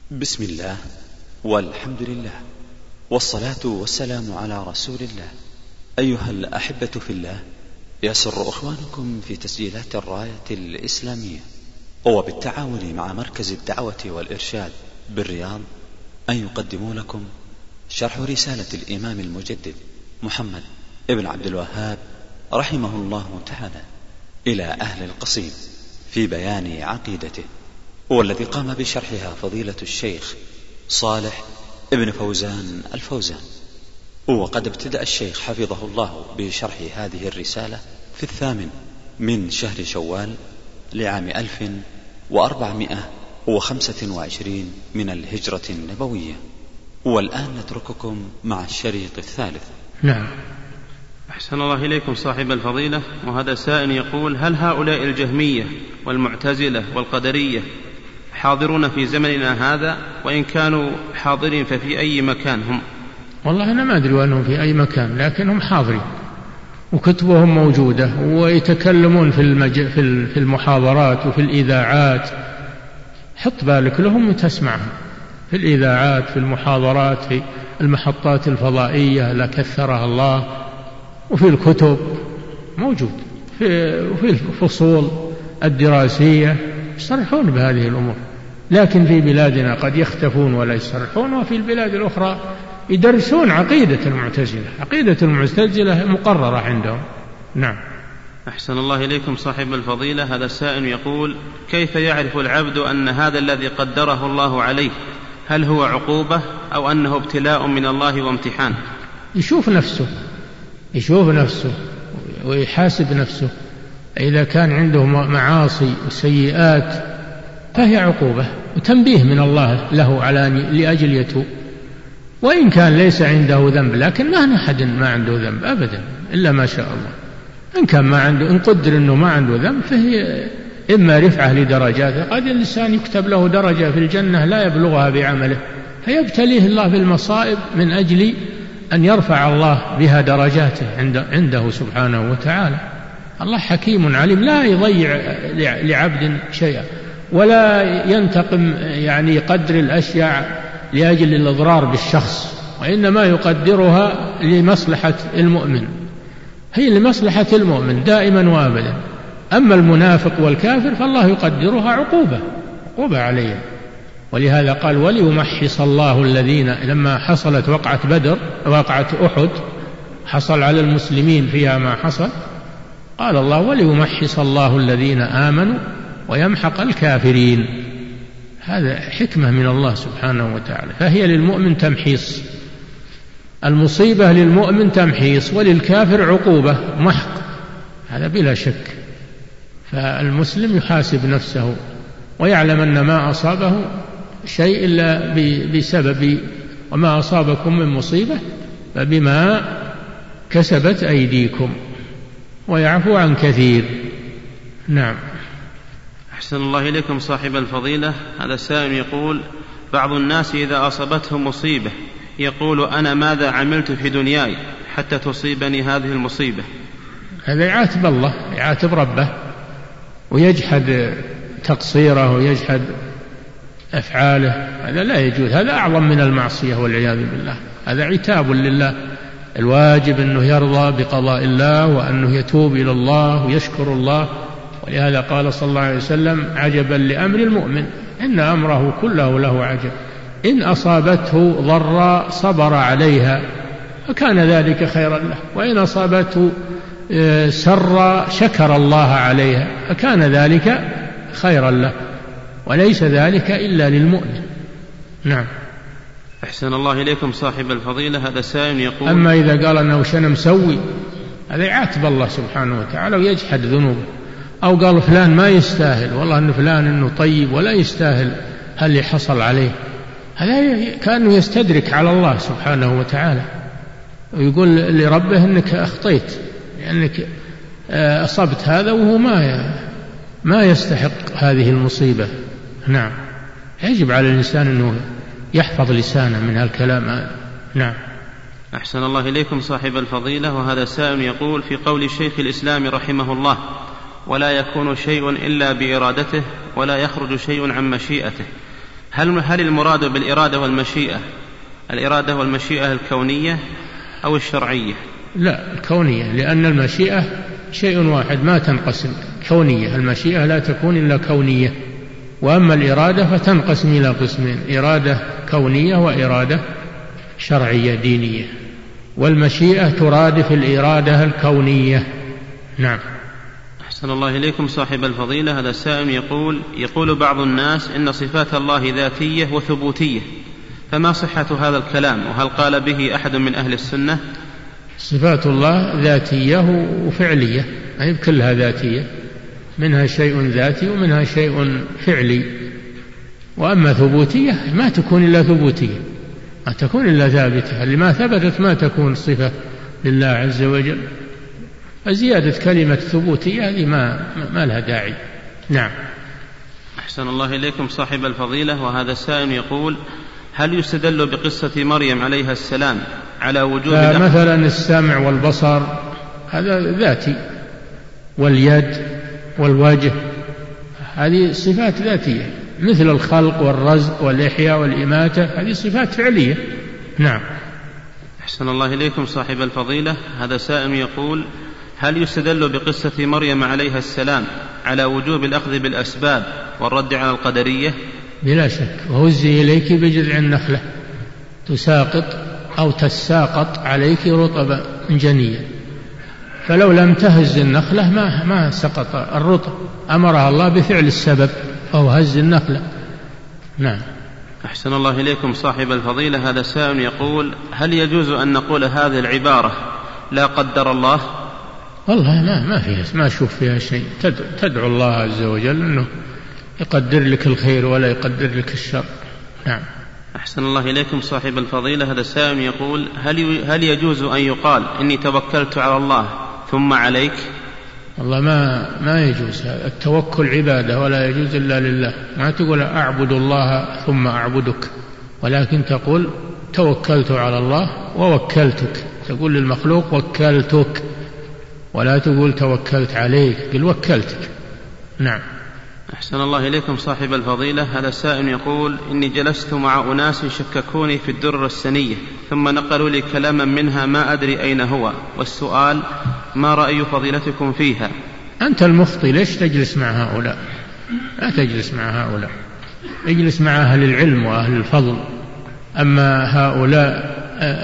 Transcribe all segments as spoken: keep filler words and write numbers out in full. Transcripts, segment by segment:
بسم الله والحمد لله والصلاة والسلام على رسول الله. أيها الأحبة في الله، يسر أخوانكم في تسجيلات الراية الإسلامية وبالتعاون مع مركز الدعوة والإرشاد بالرياض أن يقدموا لكم شرح رسالة الإمام المجدد محمد ابن عبد الوهاب رحمه الله تعالى إلى أهل القصيم في بيان عقيدته، والذي قام بشرحها فضيلة الشيخ صالح ابن فوزان الفوزان. وقد ابتدأ الشيخ حفظه الله بشرح هذه الرسالة في الثامن من شهر شوال لعام ألف وأربعمائة وخمسة وعشرين من الهجرة النبوية. والآن نترككم مع الشريط الثالث. نعم. أحسن الله إليكم صاحب الفضيلة. وهذا سائل يقول: هل هؤلاء الجهمية والمعتزلة والقدرية حاضرون في زمننا هذا؟ وإن كانوا حاضرين ففي أي مكان هم؟ والله أنا ما أدري أنهم في أي مكان، لكنهم حاضرين وكتبهم موجودة ويتكلمون في, المج... في المحاضرات وفي الإذاعات. حط بالك لهم وتسمعهم في الإذاعات، في المحاضرات، في المحطات الفضائية لا كثرها الله، وفي الكتب موجود، وفي الفصول الدراسية يصرحون بهذه الأمور. لكن في بلادنا قد يختفون ولا يصرحون، وفي البلاد الأخرى يدرسون عقيدة المعتزلة. عقيدة المعتزلة مقررة عندهم. نعم. أحسن الله إليكم صاحب الفضيلة. هذا السائل يقول: كيف يعرف العبد أن هذا الذي قدره الله عليه هل هو عقوبة أو أنه ابتلاء من الله وامتحان؟ يشوف نفسه يشوف نفسه ويحاسب نفسه. إذا كان عنده معاصي وسيئات فهي عقوبة وتنبيه من الله له على لأجل يتوب. وإن كان ليس عنده ذنب، لكن ما أحد ما عنده ذنب أبدا إلا ما شاء الله. إن كان ما عنده، إن قدر أنه ما عنده ذنب، فهي إما رفعة لدرجاته. قد الإنسان يكتب له درجة في الجنة لا يبلغها بعمله، فيبتليه الله بالمصائب من أجل أن يرفع الله بها درجاته عنده سبحانه وتعالى. الله حكيم عليم، لا يضيع لعبد شيئا ولا ينتقم يعني قدر الأشياء لأجل الإضرار بالشخص، وإنما يقدرها لمصلحة المؤمن، هي لمصلحة المؤمن دائما وابدا. أما المنافق والكافر فالله يقدرها عقوبة عقوبة عليه. ولهذا قال: وليمحص الله الذين، لما حصلت وقعة بدر وقعة أحد حصل على المسلمين فيها ما حصل، قال الله: وليمحص الله الذين آمنوا ويمحق الكافرين. هذا حكمة من الله سبحانه وتعالى. فهي للمؤمن تمحيص، المصيبة للمؤمن تمحيص، وللكافر عقوبة محق، هذا بلا شك. فالمسلم يحاسب نفسه ويعلم أن ما أصابه شيء إلا بسبب، وما أصابكم من مصيبة فبما كسبت أيديكم، ويعفو عن كثير. نعم. أحسن الله إليكم صاحب الفضيلة. هذا السائل يقول: بعض الناس إذا أصابته مصيبة يقول: أنا ماذا عملت في دنياي حتى تصيبني هذه المصيبة؟ هذا يعاتب الله، يعاتب ربه، ويجحد تقصيره ويجحد أفعاله. هذا لا يجوز، هذا أعظم من المعصية والعياذ بالله. هذا عتاب لله. الواجب أنه يرضى بقضاء الله، وأنه يتوب إلى الله ويشكر الله. ولهذا قال صلى الله عليه وسلم: عجبا لأمر المؤمن إن أمره كله له عجب، إن أصابته ضراء صبر عليها فكان ذلك خيرا له، وإن أصابته سرا شكر الله عليها فكان ذلك خيرا له، وليس ذلك إلا للمؤمن. نعم. أحسن الله إليكم صاحب الفضيلة. هذا سائل يقول: أما إذا قال أنه شنو مسوي، هذا يعاتب الله سبحانه وتعالى ويجحد ذنوبه. أو قال فلان ما يستاهل، والله أن فلان إنه طيب ولا يستاهل هل حصل عليه، هذا كأنه يستدرك على الله سبحانه وتعالى، ويقول لربه إنك أخطيت لأنك أصبت هذا وهو ما ما يستحق هذه المصيبة. نعم. يجب على الإنسان أنه يحفظ لسانه من هالكلام هذا. نعم. أحسن الله إليكم صاحب الفضيلة. وهذا سائل يقول: في قول شيخ الإسلام رحمه الله: ولا يكون شيء إلا بإرادته ولا يخرج شيء عن مشيئته، هل هل المراد بالإرادة والمشيئة الإرادة والمشيئة الكونية أو الشرعية؟ لا، الكونية، لأن المشيئة شيء واحد ما تنقسم، كونية. المشيئة لا تكون إلا كونية، وأما الإرادة فتنقسم إلى قسمين: إرادة كونية وإرادة شرعية دينية، والمشيئة ترادف الإرادة الكونية. نعم. أحسن الله إليكم صاحب الفضيلة. هذا السائل يقول يقول بعض الناس إن صفات الله ذاتية وثبوتية، فما صحة هذا الكلام، وهل قال به أحد من أهل السنة؟ صفات الله ذاتية وفعلية، يعني كلها ذاتية، منها شيء ذاتي ومنها شيء فعلي. وأما ثبوتية ما تكون إلا ثبوتية، ما تكون إلا ثابتة، اللي ما ثبتت ما تكون صفة لله عز وجل. فزيادة كلمة ثبوتية هذه ما, ما لها داعي. نعم. أحسن الله إليكم صاحب الفضيلة. وهذا السائل يقول هل يستدل بقصة مريم عليها السلام على وجوب مثلا السمع والبصر هذا ذاتي، واليد والوجه هذه صفات ذاتية، مثل الخلق والرزق والإحياء والإماتة هذه صفات فعلية. نعم. أحسن الله إليكم صاحب الفضيلة. هذا سائل يقول هل يستدل بقصة مريم عليها السلام على وجوب الأخذ بالأسباب والرد على القدرية؟ بلا شك. وهزي إليك بجذع النخلة تساقط أو تساقط عليك رطبا جنيا، فلو لم تهز النخلة ما, ما سقط الرطب، أمرها الله بفعل السبب أو هز النخلة. نعم. أحسن الله إليكم صاحب الفضيلة. هذا سائل يقول هل يجوز أن نقول هذه العبارة لا قدر الله؟ والله ما ما فيها، ما أشوف فيها شيء. تدعو, تدعو الله عز وجل أنه يقدر لك الخير ولا يقدر لك الشر. نعم. أحسن الله إليكم صاحب الفضيلة. هذا السائل يقول هل هل يجوز أن يقال إني توكلت على الله ثم عليك؟ والله ما ما يجوز. التوكل عبادة ولا يجوز إلا لله. ما تقول أعبد الله ثم أعبدك، ولكن تقول توكلت على الله ووكلتك. تقول للمخلوق وكلتك، ولا تقول توكلت عليك، قل وكلتك. نعم. أحسن الله إليكم صاحب الفضيلة. هذا السائل يقول إني جلست مع أناس شككوني في الدرة السنية، ثم نقلوا لي كلاما منها ما أدري أين هو، والسؤال ما رأي فضيلتكم فيها؟ أنت المخطئ، ليش تجلس مع هؤلاء؟ لا تجلس مع هؤلاء، اجلس مع أهل العلم وأهل الفضل. أما هؤلاء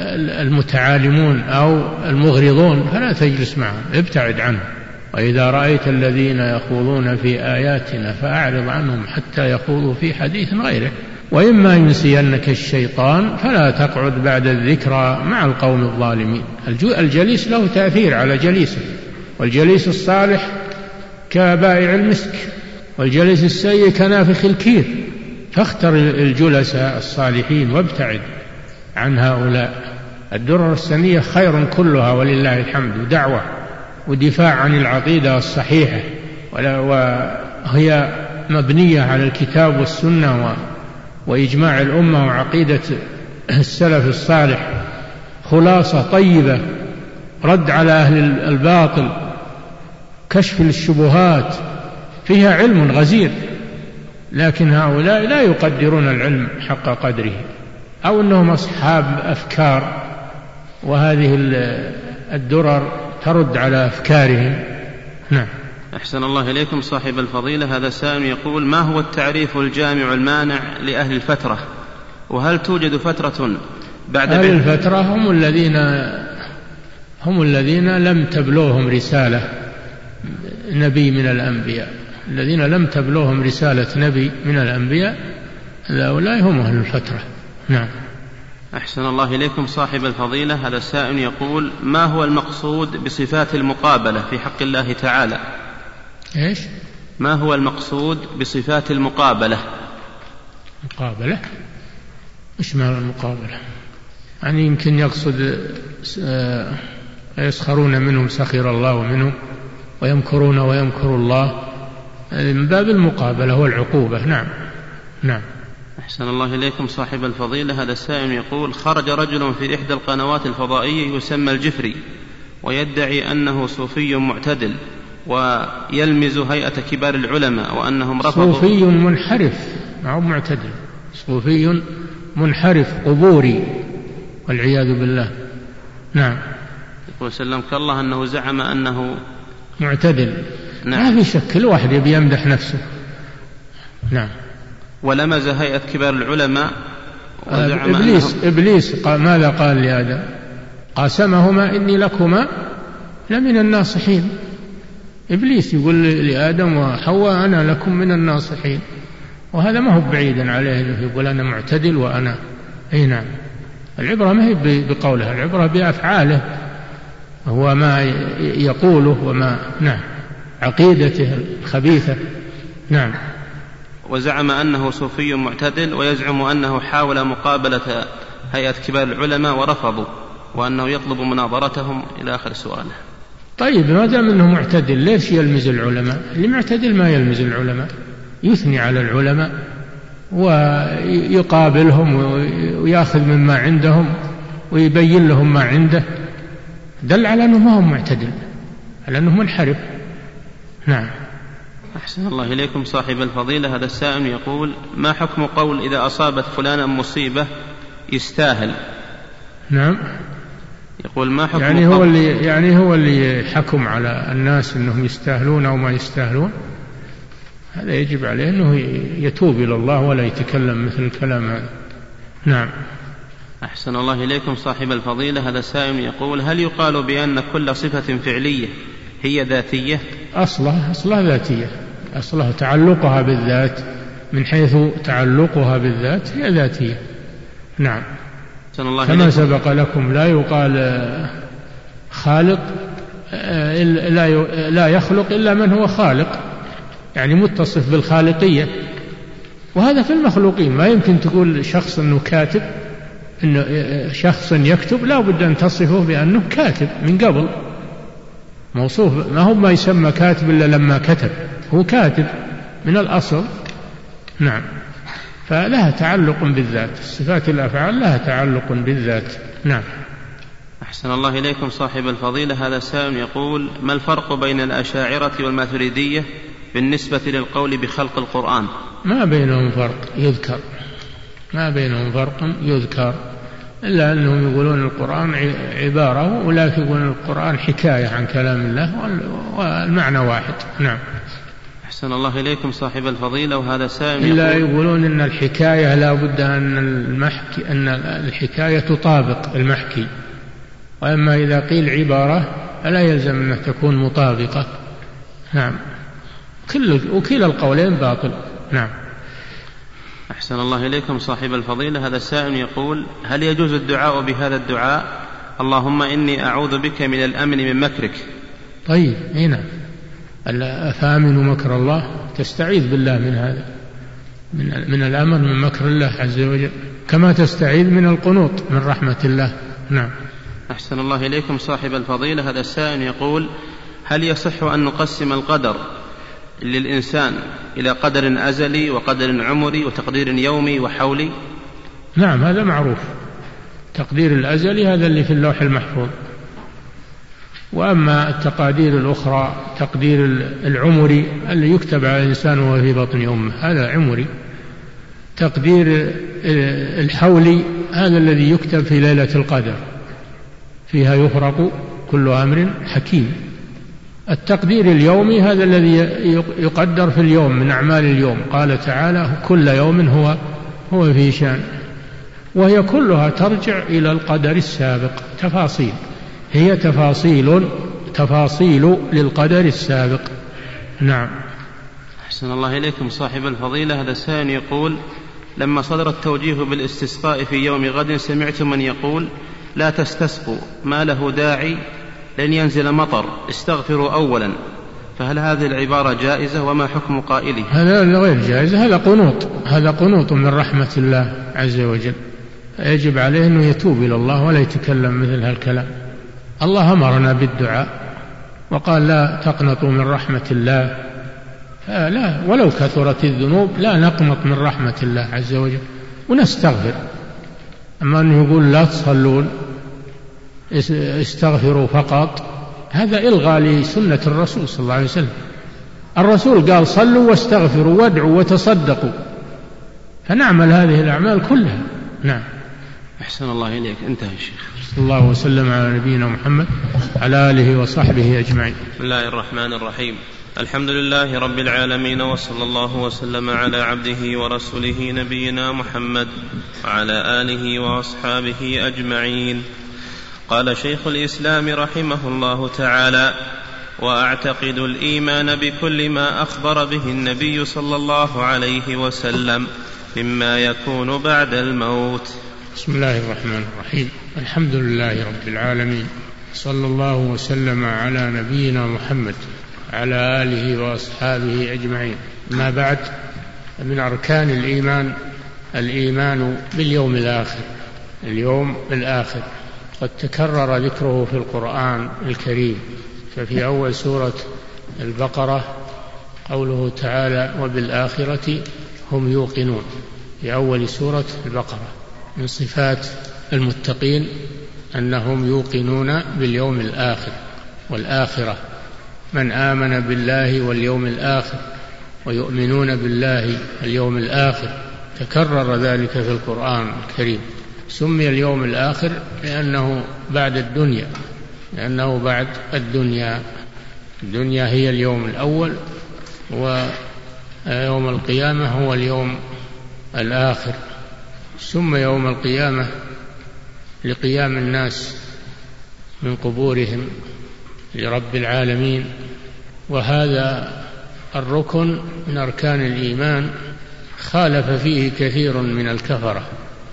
المتعالمون أو المغرضون فلا تجلس معهم، ابتعد عنهم. وإذا رأيت الذين يخوضون في آياتنا فأعرض عنهم حتى يخوضوا في حديث غيره، وإما ينسينك الشيطان فلا تقعد بعد الذكرى مع القوم الظالمين. الجليس له تأثير على جليسه، والجليس الصالح كبائع المسك، والجليس السيء كنافخ الكير. فاختر الجلساء الصالحين وابتعد عن هؤلاء. الدرر السنية خير كلها ولله الحمد، ودعوة ودفاع عن العقيدة الصحيحة، وهي مبنية على الكتاب والسنة وإجماع الأمة وعقيدة السلف الصالح. خلاصة طيبة، رد على أهل الباطل، كشف الشبهات، فيها علم غزير. لكن هؤلاء لا يقدرون العلم حق قدره، أو أنهم أصحاب أفكار، وهذه الدرر ترد على أفكارهم. نعم. أحسن الله إليكم صاحب الفضيلة. هذا سائل يقول ما هو التعريف الجامع المانع لأهل الفترة، وهل توجد فترة بعد أهل الفترة هم الذين هم الذين لم تبلغهم رسالة نبي من الأنبياء، الذين لم تبلغهم رسالة نبي من الأنبياء، هؤلاء هم أهل الفترة. نعم. أحسن الله إليكم صاحب الفضيلة. هذا السائل يقول ما هو المقصود بصفات المقابلة في حق الله تعالى؟ إيش؟ ما هو المقصود بصفات المقابلة؟ مقابلة؟ إيش معنى المقابلة؟ يعني يمكن يقصد يسخرون منهم سخر الله منهم، ويمكرون ويمكر الله، من باب المقابلة والعقوبة. نعم. نعم. أحسن الله إليكم صاحب الفضيلة. هذا السائل يقول خرج رجل في إحدى القنوات الفضائية يسمى الجفري، ويدعي أنه صوفي معتدل ويلمز هيئة كبار العلماء، وأنهم رفضوا. صوفي منحرف، ما هو معتدل. صوفي منحرف قبوري والعياذ بالله. نعم. يقول سلمك الله أنه زعم أنه معتدل. نعم. ما في شك، كل واحد يبي يمدح نفسه. نعم. ولمز هيئة كبار العلماء وزعم إبليس أنه إبليس قال ماذا قال لآدم؟ قاسمهما إني لكما لمن الناصحين. إبليس يقول لآدم وحواء أنا لكم من الناصحين، وهذا ما هو بعيدا عليه أنه يقول أنا معتدل وأنا. أي نعم. العبرة ما هي بقوله، العبرة بأفعاله، هو ما يقوله وما نعم عقيدته الخبيثة. نعم. وزعم أنه صوفي معتدل، ويزعم أنه حاول مقابلة هيئة كبار العلماء ورفضوا، وأنه يطلب مناظرتهم إلى آخر سؤاله. طيب ما دام أنه معتدل ليش يلمز العلماء؟ اللي معتدل ما يلمز العلماء، يثني على العلماء ويقابلهم ويأخذ مما عندهم ويبين لهم ما عنده، دل على أنه ما هو معتدل، على أنه منحرف. نعم. أحسن الله إليكم صاحب الفضيلة. هذا السائل يقول ما حكم قول إذا أصابت فلانا مصيبة يستاهل؟ نعم. يقول ما حكم يعني هو اللي يعني هو اللي حكم على الناس أنهم يستاهلون أو ما يستاهلون، هذا يجب عليه أنه يتوب إلى الله ولا يتكلم مثل الكلام هذا. نعم. أحسن الله إليكم صاحب الفضيلة. هذا سائل يقول هل يقال بأن كل صفة فعلية هي ذاتية؟ أصلها أصلها ذاتية، أصلها تعلقها بالذات، من حيث تعلقها بالذات هي ذاتية. نعم. كما سبق لكم لا يقال خالق لا يخلق إلا من هو خالق، يعني متصف بالخالقية، وهذا في المخلوقين. ما يمكن تقول شخص أنه كاتب، إنه شخص يكتب لا بد أن تصفه بأنه كاتب من قبل، موصوف، ما هو ما يسمى كاتب إلا لما كتب، هو كاتب من الأصل. نعم. فلها تعلق بالذات، صفات الأفعال لها تعلق بالذات. نعم. أحسن الله إليكم صاحب الفضيلة. هذا سائل يقول ما الفرق بين الأشاعرة والماتريدية بالنسبة للقول بخلق القرآن؟ ما بينهم فرق يذكر، ما بينهم فرق يذكر، إلا أنهم يقولون القرآن عبارة، وأولئك يقولون القرآن حكاية عن كلام الله، والمعنى واحد. نعم. أحسن الله إليكم صاحب الفضيلة. وهذا سائل إلا يقولون أن الحكاية لا بد أن المحكي أن الحكاية تطابق المحكي، وأما إذا قيل عبارة فلا يلزم أن تكون مطابقة. نعم. كل وكلا القولين باطل. نعم. أحسن الله إليكم صاحب الفضيلة. هذا السائل يقول هل يجوز الدعاء بهذا الدعاء اللهم إني أعوذ بك من الأمن من مكرك؟ طيب هنا أفامنوا مكر الله، تستعيذ بالله من هذا، من, من الأمن من مكر الله عز وجل، كما تستعيذ من القنوط من رحمة الله. نعم. أحسن الله إليكم صاحب الفضيلة. هذا السائل يقول هل يصح أن نقسم القدر للإنسان إلى قدر أزلي وقدر عمري وتقدير يومي وحولي؟ نعم هذا معروف، تقدير الأزلي هذا اللي في اللوح المحفوظ، وأما التقادير الأخرى تقدير العمري اللي يكتب على الإنسان وهو في بطن أمه هذا عمري، تقدير الحولي هذا الذي يكتب في ليلة القدر فيها يفرق كل أمر حكيم، التقدير اليومي هذا الذي يقدر في اليوم من أعمال اليوم، قال تعالى كل يوم هو هو في شأن، وهي كلها ترجع إلى القدر السابق، تفاصيل، هي تفاصيل تفاصيل للقدر السابق. نعم. أحسن الله إليكم صاحب الفضيلة. هذا سائل يقول لما صدر التوجيه بالاستسقاء في يوم غد سمعت من يقول لا تستسقوا ما له داعي لن ينزل مطر استغفروا أولا، فهل هذه العبارة جائزة وما حكم قائله؟ هذا غير جائز، هذا قنوط، هذا قنوط من رحمة الله عز وجل، يجب عليه أنه يتوب إلى الله ولا يتكلم مثل هالكلام. الله أمرنا بالدعاء وقال لا تقنطوا من رحمة الله، لا ولو كثرت الذنوب لا نقنط من رحمة الله عز وجل ونستغفر. أما أنه يقول لا تصلون استغفروا فقط، هذا إلغاء لسنة الرسول صلى الله عليه وسلم. الرسول قال صلوا واستغفروا وادعوا وتصدقوا، فنعمل هذه الأعمال كلها. نعم. أحسن الله إليك. انتهى الشيخ. صلى الله وسلم على نبينا محمد على آله وصحبه أجمعين. بسم الله الرحمن الرحيم. الحمد لله رب العالمين، وصلى الله وسلم على عبده ورسوله نبينا محمد وعلى آله وأصحابه أجمعين. قال شيخ الإسلام رحمه الله تعالى: وأعتقد الإيمان بكل ما أخبر به النبي صلى الله عليه وسلم مما يكون بعد الموت. بسم الله الرحمن الرحيم. الحمد لله رب العالمين، صلى الله وسلم على نبينا محمد على آله وأصحابه أجمعين. ما بعد، من أركان الإيمان الإيمان باليوم الآخر. اليوم الآخر قد تكرر ذكره في القرآن الكريم، ففي أول سورة البقرة قوله تعالى: وبالآخرة هم يوقنون، في أول سورة البقرة. من صفات المتقين أنهم يوقنون باليوم الآخر والآخرة. من آمن بالله واليوم الآخر ويؤمنون بالله اليوم الآخر، تكرر ذلك في القرآن الكريم. سمي اليوم الآخر لأنه بعد الدنيا، لأنه بعد الدنيا. الدنيا هي اليوم الأول، ويوم القيامة هو اليوم الآخر. سمي يوم القيامة لقيام الناس من قبورهم لرب العالمين، وهذا الركن من أركان الإيمان خالف فيه كثير من الكفرة.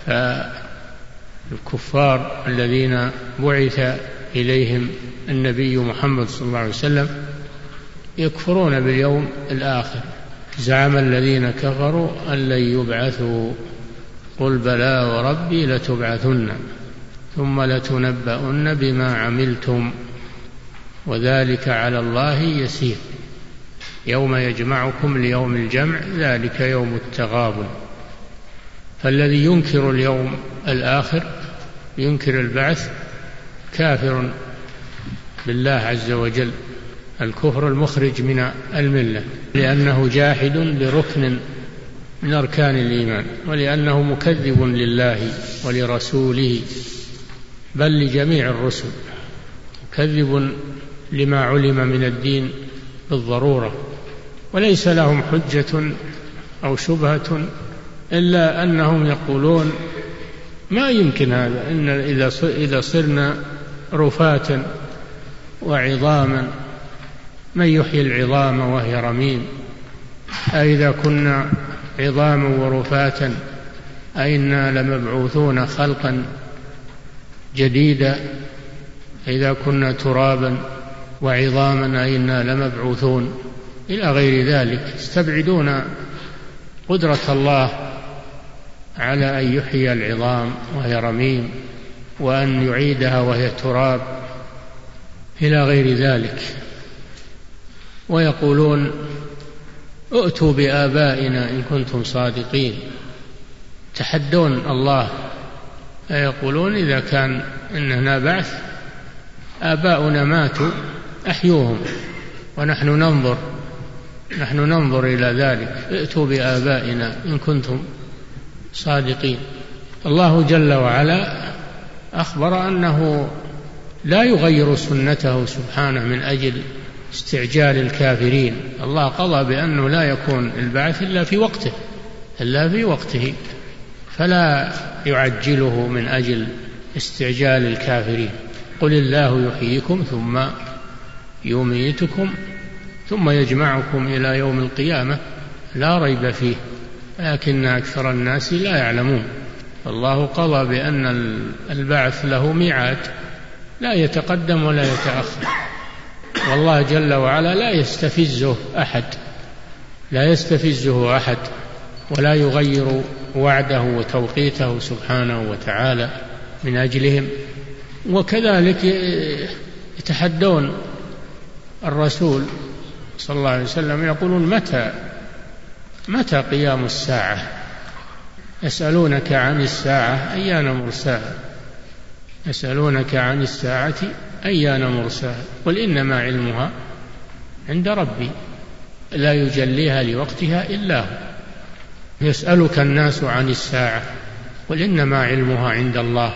فالكفار الذين بعث إليهم النبي محمد صلى الله عليه وسلم يكفرون باليوم الآخر. زعم الذين كفروا أن لن يبعثوا، قل بلى وربي لتبعثن ثم لتنبؤن بما عملتم وذلك على الله يسير. يوم يجمعكم ليوم الجمع ذلك يوم التغابن. فالذي ينكر اليوم الآخر، ينكر البعث، كافر بالله عز وجل، الكفر المخرج من الملة، لأنه جاحد لركن من أركان الإيمان، ولأنه مكذب لله ولرسوله، بل لجميع الرسل، مكذب لما علم من الدين بالضرورة. وليس لهم حجة أو شبهة إلا أنهم يقولون: ما يمكن هذا، إن إذا صرنا رفاتا وعظاما من يحيي العظام وهي رميم، أئذا كنا عظاما ورفاتا أئنا لمبعوثون خلقا جديدا، إذا كنا ترابا وعظاما أئنا لمبعوثون، إلى غير ذلك. يستبعدون قدرة الله على أن يحيي العظام وهي رميم، وأن يعيدها وهي تراب، إلى غير ذلك. ويقولون: ائتوا بآبائنا إن كنتم صادقين. تحدون الله، يقولون: إذا كان إننا بعث، آباؤنا ماتوا أحيوهم ونحن ننظر نحن ننظر إلى ذلك. ائتوا بآبائنا إن كنتم صادقين. الله جل وعلا أخبر أنه لا يغير سنته سبحانه من أجل استعجال الكافرين. الله قضى بأنه لا يكون البعث إلا في وقته إلا في وقته فلا يعجله من أجل استعجال الكافرين. قل الله يحييكم ثم يميتكم ثم يجمعكم إلى يوم القيامة لا ريب فيه، لكن أكثر الناس لا يعلمون. الله قضى بأن البعث له ميعاد لا يتقدم ولا يتأخر، والله جل وعلا لا يستفزه أحد لا يستفزه أحد ولا يغير وعده وتوقيته سبحانه وتعالى من أجلهم. وكذلك يتحدون الرسول صلى الله عليه وسلم، يقولون: متى متى قيام الساعة؟ يسألونك عن الساعة أيان مرساها يسألونك عن الساعة أيان مرساها قل إنما علمها عند ربي لا يجليها لوقتها إلا هو. يسألك الناس عن الساعة قل إنما علمها عند الله.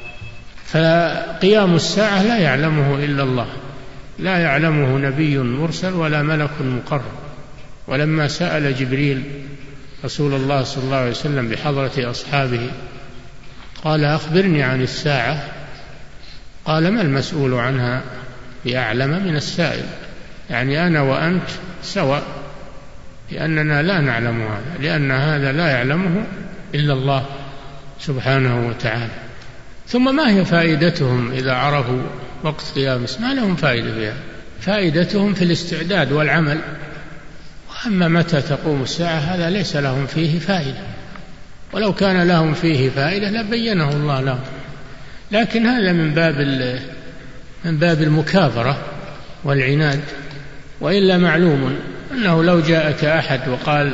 فقيام الساعة لا يعلمه إلا الله، لا يعلمه نبي مرسل ولا ملك مقرب. ولما سأل جبريل رسول الله صلى الله عليه وسلم بحضرة أصحابه قال أخبرني عن الساعة، قال ما المسؤول عنها بأعلم من السائل، يعني أنا وأنت سواء، لأننا لا نعلم هذا، لأن هذا لا يعلمه إلا الله سبحانه وتعالى. ثم ما هي فائدتهم إذا عرفوا وقت قيام الساعة؟ ما لهم فائدة فيها، فائدتهم في الاستعداد والعمل. وأما متى تقوم الساعة هذا ليس لهم فيه فائدة، ولو كان لهم فيه فائدة لبينه الله لهم، لكن هذا من باب من باب المكابرة والعناد. وإلا معلوم أنه لو جاءك أحد وقال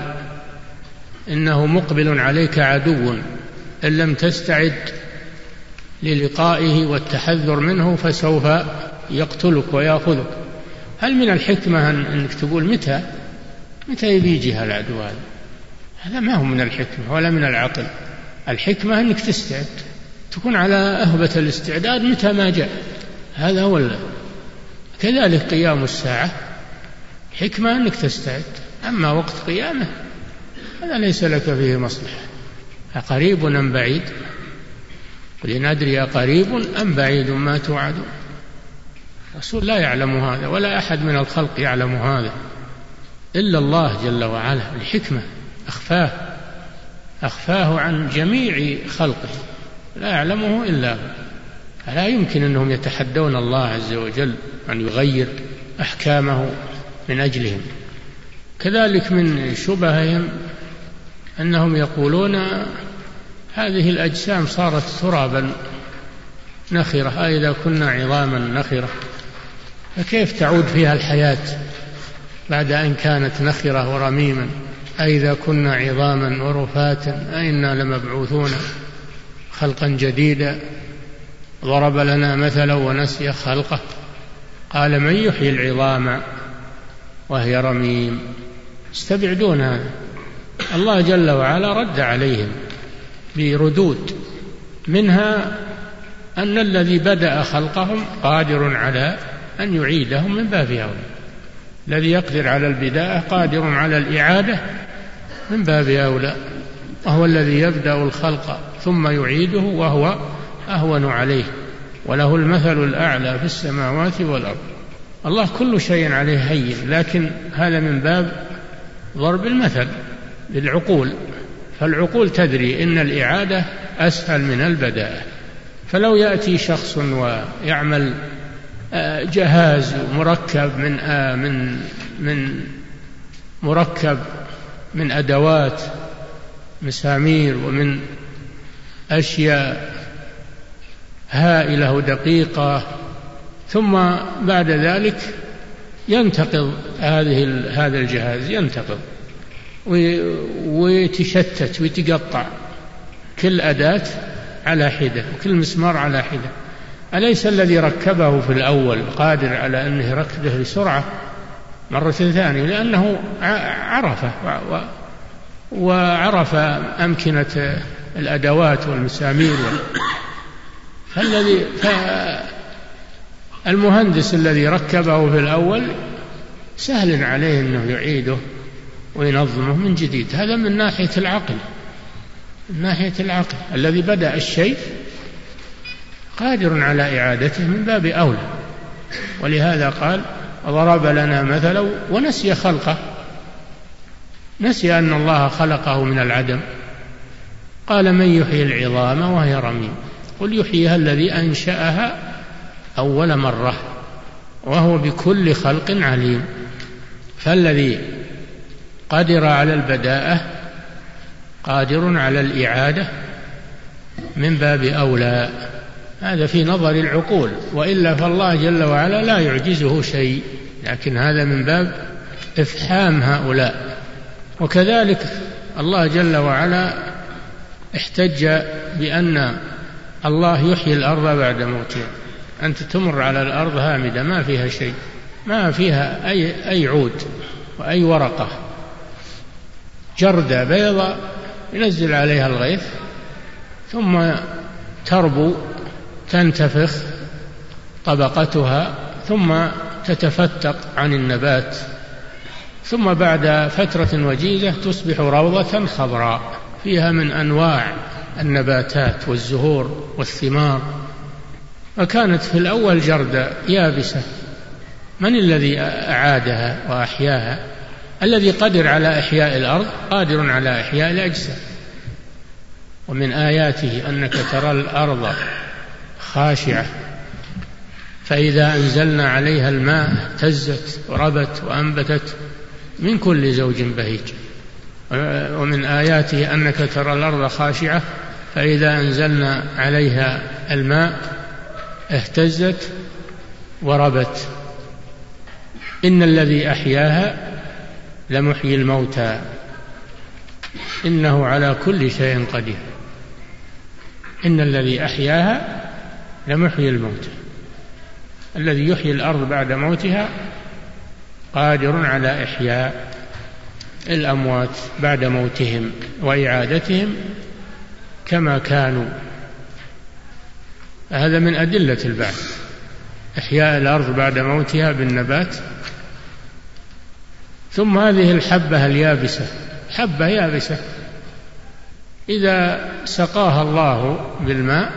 إنه مقبل عليك عدو إن لم تستعد للقائه والتحذر منه فسوف يقتلك ويأخذك، هل من الحكمة أنك تقول متى متى يجي هالعدو هذا؟ هذا ما هو من الحكمة ولا من العقل. الحكمة أنك تستعد، تكون على أهبة الاستعداد متى ما جاء، هذا هو. كذلك قيام الساعة حكمة أنك تستعد، أما وقت قيامه هذا ليس لك فيه مصلحة. أقريب أم بعيد؟ قل إن أدري أقريب أم بعيد ما توعدون. الرسول لا يعلم هذا ولا أحد من الخلق يعلم هذا إلا الله جل وعلا، الحكمة أخفاه أخفاه عن جميع خلقه، لا يعلمه إلا هو. فلا يمكن أنهم يتحدون الله عز وجل أن يغير أحكامه من أجلهم. كذلك من شبههم أنهم يقولون هذه الأجسام صارت ترابا نخرة، أإذا كنا عظاما نخرة فكيف تعود فيها الحياة بعد أن كانت نخرة ورميما؟ أإذا كنا عظاما ورفاتا أئنا لمبعوثون خلقا جديدا. ضرب لنا مثلا ونسي خلقه قال من يحيي العظام وهي رميم. استبعدون هذا. الله جل وعلا رد عليهم بردود، منها أن الذي بدأ خلقهم قادر على أن يعيدهم من باب أولى، الذي يقدر على البداية قادر على الإعادة من باب أولى، وهو الذي يبدأ الخلق ثم يعيده وهو أهون عليه، وله المثل الأعلى في السماوات والأرض. الله كل شيء عليه هين، لكن هذا من باب ضرب المثل للعقول، فالعقول تدري إن الإعادة أسهل من البداءة. فلو يأتي شخص ويعمل جهاز مركب من من من مركب من أدوات مسامير ومن أشياء هائلة ودقيقة، ثم بعد ذلك ينتقض هذه هذا الجهاز، ينتقض ويتشتت ويتقطع، كل أداة على حدة وكل مسمار على حدة. أليس الذي ركبه في الأول قادر على أنه يركبه بسرعة مرة ثانية؟ لأنه عرفه وعرف أمكنة الأدوات والمسامير. فالذي فالمهندس الذي ركبه في الأول سهل عليه أنه يعيده وينظمه من جديد. هذا من ناحية العقل، من ناحية العقل الذي بدأ الشيء قادر على إعادته من باب أولى. ولهذا قال ضرب لنا مثلا ونسي خلقه، نسي أن الله خلقه من العدم. قال من يحيي العظام وهي رميم قل يحييها الذي أنشأها أول مرة وهو بكل خلق عليم. فالذي قادر على البداءة قادر على الإعادة من باب أولى. هذا في نظر العقول، وإلا فالله جل وعلا لا يعجزه شيء، لكن هذا من باب إفحام هؤلاء. وكذلك الله جل وعلا احتج بأن الله يحيي الأرض بعد موتها. أنت تمر على الأرض هامدة ما فيها شيء، ما فيها أي, أي عود وأي ورقة، جردة بيضاء ينزل عليها الغيث ثم تربو تنتفخ طبقتها ثم تتفتق عن النبات، ثم بعد فترة وجيزة تصبح روضة خضراء فيها من أنواع النباتات والزهور والثمار. وكانت في الأول جردة يابسة. من الذي أعادها وأحياها؟ الذي قدر على إحياء الأرض قادر على إحياء الأجساد. ومن آياته أنك ترى الأرض خاشعة فإذا أنزلنا عليها الماء اهتزت وربت وأنبتت من كل زوج بهيج. ومن آياته أنك ترى الأرض خاشعة فإذا أنزلنا عليها الماء اهتزت وربت. إن الذي أحياها لمحيي الموتى إنه على كل شيء قدير. إن الذي أحياها لمحيي الموتى. الذي يحيي الأرض بعد موتها قادر على إحياء الأموات بعد موتهم وإعادتهم كما كانوا. هذا من أدلة البعث، إحياء الأرض بعد موتها بالنبات. ثم هذه الحبة اليابسة، حبة يابسة إذا سقاها الله بالماء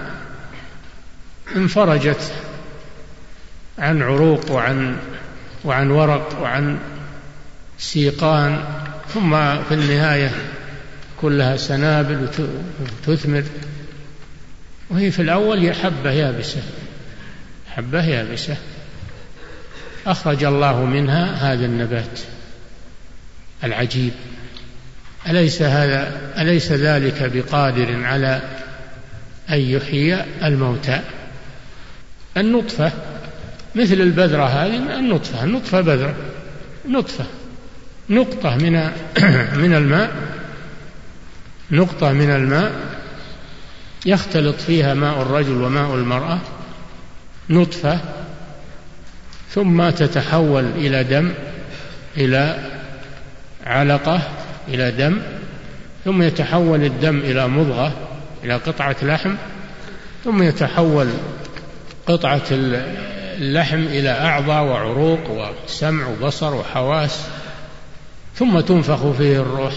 انفرجت عن عروق وعن وعن ورق وعن سيقان، ثم في النهاية كلها سنابل وتثمر. وهي في الأول هي حبة يابسة، حبة يابسة أخرج الله منها هذا النبات العجيب. أليس هذا أليس ذلك بقادر على أن يحيي الموتى؟ النطفة مثل البذرة هذه، النطفة النطفة بذرة، نطفة نقطة من من الماء، نقطة من الماء يختلط فيها ماء الرجل وماء المرأة، نطفة ثم تتحول إلى دم، إلى علقة، إلى دم، ثم يتحول الدم إلى مضغة، إلى قطعة لحم، ثم يتحول قطعة اللحم إلى أعضاء وعروق وسمع وبصر وحواس، ثم تنفخ فيه الروح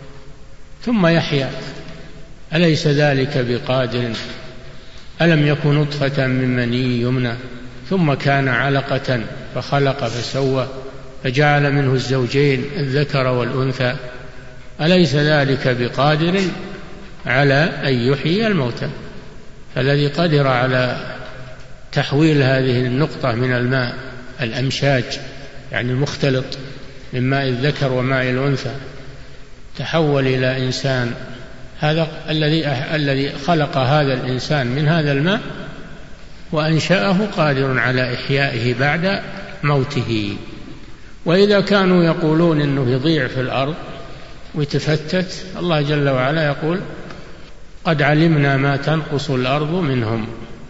ثم يحيا. أليس ذلك بقادر؟ ألم يكن نطفة من مني يمنى ثم كان علقة فخلق فسوى فجعل منه الزوجين الذكر والأنثى. أليس ذلك بقادر على أن يحيي الموتى؟ فالذي قدر على تحويل هذه النقطة من الماء الأمشاج، يعني المختلط من ماء الذكر وماء الأنثى، تحول إلى إنسان، هذا الذي الذي خلق هذا الإنسان من هذا الماء وأنشأه قادر على إحيائه بعد موته. وإذا كانوا يقولون إنه يضيع في الأرض ويتفتت، الله جل وعلا يقول قد علمنا ما تنقص الأرض منهم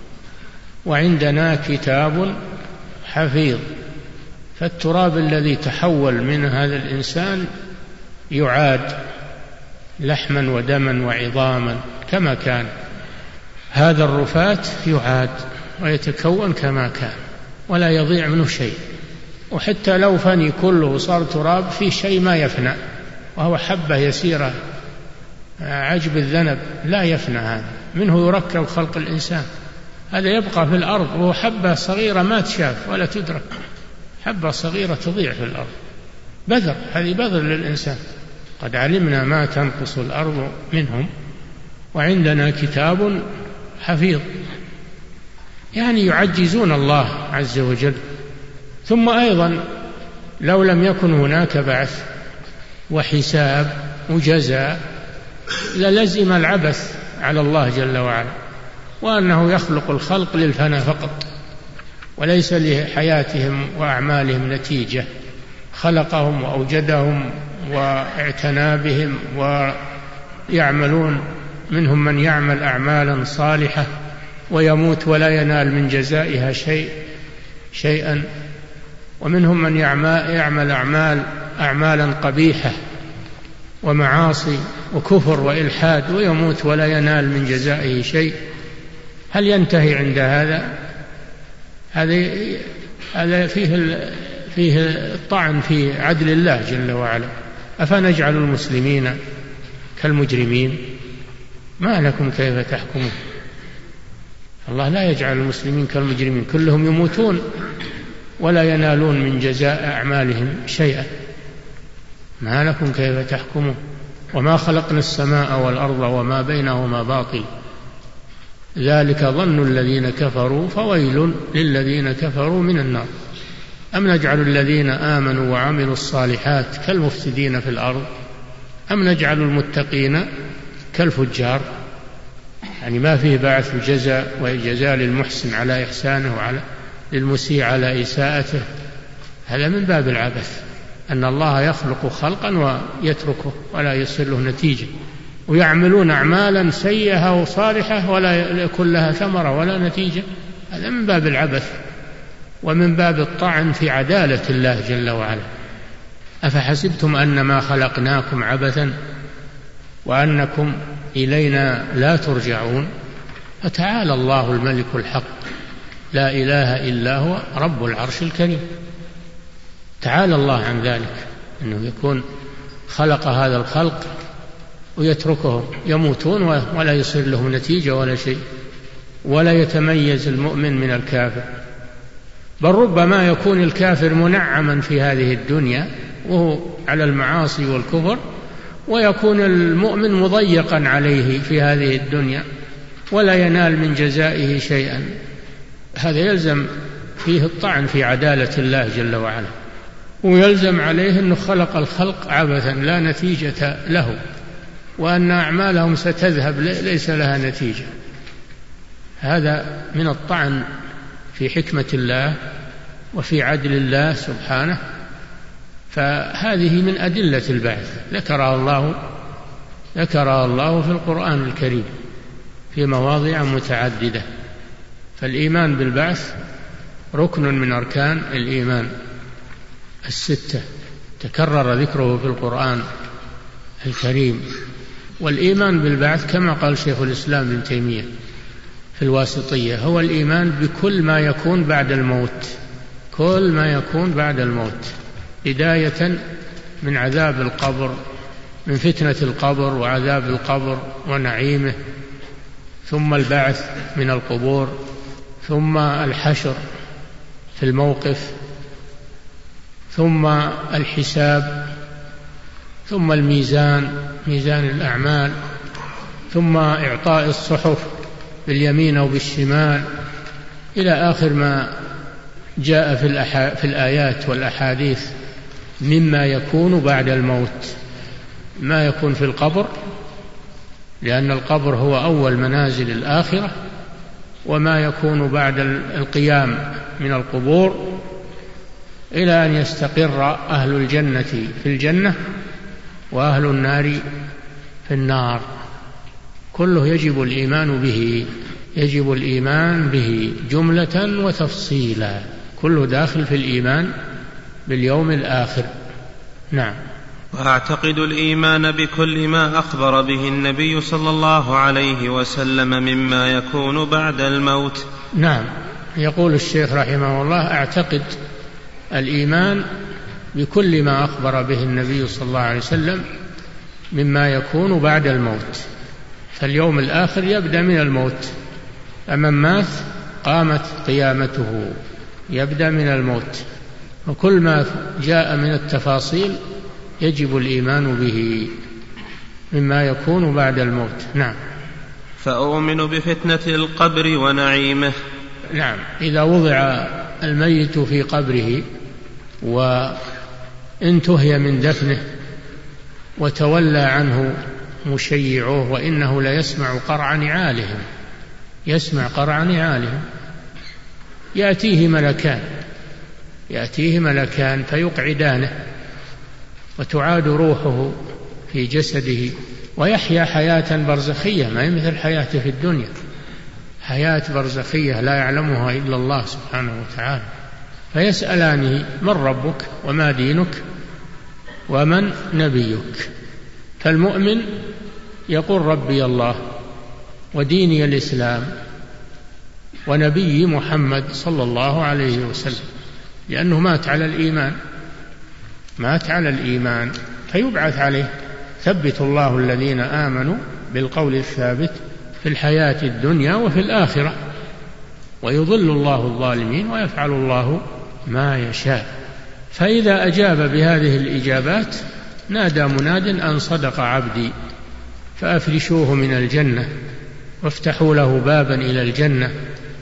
وعندنا كتاب حفيظ. فالتراب الذي تحول من هذا الإنسان يعاد لحما ودما وعظاما كما كان، هذا الرفات يعاد ويتكون كما كان ولا يضيع منه شيء. وحتى لو فني كله صار تراب في شيء ما يفنى، وهو حبة يسيرة عجب الذنب لا يفنى، هذا منه يركب خلق الإنسان، هذا يبقى في الأرض وهو حبة صغيرة ما تشاف ولا تدرك، حبة صغيرة تضيع في الأرض، بذر، هذه بذر للإنسان. قد علمنا ما تنقص الأرض منهم وعندنا كتاب حفيظ، يعني يعجزون الله عز وجل. ثم أيضا لو لم يكن هناك بعث وحساب وجزاء للزم العبث على الله جل وعلا، وأنه يخلق الخلق للفناء فقط وليس لحياتهم وأعمالهم نتيجة. خلقهم وأوجدهم واعتنى بهم ويعملون، منهم من يعمل أعمالا صالحة ويموت ولا ينال من جزائها شيء شيئا، ومنهم من يعمل أعمال أعمالا قبيحة ومعاصي وكفر وإلحاد ويموت ولا ينال من جزائه شيء، هل ينتهي عند هذا؟ هذا هذا فيه فيه الطعن في عدل الله جل وعلا. أفنجعل المسلمين كالمجرمين؟ ما لكم كيف تحكمون؟ الله لا يجعل المسلمين كالمجرمين، كلهم يموتون ولا ينالون من جزاء أعمالهم شيئا. ما لكم كيف تحكمون؟ وما خلقنا السماء والأرض وما بينهما باطل ذلك ظن الذين كفروا فويل للذين كفروا من النار. أم نجعل الذين آمنوا وعملوا الصالحات كالمفسدين في الأرض أم نجعل المتقين كالفجار؟ يعني ما فيه بعث وجزاء وجزاء للمحسن على إحسانه وعلى للمسيء على إساءته. هذا من باب العبث، أن الله يخلق خلقا ويتركه ولا يصل له نتيجة، ويعملون أعمالا سيئة وصالحة ولا يكون لها ثمرة ولا نتيجة. هذا من باب العبث ومن باب الطعن في عدالة الله جل وعلا. أفحسبتم أنما خلقناكم عبثا وأنكم إلينا لا ترجعون؟ فتعالى الله الملك الحق لا إله إلا هو رب العرش الكريم. تعالى الله عن ذلك، أنه يكون خلق هذا الخلق ويتركهم يموتون ولا يصير لهم نتيجة ولا شيء، ولا يتميز المؤمن من الكافر. بل ربما يكون الكافر منعما في هذه الدنيا وهو على المعاصي والكفر، ويكون المؤمن مضيقا عليه في هذه الدنيا ولا ينال من جزائه شيئا. هذا يلزم فيه الطعن في عدالة الله جل وعلا، ويلزم عليه أنه خلق الخلق عبثا لا نتيجة له، وأن أعمالهم ستذهب ليس لها نتيجة. هذا من الطعن في حكمة الله وفي عدل الله سبحانه. فهذه من أدلة البعث ذكرها الله ذكرها الله في القرآن الكريم في مواضع متعددة. فالإيمان بالبعث ركن من أركان الإيمان الستة تكرر ذكره في القرآن الكريم. والإيمان بالبعث كما قال شيخ الإسلام ابن تيمية في الواسطية هو الإيمان بكل ما يكون بعد الموت، كل ما يكون بعد الموت، بداية من عذاب القبر، من فتنة القبر وعذاب القبر ونعيمه، ثم البعث من القبور، ثم الحشر في الموقف، ثم الحساب، ثم الميزان، ميزان الأعمال، ثم إعطاء الصحف باليمين أو بالشمال، إلى آخر ما جاء في, الأحا... في الآيات والأحاديث مما يكون بعد الموت. ما يكون في القبر، لأن القبر هو أول منازل الآخرة، وما يكون بعد القيام من القبور إلى أن يستقر أهل الجنة في الجنة وأهل النار في النار. كله يجب الإيمان به، يجب الإيمان به جملة وتفصيلا، كله داخل في الإيمان باليوم الآخر. نعم. وأعتقد الإيمان بكل ما أخبر به النبي صلى الله عليه وسلم مما يكون بعد الموت. نعم. يقول الشيخ رحمه الله: أعتقد الإيمان بكل ما أخبر به النبي صلى الله عليه وسلم مما يكون بعد الموت. فاليوم الآخر يبدأ من الموت، فمن مات قامت قيامته، يبدأ من الموت. وكل ما جاء من التفاصيل يجب الإيمان به مما يكون بعد الموت. نعم. فأؤمن بفتنة القبر ونعيمه. نعم. إذا وضع الميت في قبره وانتهي من دفنه وتولى عنه مشيعوه، وإنه ليسمع قرع نعالهم، يسمع قرع نعالهم، يأتيه ملكان يأتيه ملكان فيقعدانه، وتعاد روحه في جسده، ويحيا حياة برزخية، ما هي مثل حياته في الدنيا، حياة برزخية لا يعلمها إلا الله سبحانه وتعالى. فيسألانه: من ربك وما دينك ومن نبيك؟ فالمؤمن يقول ربي الله وديني الإسلام ونبي محمد صلى الله عليه وسلم، لأنه مات على الإيمان، مات على الإيمان فيبعث عليه. ثبت الله الذين آمنوا بالقول الثابت في الحياة الدنيا وفي الآخرة ويضل الله الظالمين ويفعل الله ما يشاء. فإذا أجاب بهذه الإجابات نادى مناد أن صدق عبدي فأفرشوه من الجنة وافتحوا له بابا إلى الجنة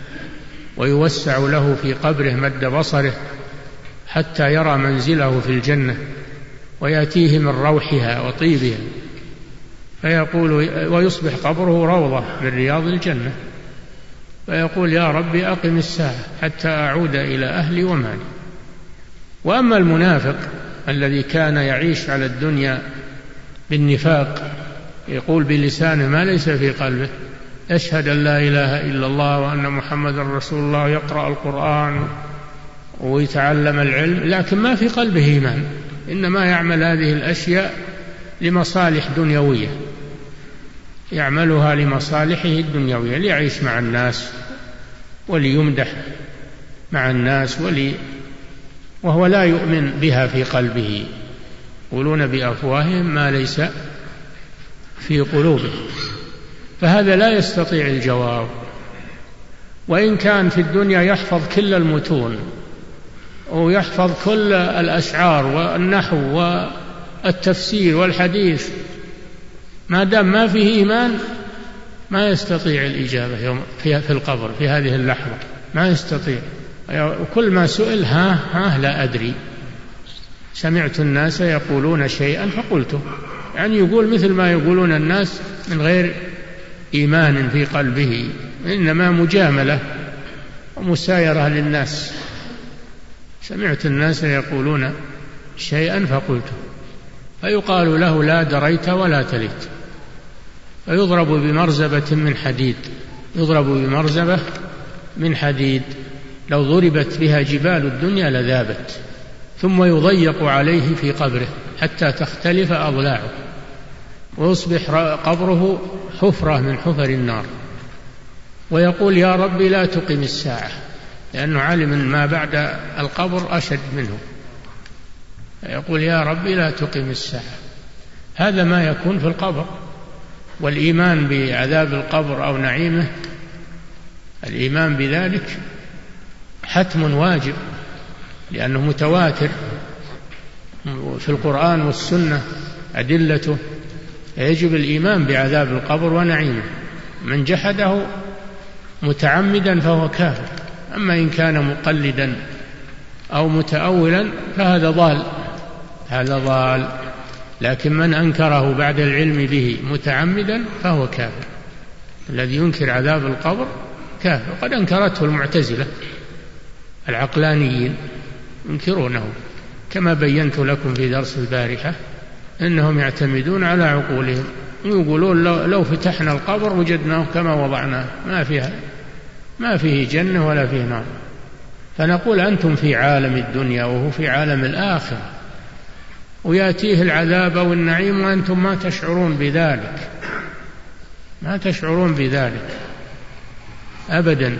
ويوسع له في قبره مد بصره حتى يرى منزله في الجنة ويأتيه من روحها وطيبها، فيقول ويصبح قبره روضة من رياض الجنة، فيقول يا ربي أقم الساعة حتى أعود إلى أهلي ومالي. وأما المنافق الذي كان يعيش على الدنيا بالنفاق، يقول بلسانه ما ليس في قلبه، يشهد أن لا إله إلا الله وأن محمد رسول الله، يقرأ القرآن ويتعلم العلم، لكن ما في قلبه إيمان، إنما يعمل هذه الأشياء لمصالح دنيوية، يعملها لمصالحه الدنيوية، ليعيش مع الناس وليمدح مع الناس ولي وهو لا يؤمن بها في قلبه، يقولون بأفواههم ما ليس في قلوبهم، فهذا لا يستطيع الجواب. وإن كان في الدنيا يحفظ كل المتون ويحفظ كل الأشعار والنحو والتفسير والحديث، ما دام ما فيه إيمان ما يستطيع الإجابة يوم في القبر في هذه اللحظة، ما يستطيع. وكل ما سئل ها ها لا أدري، سمعت الناس يقولون شيئا فقلته، يعني يقول مثل ما يقولون الناس من غير إيمان في قلبه، إنما مجاملة ومسايرة للناس. سمعت الناس يقولون شيئا فقلته، فيقال له لا دريت ولا تليت، فيضرب بمرزبة من حديد، يضرب بمرزبة من حديد لو ضربت بها جبال الدنيا لذابت، ثم يضيق عليه في قبره حتى تختلف أضلاعه ويصبح قبره حفرة من حفر النار، ويقول يا رب لا تقم الساعة، لأنه علم ما بعد القبر أشد منه، يقول يا رب لا تقم الساعة. هذا ما يكون في القبر. والإيمان بعذاب القبر أو نعيمه، الإيمان بذلك حتم واجب، لأنه متواتر في القرآن والسنة أدلته، يجب الإيمان بعذاب القبر ونعيمه. من جحده متعمدا فهو كافر، أما إن كان مقلدا أو متأولا فهذا ضال، هذا ضال. لكن من أنكره بعد العلم به متعمدا فهو كافر. الذي ينكر عذاب القبر كافر، قد أنكرته المعتزلة العقلانيين، ينكرونه كما بينت لكم في درس البارحة، إنهم يعتمدون على عقولهم، يقولون لو, لو فتحنا القبر وجدناه كما وضعناه، ما فيها ما فيه جنة ولا فيه نار. فنقول أنتم في عالم الدنيا وهو في عالم الآخرة، ويأتيه العذاب والنعيم وأنتم ما تشعرون بذلك، ما تشعرون بذلك أبدا.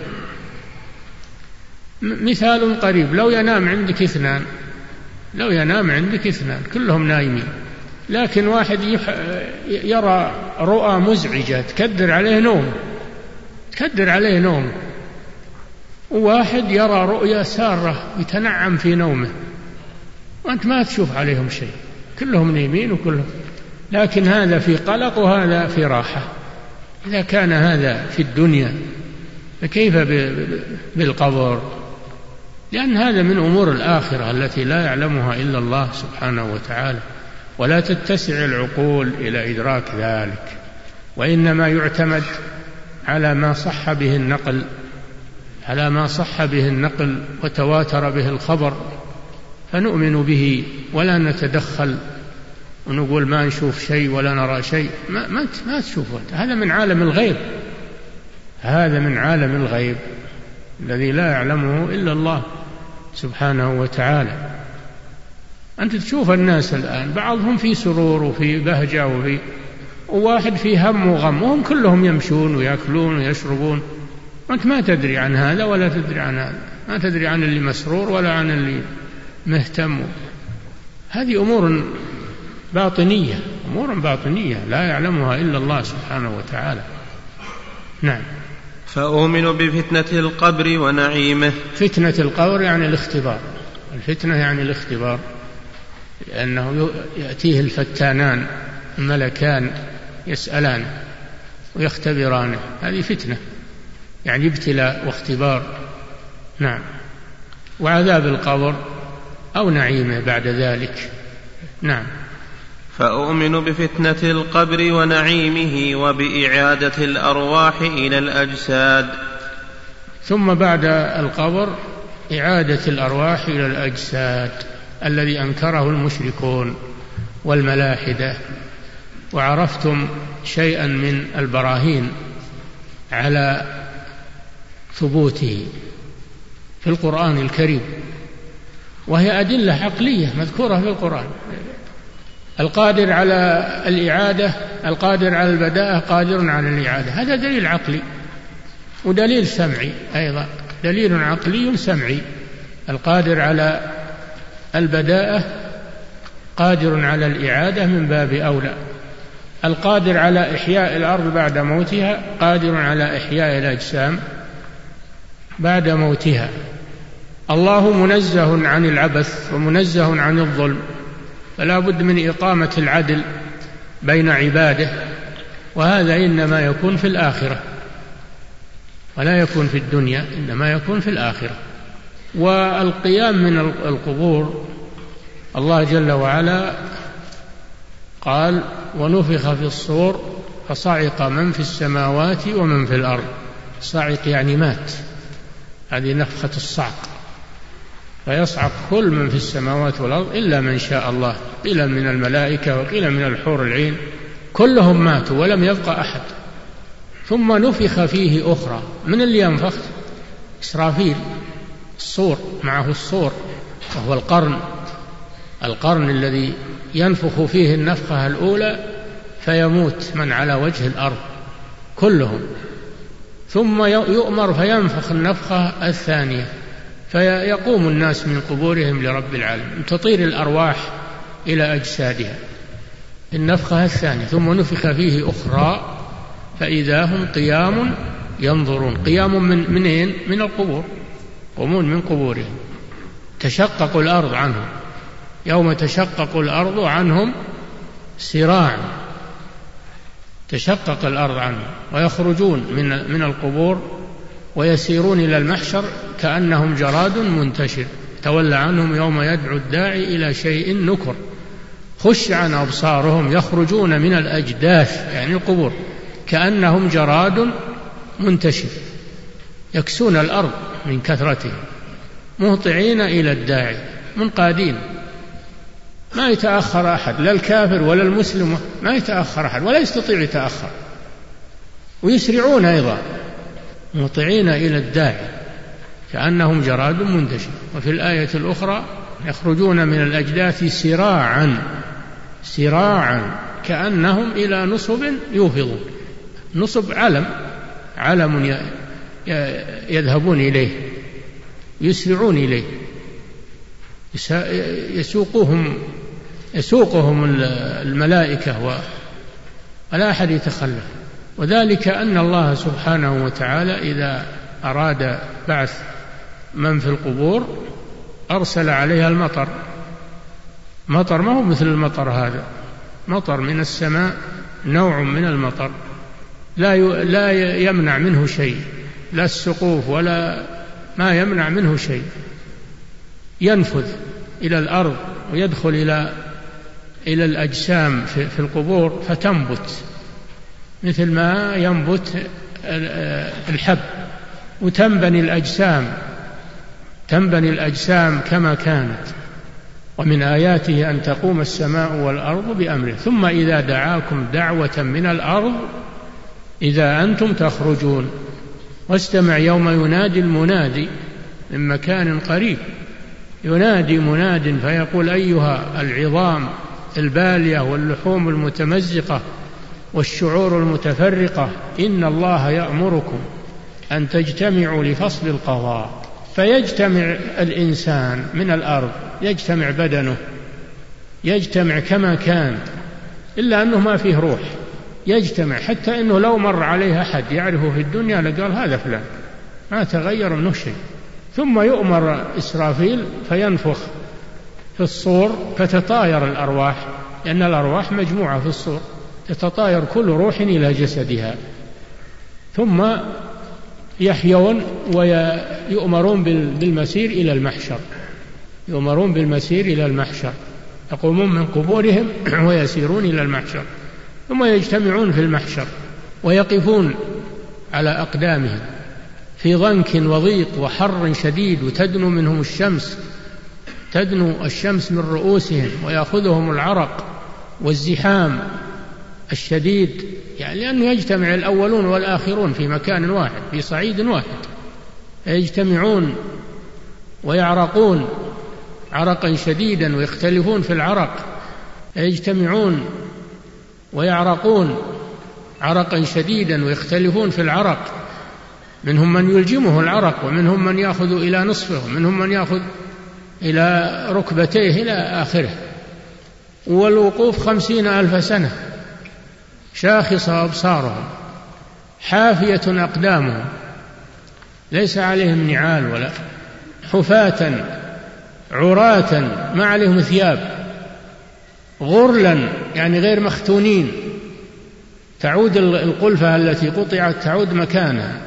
مثال قريب، لو ينام عندك اثنان لو ينام عندك اثنان كلهم نايمين، لكن واحد يرى رؤى مزعجة تكدر عليه نوم تكدر عليه نوم وواحد يرى رؤيا سارة يتنعم في نومه، وأنت ما تشوف عليهم شيء، كلهم نايمين وكلهم، لكن هذا في قلق وهذا في راحة. إذا كان هذا في الدنيا فكيف بالقبر؟ لأن هذا من أمور الآخرة التي لا يعلمها إلا الله سبحانه وتعالى، ولا تتسع العقول إلى إدراك ذلك، وإنما يعتمد على ما صح به النقل على ما صح به النقل وتواتر به الخبر، فنؤمن به ولا نتدخل ونقول ما نشوف شيء ولا نرى شيء. ما, ما, ما تشوفه، هذا من عالم الغيب، هذا من عالم الغيب الذي لا يعلمه إلا الله سبحانه وتعالى. أنت تشوف الناس الآن بعضهم في سرور وفي بهجة وفي وواحد في هم وغم، وهم كلهم يمشون ويأكلون ويشربون، وأنت ما تدري عن هذا ولا تدري عن هذا، ما تدري عن اللي مسرور ولا عن اللي مهتم. هذه أمور باطنية، أمور باطنية لا يعلمها إلا الله سبحانه وتعالى. نعم. فأؤمن بفتنة القبر ونعيمه. فتنة القبر يعني الاختبار، الفتنة يعني الاختبار، لأنه يأتيه الفتانان الملكان يسألانه ويختبرانه، هذه فتنة يعني ابتلاء واختبار. نعم. وعذاب القبر أو نعيمه بعد ذلك. نعم. فأؤمن بفتنة القبر ونعيمه وبإعادة الأرواح إلى الأجساد. ثم بعد القبر إعادة الأرواح إلى الأجساد الذي أنكره المشركون والملاحدة. وعرفتم شيئا من البراهين على ثبوته في القرآن الكريم، وهي أدلة عقلية مذكورة في القرآن. القادر على الإعادة، القادر على البداءة قادر على الإعادة، هذا دليل عقلي ودليل سمعي أيضا، دليل عقلي سمعي. القادر على البداءة قادر على الإعادة من باب أولى. القادر على إحياء الأرض بعد موتها قادر على إحياء الأجسام بعد موتها. الله منزه عن العبث ومنزه عن الظلم، فلا بد من إقامة العدل بين عباده، وهذا إنما يكون في الآخرة ولا يكون في الدنيا، إنما يكون في الآخرة. والقيام من القبور، الله جل وعلا قال ونفخ في الصور فصعق من في السماوات ومن في الأرض. صعق يعني مات، هذه نفخة الصعق، فيصعق كل من في السماوات والأرض إلا من شاء الله، قيل من الملائكة وقيل من الحور العين، كلهم ماتوا ولم يبقى أحد. ثم نفخ فيه أخرى، من اللي ينفخ؟ إسرافيل، الصور معه الصور، وهو القرن، القرن الذي ينفخ فيه النفخة الأولى فيموت من على وجه الأرض كلهم، ثم يؤمر فينفخ النفخة الثانية فيقوم الناس من قبورهم لرب العالمين، تطير الأرواح إلى أجسادها النفخة الثانية. ثم نفخ فيه أخرى فإذا هم قيام ينظرون. قيام من منين؟ من القبور، قومون من قبورهم. تشقق الأرض عنهم، يوم تشقق الأرض عنهم سراعا، تشقق الأرض عنهم ويخرجون من من القبور ويسيرون إلى المحشر كأنهم جراد منتشر. تولى عنهم يوم يدعو الداعي إلى شيء نكر، خش عن أبصارهم يخرجون من الأجداث يعني القبور كأنهم جراد منتشر، يكسون الأرض من كثرتهم، مهطعين إلى الداعي، منقادين، ما يتأخر أحد، لا الكافر ولا المسلم، ما يتأخر أحد ولا يستطيع يتأخر، ويسرعون أيضا مهطعين إلى الداعي كأنهم جراد منتشر. وفي الآية الأخرى يخرجون من الأجداث سراعا، سراعا كأنهم إلى نصب يوفضون. نصب علم، علم يذهبون إليه، يسرعون إليه، يسوقهم يسوقهم الملائكة ولا أحد يتخلف. وذلك أن الله سبحانه وتعالى إذا أراد بعث من في القبور أرسل عليها المطر. مطر ما هو مثل المطر هذا، مطر من السماء، نوع من المطر لا لا يمنع منه شيء، لا السقوف ولا ما يمنع منه شيء، ينفذ إلى الأرض ويدخل إلى إلى الأجسام في القبور فتنبت مثل ما ينبت الحب، وتنبني الأجسام، تنبني الأجسام كما كانت. ومن آياته أن تقوم السماء والأرض بأمره ثم إذا دعاكم دعوة من الأرض إذا أنتم تخرجون واستمع يوم ينادي المنادي من مكان قريب ينادي مناد فيقول أيها العظام البالية واللحوم المتمزقة والشعور المتفرقة إن الله يأمركم أن تجتمعوا لفصل القضاء. فيجتمع الإنسان من الأرض، يجتمع بدنه، يجتمع كما كان، إلا أنه ما فيه روح، يجتمع حتى أنه لو مر عليه أحد يعرفه في الدنيا لقال هذا فلان، ما تغير منه شيء. ثم يؤمر إسرافيل فينفخ في الصور فتطاير الأرواح، لأن الأرواح مجموعة في الصور، تتطاير كل روح إلى جسدها، ثم يحيون ويؤمرون بالمسير إلى المحشر، يؤمرون بالمسير إلى المحشر، يقومون من قبورهم ويسيرون إلى المحشر، ثم يجتمعون في المحشر ويقفون على أقدامهم في ضنك وضيق وحر شديد، وتدنو منهم الشمس، تدنو الشمس من رؤوسهم ويأخذهم العرق والزحام الشديد، يعني لأنه يجتمع الأولون والآخرون في مكان واحد في صعيد واحد، يجتمعون ويعرقون عرقا شديدا ويختلفون في العرق، يجتمعون ويعرقون عرقا شديدا ويختلفون في العرق، منهم من يلجمه العرق، ومنهم من يأخذ إلى نصفه، ومنهم من يأخذ إلى ركبتيه إلى آخره. والوقوف خمسين ألف سنة، شاخصة أبصارهم، حافية أقدامهم، ليس عليهم نعال ولا، حفاة عراة ما عليهم ثياب، غرلا يعني غير مختونين، تعود القلفة التي قطعت تعود مكانها،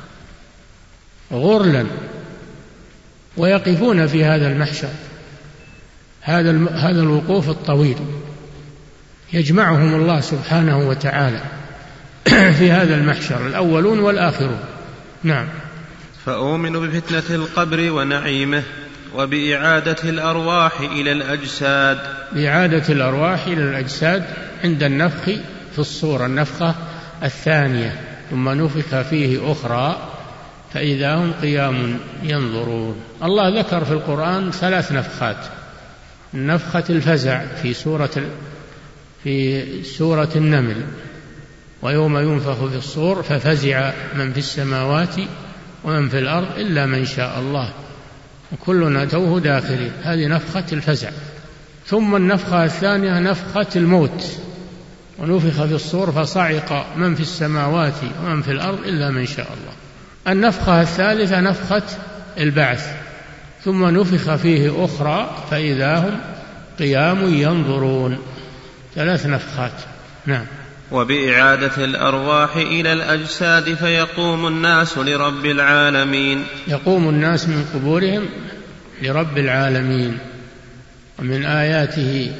غرلا، ويقفون في هذا المحشر، هذا هذا الوقوف الطويل يجمعهم الله سبحانه وتعالى في هذا المحشر، الأولون والآخرون. نعم. فأؤمن بفتنة القبر ونعيمه وبإعادة الأرواح إلى الأجساد، بإعادة الأرواح إلى الأجساد عند النفخ في الصور، النفخة الثانية، ثم نفخ فيه أخرى فإذا هم قيام ينظرون. الله ذكر في القرآن ثلاث نفخات: نفخة الفزع في سورة في سورة النمل، ويوم ينفخ في الصور ففزع من في السماوات ومن في الأرض إلا من شاء الله وكلنا أتوه داخلين، هذه نفخة الفزع. ثم النفخة الثانية نفخة الموت، ونفخ في الصور فصعق من في السماوات ومن في الأرض إلا من شاء الله. النفخة الثالثة نفخة البعث، ثم نفخ فيه أخرى فإذا هم قيام ينظرون، ثلاث نفخات. نعم. وبإعادة الأرواح إلى الأجساد فيقوم الناس لرب العالمين، يقوم الناس من قبورهم لرب العالمين. ومن آياته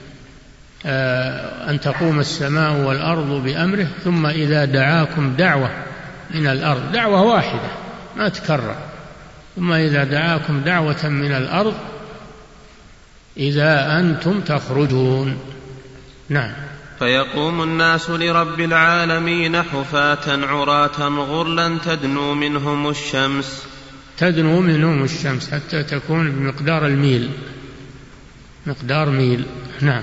أن تقوم السماء والأرض بأمره ثم إذا دعاكم دعوة من الأرض، دعوة واحدة ما تكرر، ثم إذا دعاكم دعوة من الأرض إذا أنتم تخرجون. نعم. فيقوم الناس لرب العالمين حفاة عراة غرلا تدنو منهم الشمس، تدنو منهم الشمس حتى تكون بمقدار الميل، مقدار ميل. نعم.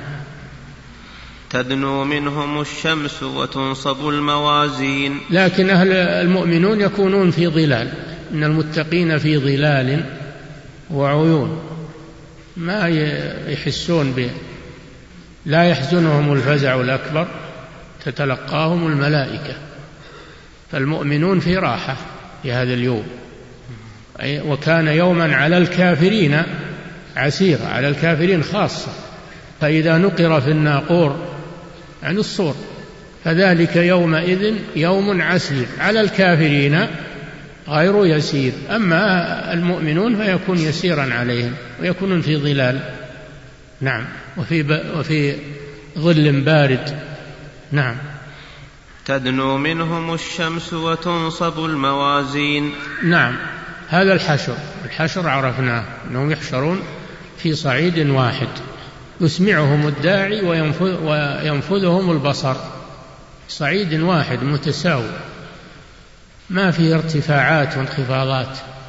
تدنو منهم الشمس وتنصب الموازين، لكن أهل المؤمنون يكونون في ظلال، إن المتقين في ظلال وعيون، ما يحسون به، لا يحزنهم الفزع الأكبر، تتلقاهم الملائكة، فالمؤمنون في راحة في هذا اليوم. وكان يوما على الكافرين عسيرا، على الكافرين خاصة، فإذا نقر في الناقور عن الصور فذلك يومئذ يوم عسير، على الكافرين غير يسير، أما المؤمنون فيكون يسيرا عليهم ويكونون في ظلال. نعم. وفي, وفي ظل بارد. نعم. تدنو منهم الشمس وتنصب الموازين. نعم. هذا الحشر، الحشر عرفناه أنهم يحشرون في صعيد واحد، يسمعهم الداعي وينفذهم البصر، صعيد واحد متساوي ما فيه ارتفاعات وانخفاضات،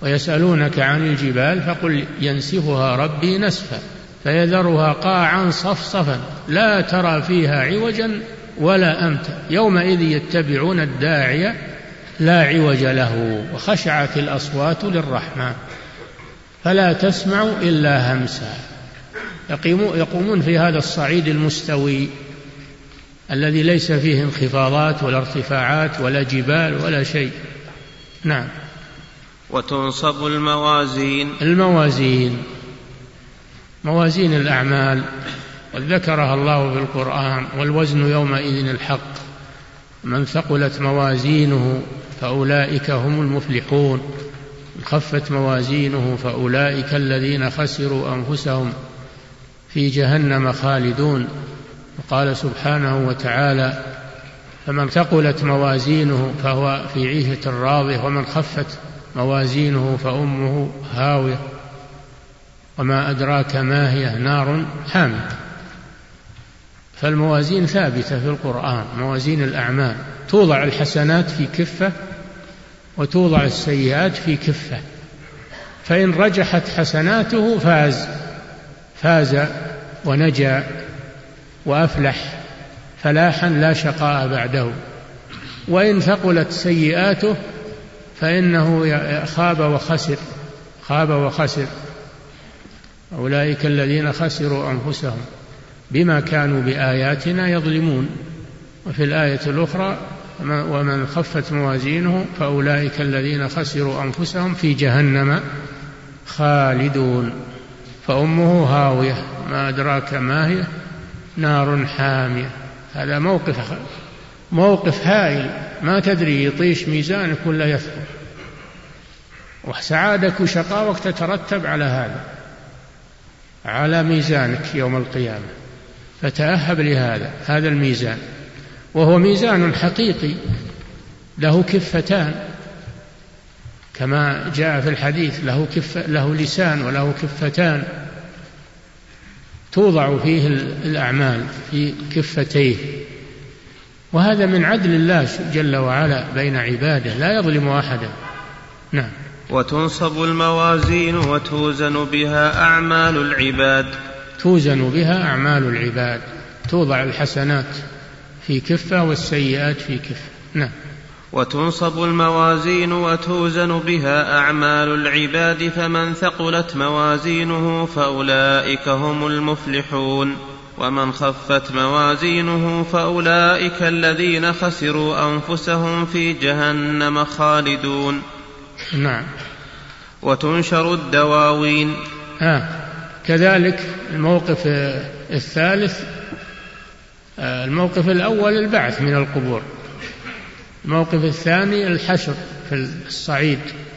ويسألونك عن الجبال فقل ينسفها ربي نسفا فيذرها قاعا صفصفا لا ترى فيها عوجا ولا أمتا يومئذ يتبعون الداعي لا عوج له وخشعت الأصوات للرحمن فلا تسمع إلا همسا. يقومون في هذا الصعيد المستوي الذي ليس فيه انخفاضات ولا ارتفاعات ولا جبال ولا شيء. نعم. وتنصب الموازين الموازين موازين الأعمال وذكرها الله في القرآن والوزن يومئذ الحق من ثقلت موازينه فأولئك هم المفلحون من خفت موازينه فأولئك الذين خسروا أنفسهم في جهنم خالدون. وقال سبحانه وتعالى فمن ثقلت موازينه فهو في عيشة راضية ومن خفت موازينه فأمه هاوية وما أدراك ما هي نار حامية. فالموازين ثابتة في القرآن موازين الأعمال توضع الحسنات في كفة وتوضع السيئات في كفة فإن رجحت حسناته فاز فاز ونجا وأفلح فلاحا لا شقاء بعده وإن ثقلت سيئاته فإنه خاب وخسر خاب وخسر أولئك الذين خسروا أنفسهم بما كانوا بآياتنا يظلمون. وفي الآية الأخرى ومن خفت موازينه فأولئك الذين خسروا أنفسهم في جهنم خالدون فأمه هاوية ما أدراك ما هي نار حامية. هذا موقف موقف هائل ما تدري يطيش ميزانك ولا يثقل وسعادك وشقاوك تترتب على هذا على ميزانك يوم القيامة فتأهب لهذا هذا الميزان وهو ميزان حقيقي له كفتان كما جاء في الحديث له, كف له لسان وله كفتان توضع فيه الأعمال في كفتيه وهذا من عدل الله جل وعلا بين عباده لا يظلم أحدا. نعم. وتنصب الموازين وتوزن بها أعمال العباد توزن بها أعمال العباد توضع الحسنات في كفة والسيئات في كفة. نعم. وتنصب الموازين وتوزن بها أعمال العباد فمن ثقلت موازينه فأولئك هم المفلحون ومن خفت موازينه فأولئك الذين خسروا أنفسهم في جهنم خالدون. نعم. وتنشر الدواوين آه. كذلك الموقف الثالث الموقف الأول البعث من القبور الموقف الثاني الحشر في الصعيد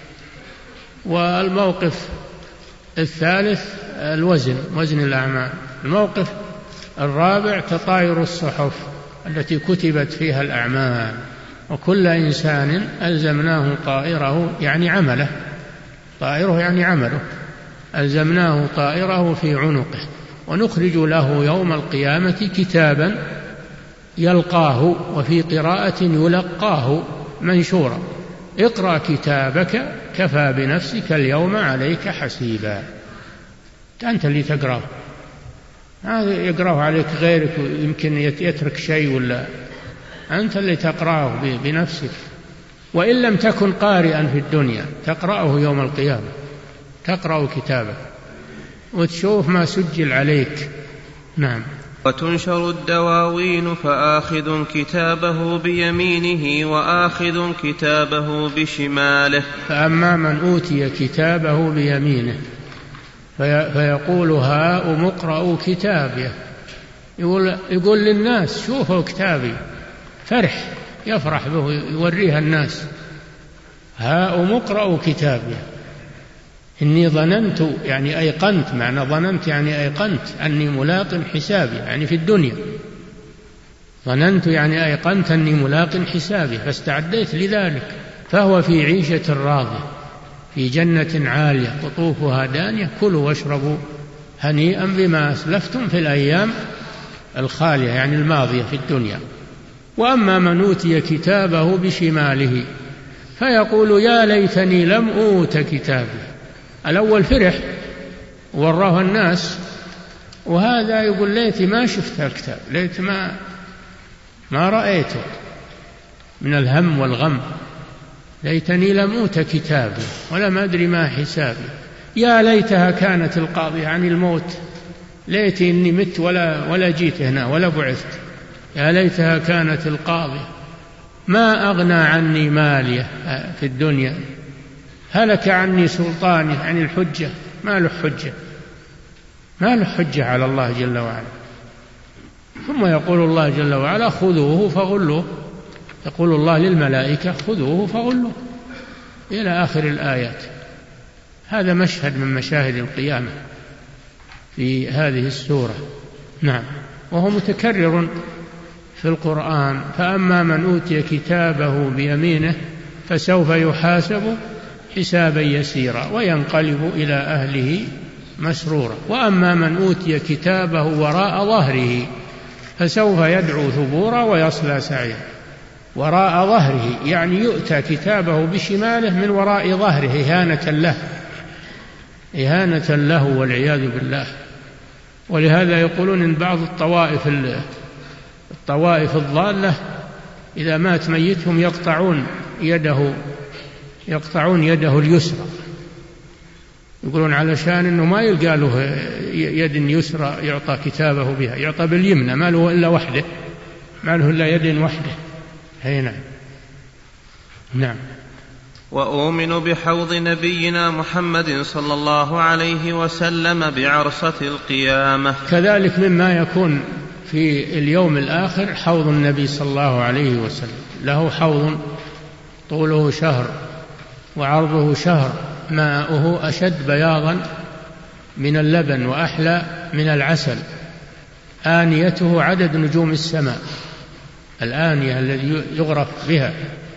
والموقف الثالث الوزن وزن الأعمال. الموقف الرابع تطاير الصحف التي كتبت فيها الأعمال وكل إنسان ألزمناه طائره يعني عمله طائره يعني عمله ألزمناه طائره في عنقه ونخرج له يوم القيامة كتابا يلقاه وفي قراءة يلقاه منشورا اقرأ كتابك كفى بنفسك اليوم عليك حسيبا. أنت اللي تقرأه هذا يقرأه عليك غيرك يمكن يترك شيء ولا أنت اللي تقرأه بنفسك وإن لم تكن قارئا في الدنيا تقرأه يوم القيامة تقرأ كتابك وتشوف ما سجل عليك. نعم. وتنشر الدواوين فآخذ كتابه بيمينه وآخذ كتابه بشماله. فأما من أوتي كتابه بيمينه في فيقول هاؤم اقرءوا كتابيه يقول, يقول للناس شوفوا كتابي فرح يفرح به يوريها الناس هاؤم اقرءوا كتابيه إني ظننت يعني أيقنت معنى ظننت يعني أيقنت أني ملاق حسابي يعني في الدنيا ظننت يعني أيقنت أني ملاق حسابي فاستعديت لذلك فهو في عيشة راضية في جنة عالية قطوفها دانية كلوا واشربوا هنيئا بما أسلفتم في الأيام الخالية يعني الماضية في الدنيا. وأما من أوتي كتابه بشماله فيقول يا ليتني لم أوت كتابي. الأول فرح وراه الناس، وهذا يقول ليتي ما شفت الكتاب، ليت ما ما رأيته من الهم والغم، ليتني لم أوت كتابي ولم أدري ما حسابي. يا ليتها كانت القاضية عن الموت، ليتي إني مت ولا ولا جيت هنا ولا بعثت. يا ليتها كانت القاضية ما أغنى عني مالية في الدنيا، هلك عني سلطاني عن الحجة. ما له حجة، ما له حجة على الله جل وعلا. ثم يقول الله جل وعلا خذوه فغلوه، يقول الله للملائكة خذوه فغلوه إلى آخر الآيات. هذا مشهد من مشاهد القيامة في هذه السورة. نعم، وهو متكرر في القرآن. فأما من أوتي كتابه بيمينه فسوف يحاسب حسابا يسيرا وينقلب إلى أهله مسرورا، وأما من أوتي كتابه وراء ظهره فسوف يدعو ثبورا ويصلى سعيرا. وراء ظهره يعني يؤتى كتابه بشماله من وراء ظهره إهانة له، إهانة له والعياذ بالله. ولهذا يقولون إن بعض الطوائف الطوائف الضالة إذا مات ميتهم يقطعون يده يقطعون يده اليسرى، يقولون علشان أنه ما يلقى له يد يسرى يعطى كتابه بها، يعطى باليمنى، ما له إلا وحده، ما له إلا يد وحده. هنا نعم. وأؤمن بحوض نبينا محمد صلى الله عليه وسلم بعرصة القيامة. كذلك مما يكون في اليوم الآخر حوض النبي صلى الله عليه وسلم، له حوض طوله شهر وعرضه شهر، ماؤه أشد بياضا من اللبن وأحلى من العسل، آنيته عدد نجوم السماء، الآنية الذي يغرف بها،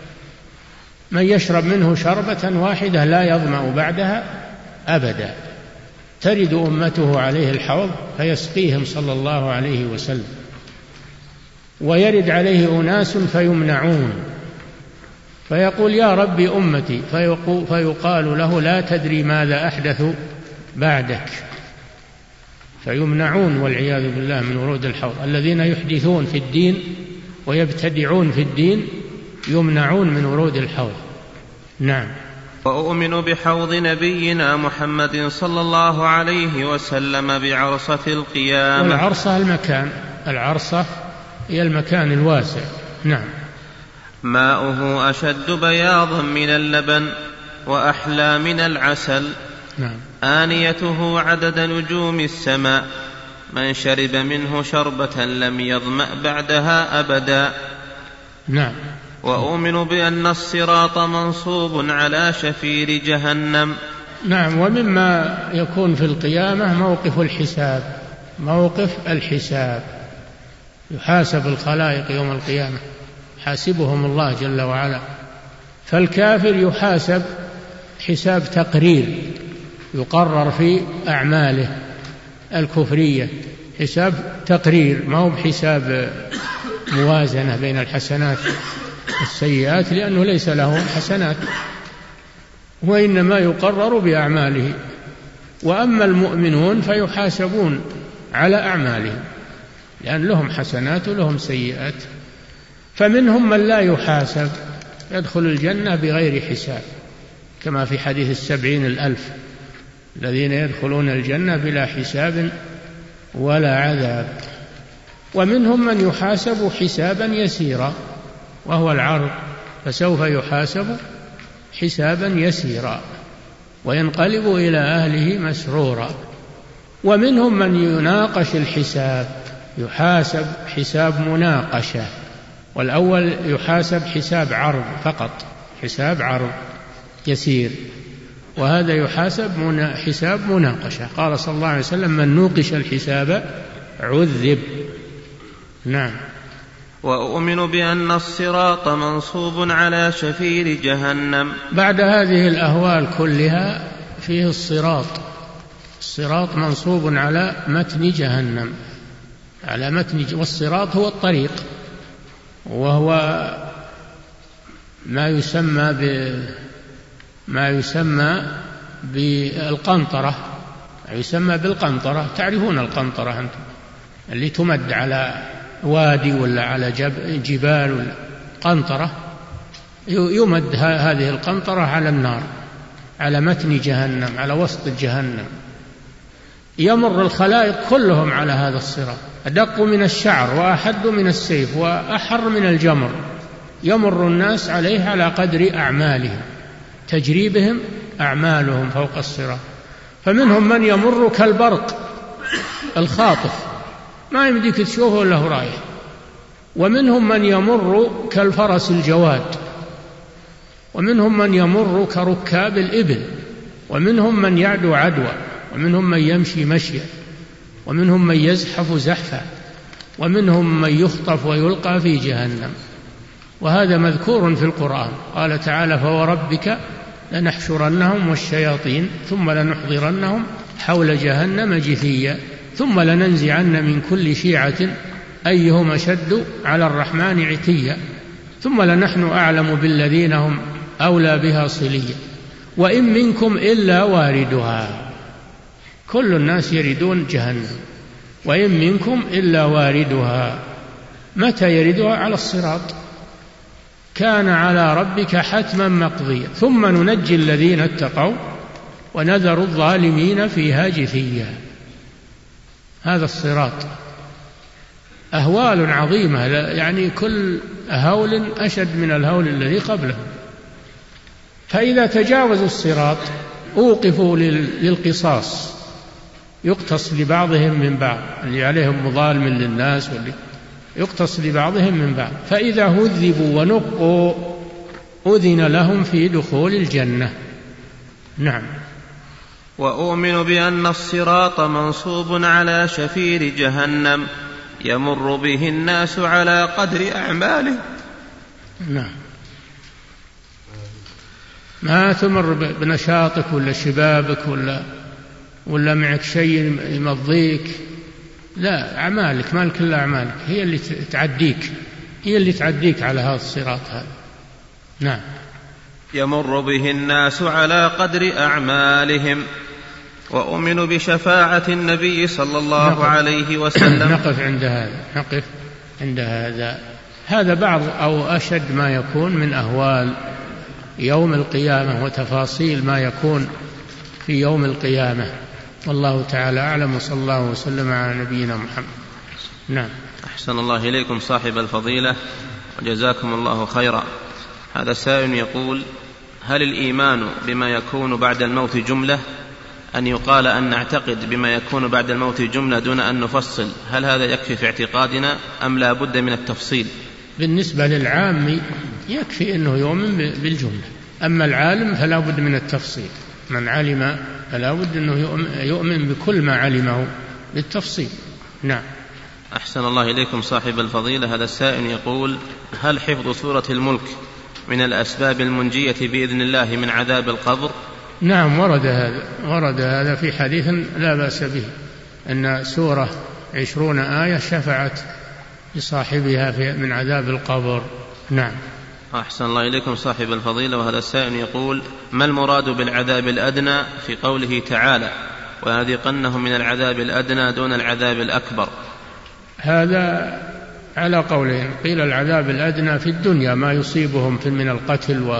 من يشرب منه شربة واحدة لا يظمأ بعدها أبدا. ترد أمته عليه الحوض فيسقيهم صلى الله عليه وسلم، ويرد عليه أناس فيمنعون، فيقول يا ربي أمتي، فيقال له لا تدري ماذا أحدث بعدك، فيمنعون والعياذ بالله من ورود الحوض. الذين يحدثون في الدين ويبتدعون في الدين يمنعون من ورود الحوض. نعم. وأؤمن بحوض نبينا محمد صلى الله عليه وسلم بعرصة القيامة. والعرصة المكان، العرصة هي المكان الواسع. نعم. ماؤه أشد بياضا من اللبن وأحلى من العسل. نعم. آنيته عدد نجوم السماء، من شرب منه شربة لم يظمأ بعدها أبدا. نعم. وأؤمن بأن الصراط منصوب على شفير جهنم. نعم. ومما يكون في القيامة موقف الحساب، موقف الحساب، يحاسب الخلائق يوم القيامة، حاسبهم الله جل وعلا. فالكافر يحاسب حساب تقرير، يقرر في أعماله الكفرية حساب تقرير، ما هو بحساب موازنة بين الحسنات والسيئات، لأنه ليس له حسنات، وإنما يقرر بأعماله. وأما المؤمنون فيحاسبون على أعمالهم، لأن لهم حسنات ولهم سيئات. فمنهم من لا يحاسب يدخل الجنة بغير حساب، كما في حديث السبعين الألف الذين يدخلون الجنة بلا حساب ولا عذاب. ومنهم من يحاسب حسابا يسيرا وهو العرض، فسوف يحاسب حسابا يسيرا وينقلب إلى أهله مسرورا. ومنهم من يناقش الحساب، يحاسب حساب مناقشة، والأول يحاسب حساب عرض فقط، حساب عرض يسير، وهذا يحاسب منا حساب مناقشة. قال صلى الله عليه وسلم من نوقش الحساب عذب. نعم. وأؤمن بأن الصراط منصوب على شفير جهنم. بعد هذه الأهوال كلها فيه الصراط، الصراط منصوب على متن جهنم، على متن، والصراط هو الطريق، وهو ما يسمى ب ما يسمى بالقنطرة، يسمى بالقنطرة. تعرفون القنطرة أنتم، اللي تمد على وادي ولا على جبال ولا قنطرة، يمد هذه القنطرة على النار، على متن جهنم، على وسط جهنم. يمر الخلائق كلهم على هذا الصراط، أدق من الشعر وأحد من السيف وأحر من الجمر. يمر الناس عليه على قدر أعمالهم، تجري بهم أعمالهم فوق الصراط. فمنهم من يمر كالبرق الخاطف، ما يمديك تشوفه إلا هو رايح. ومنهم من يمر كالفرس الجواد، ومنهم من يمر كركاب الإبل، ومنهم من يعدو عدوى، ومنهم من يمشي مشيا، ومنهم من يزحف زحفا، ومنهم من يخطف ويلقى في جهنم. وهذا مذكور في القرآن. قال تعالى: فوربك لنحشرنهم والشياطين ثم لنحضرنهم حول جهنم جثيا ثم لننزعن من كل شيعة أيهم أشد على الرحمن عتيا ثم لنحن أعلم بالذين هم أولى بها صليا وإن منكم إلا واردها. كل الناس يردون جهنم، وإن منكم إلا واردها. متى يردها؟ على الصراط، كان على ربك حتما مقضيا ثم ننجي الذين اتقوا ونذر الظالمين فيها جثيا. هذا الصراط أهوال عظيمة، يعني كل هول أشد من الهول الذي قبله. فإذا تجاوزوا الصراط أوقفوا للقصاص، يقتص لبعضهم من بعض، اللي عليهم مظالم للناس واللي يقتص لبعضهم من بعض. فإذا هذبوا ونقوا أذن لهم في دخول الجنة. نعم. وأؤمن بأن الصراط منصوب على شفير جهنم يمر به الناس على قدر أعماله. نعم. ما تمر بنشاطك ولا شبابك ولا ولا معك شيء يمضيك، لا، أعمالك، ما لك إلا أعمالك هي اللي تعديك، هي اللي تعديك على هذا الصراط هذا. نعم. يمر به الناس على قدر أعمالهم. وأؤمن بشفاعة النبي صلى الله نقف. عليه وسلم. نقف عند هذا، نقف عند هذا. هذا بعض أو أشد ما يكون من أهوال يوم القيامة وتفاصيل ما يكون في يوم القيامة. والله تعالى أعلم، وصلى الله وسلم على نبينا محمد. نعم. أحسن الله إليكم صاحب الفضيلة وجزاكم الله خيرا. هذا سائل يقول: هل الإيمان بما يكون بعد الموت جملة؟ أن يقال أن نعتقد بما يكون بعد الموت جملة دون أن نفصل، هل هذا يكفي في اعتقادنا أم لا بد من التفصيل؟ بالنسبة للعام يكفي أنه يؤمن بالجملة، أما العالم فلا بد من التفصيل. من علم فلا بد أنه يؤمن بكل ما علمه بالتفصيل. نعم. أحسن الله إليكم صاحب الفضيلة. هذا السائل يقول: هل حفظ سورة الملك من الأسباب المنجية بإذن الله من عذاب القبر؟ نعم، ورد هذا، ورد هذا في حديث لا بأس به، أن سورة عشرون آية شفعت لصاحبها من عذاب القبر. نعم. أحسن الله إليكم صاحب الفضيلة. وهذا السائل يقول: ما المراد بالعذاب الأدنى في قوله تعالى: ويذيقنهم من العذاب الأدنى دون العذاب الأكبر؟ هذا على قولين، قيل العذاب الأدنى في الدنيا ما يصيبهم من القتل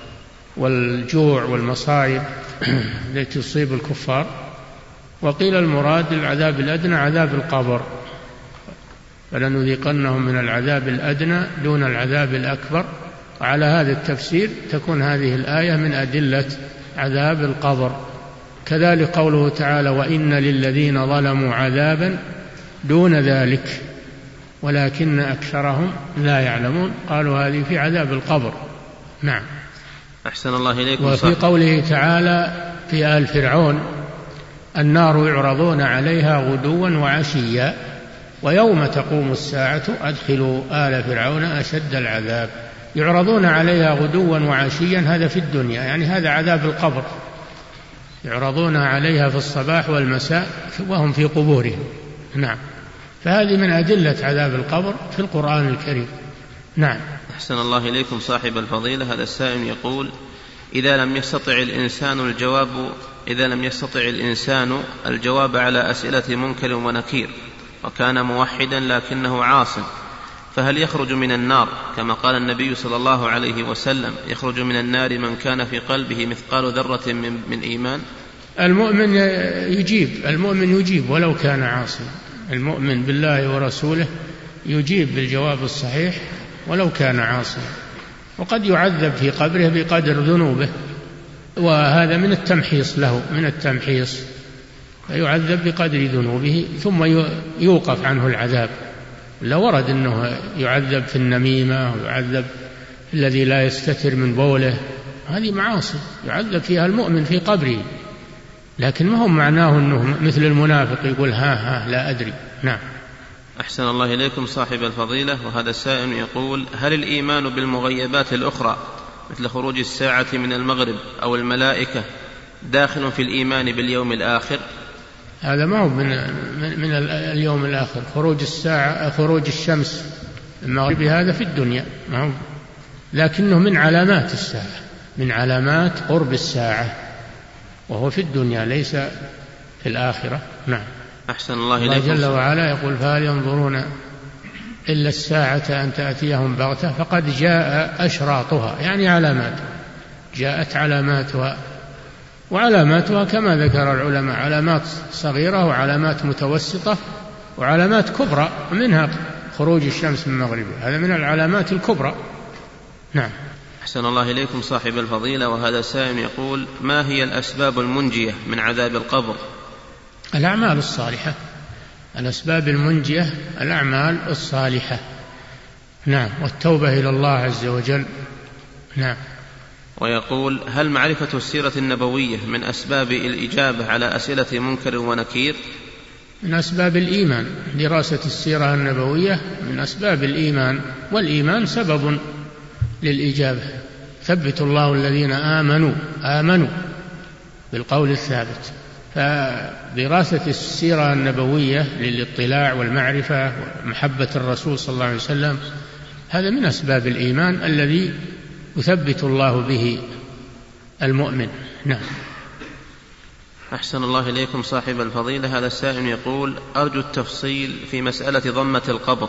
والجوع والمصائب التي تصيب الكفار، وقيل المراد العذاب الأدنى عذاب القبر، فلنذيقنهم من العذاب الأدنى دون العذاب الأكبر. وعلى هذا التفسير تكون هذه الآية من أدلة عذاب القبر. كذلك قوله تعالى: وإن للذين ظلموا عذابا دون ذلك ولكن أكثرهم لا يعلمون. قالوا هذه في عذاب القبر. نعم. أحسن الله إليكم. وفي قوله تعالى في آل فرعون: النار يعرضون عليها غدوا وعشيا ويوم تقوم الساعة أدخلوا آل فرعون أشد العذاب. يعرضون عليها غدوا وعشيا، هذا في الدنيا، يعني هذا عذاب القبر، يعرضون عليها في الصباح والمساء وهم في قبورهم. نعم. فهذه من أدلة عذاب القبر في القرآن الكريم. نعم. أحسن الله إليكم صاحب الفضيلة. هذا السائل يقول: إذا لم يستطع الإنسان الجواب إذا لم يستطع الإنسان الجواب على أسئلة منكر ونكير وكان موحدا لكنه عاصٍ، فهل يخرج من النار كما قال النبي صلى الله عليه وسلم: يخرج من النار من كان في قلبه مثقال ذرة من, من إيمان؟ المؤمن يجيب المؤمن يجيب ولو كان عاصٍ. المؤمن بالله ورسوله يجيب بالجواب الصحيح ولو كان عاصٍ، وقد يعذب في قبره بقدر ذنوبه، وهذا من التمحيص له من التمحيص فيعذب بقدر ذنوبه ثم يوقف عنه العذاب. لا ورد أنه يعذب في النميمة ويعذب الذي لا يستتر من بوله، هذه معاصي يعذب فيها المؤمن في قبره، لكن ما هو معناه أنه مثل المنافق يقول ها ها لا أدري. نعم. أحسن الله إليكم صاحب الفضيلة. وهذا السائل يقول: هل الإيمان بالمغيبات الأخرى مثل خروج الساعة من المغرب أو الملائكة داخل في الإيمان باليوم الآخر؟ هذا ما هو من, من اليوم الآخر. خروج الساعة خروج الشمس المغرب هذا في الدنيا، ما هو، لكنه من علامات الساعة، من علامات قرب الساعة، وهو في الدنيا ليس في الآخرة. نعم. أحسن الله إليكم. الله جل وعلا يقول: فهل ينظرون إلا الساعة أن تأتيهم بغتة فقد جاء أشراطها، يعني علامات، جاءت علاماتها، وعلاماتها كما ذكر العلماء علامات صغيرة وعلامات متوسطة وعلامات كبرى، منها خروج الشمس من مغربها، هذا من العلامات الكبرى. نعم. أحسن الله إليكم صاحب الفضيلة. وهذا سائل يقول: ما هي الأسباب المنجية من عذاب القبر؟ الأعمال الصالحة. الأسباب المنجية الأعمال الصالحة. نعم. والتوبة إلى الله عز وجل. نعم. ويقول: هل معرفة السيرة النبوية من أسباب الإجابة على أسئلة منكر ونكير؟ من أسباب الإيمان. دراسة السيرة النبوية من أسباب الإيمان، والإيمان سبب للإجابة. ثبت الله الذين آمنوا آمنوا بالقول الثابت. فدراسة السيرة النبوية للاطلاع والمعرفة ومحبة الرسول صلى الله عليه وسلم هذا من أسباب الإيمان الذي يثبت الله به المؤمن. نعم. أحسن الله إليكم صاحب الفضيلة. هذا السائل يقول: أرجو التفصيل في مسألة ضمة القبر.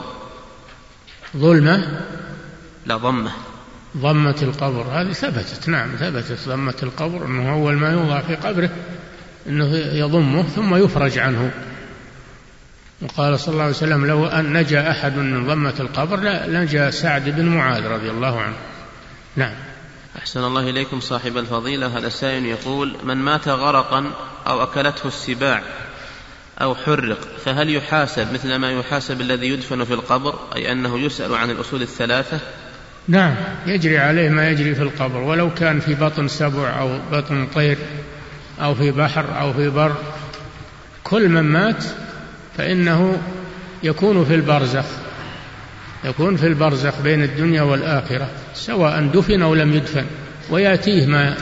ظلمة؟ لا، ضمة. ضمة القبر هذه ثبتت. نعم ثبتت ضمة القبر، أنه أول ما يوضع في قبره أنه يضمه ثم يفرج عنه. وقال صلى الله عليه وسلم: لو أن نجا أحد من ضمة القبر لنجا سعد بن معاذ رضي الله عنه. نعم. أحسن الله إليكم صاحب الفضيلة. هذا السائل يقول: من مات غرقا أو أكلته السباع أو حرق فهل يحاسب مثل ما يحاسب الذي يدفن في القبر، أي أنه يسأل عن الأصول الثلاثة؟ نعم، يجري عليه ما يجري في القبر، ولو كان في بطن سبع أو بطن طير أو في بحر أو في بر. كل من مات فإنه يكون في البرزخ، يكون في البرزخ بين الدنيا والآخرة، سواء دفن أو لم يدفن، ويأتيه ما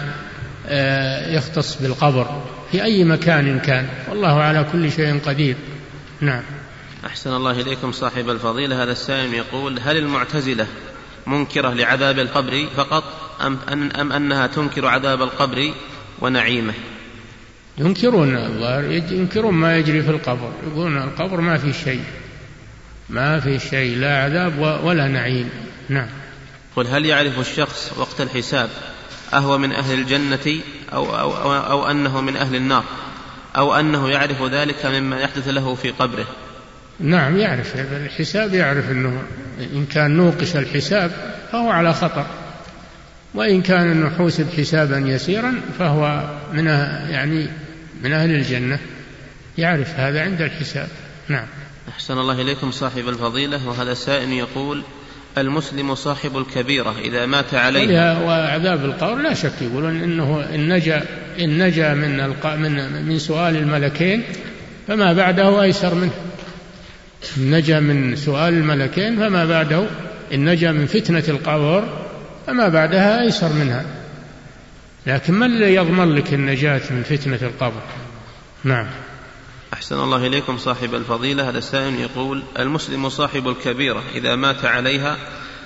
يختص بالقبر في أي مكان كان، والله على كل شيء قدير. نعم. أحسن الله إليكم صاحب الفضيلة. هذا السائل يقول: هل المعتزلة منكرة لعذاب القبر فقط أم, أن أم أنها تنكر عذاب القبر ونعيمه؟ ينكرون ينكرون ما يجري في القبر، يقولون القبر ما في شيء، ما في شيء، لا عذاب ولا نعيم. نعم. قل: هل يعرف الشخص وقت الحساب أهو من أهل الجنة أو, أو, أو, أو أنه من أهل النار، أو أنه يعرف ذلك مما يحدث له في قبره؟ نعم يعرف الحساب، يعرف أنه إن كان نوقش الحساب فهو على خطر، وإن كان أنه حوسب حسابا يسيرا فهو من يعني من أهل الجنة، يعرف هذا عند الحساب. نعم. أحسن الله إليكم صاحب الفضيلة. وهذا السائل يقول: المسلم صاحب الكبيرة إذا مات عليها. وعذاب القبر لا شك يقولون إنه إن نجا إن نجا من من من سؤال الملكين فما بعده أيسر منه. إن نجا من سؤال الملكين فما بعده، إن نجا من فتنة القبر فما بعدها أيسر منها. لكن من الذي يضمن لك النجاة من فتنة القبر؟ نعم. أحسن الله إليكم صاحب الفضيلة. هذا السائل يقول: المسلم صاحب الكبيرة إذا مات عليها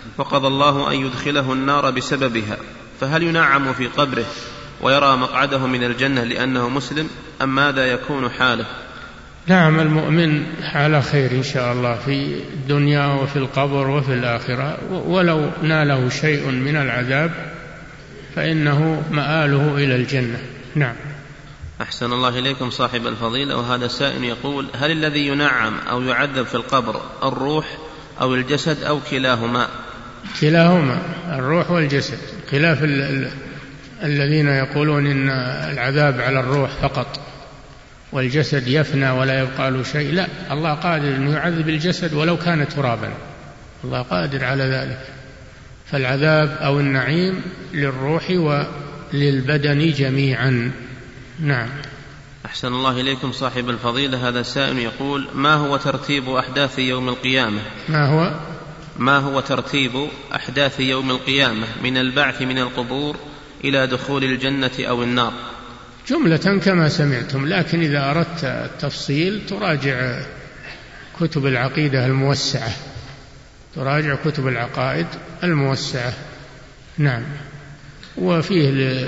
وقضى الله أن يدخله النار بسببها، فهل ينعم في قبره ويرى مقعده من الجنة لأنه مسلم، أم ماذا يكون حاله؟ نعم، المؤمن على خير إن شاء الله في الدنيا وفي القبر وفي الآخرة، ولو ناله شيء من العذاب فإنه مآله إلى الجنة. نعم. أحسن الله إليكم صاحب الفضيلة، وهذا سائل يقول: هل الذي ينعم أو يعذب في القبر الروح أو الجسد أو كلاهما؟ كلاهما، الروح والجسد، خلاف ال ال الذين يقولون إن العذاب على الروح فقط والجسد يفنى ولا يبقى له شيء. لا، الله قادر أن يعذب الجسد ولو كان ترابا، الله قادر على ذلك. فالعذاب أو النعيم للروح وللبدن جميعا. نعم. أحسن الله إليكم صاحب الفضيلة، هذا سائل يقول: ما هو ترتيب أحداث يوم القيامة؟ ما هو ما هو ترتيب أحداث يوم القيامة من البعث من القبور إلى دخول الجنة أو النار؟ جملة كما سمعتم، لكن إذا أردت التفصيل تراجع كتب العقيدة الموسعة، تراجع كتب العقائد الموسعة. نعم. وفيه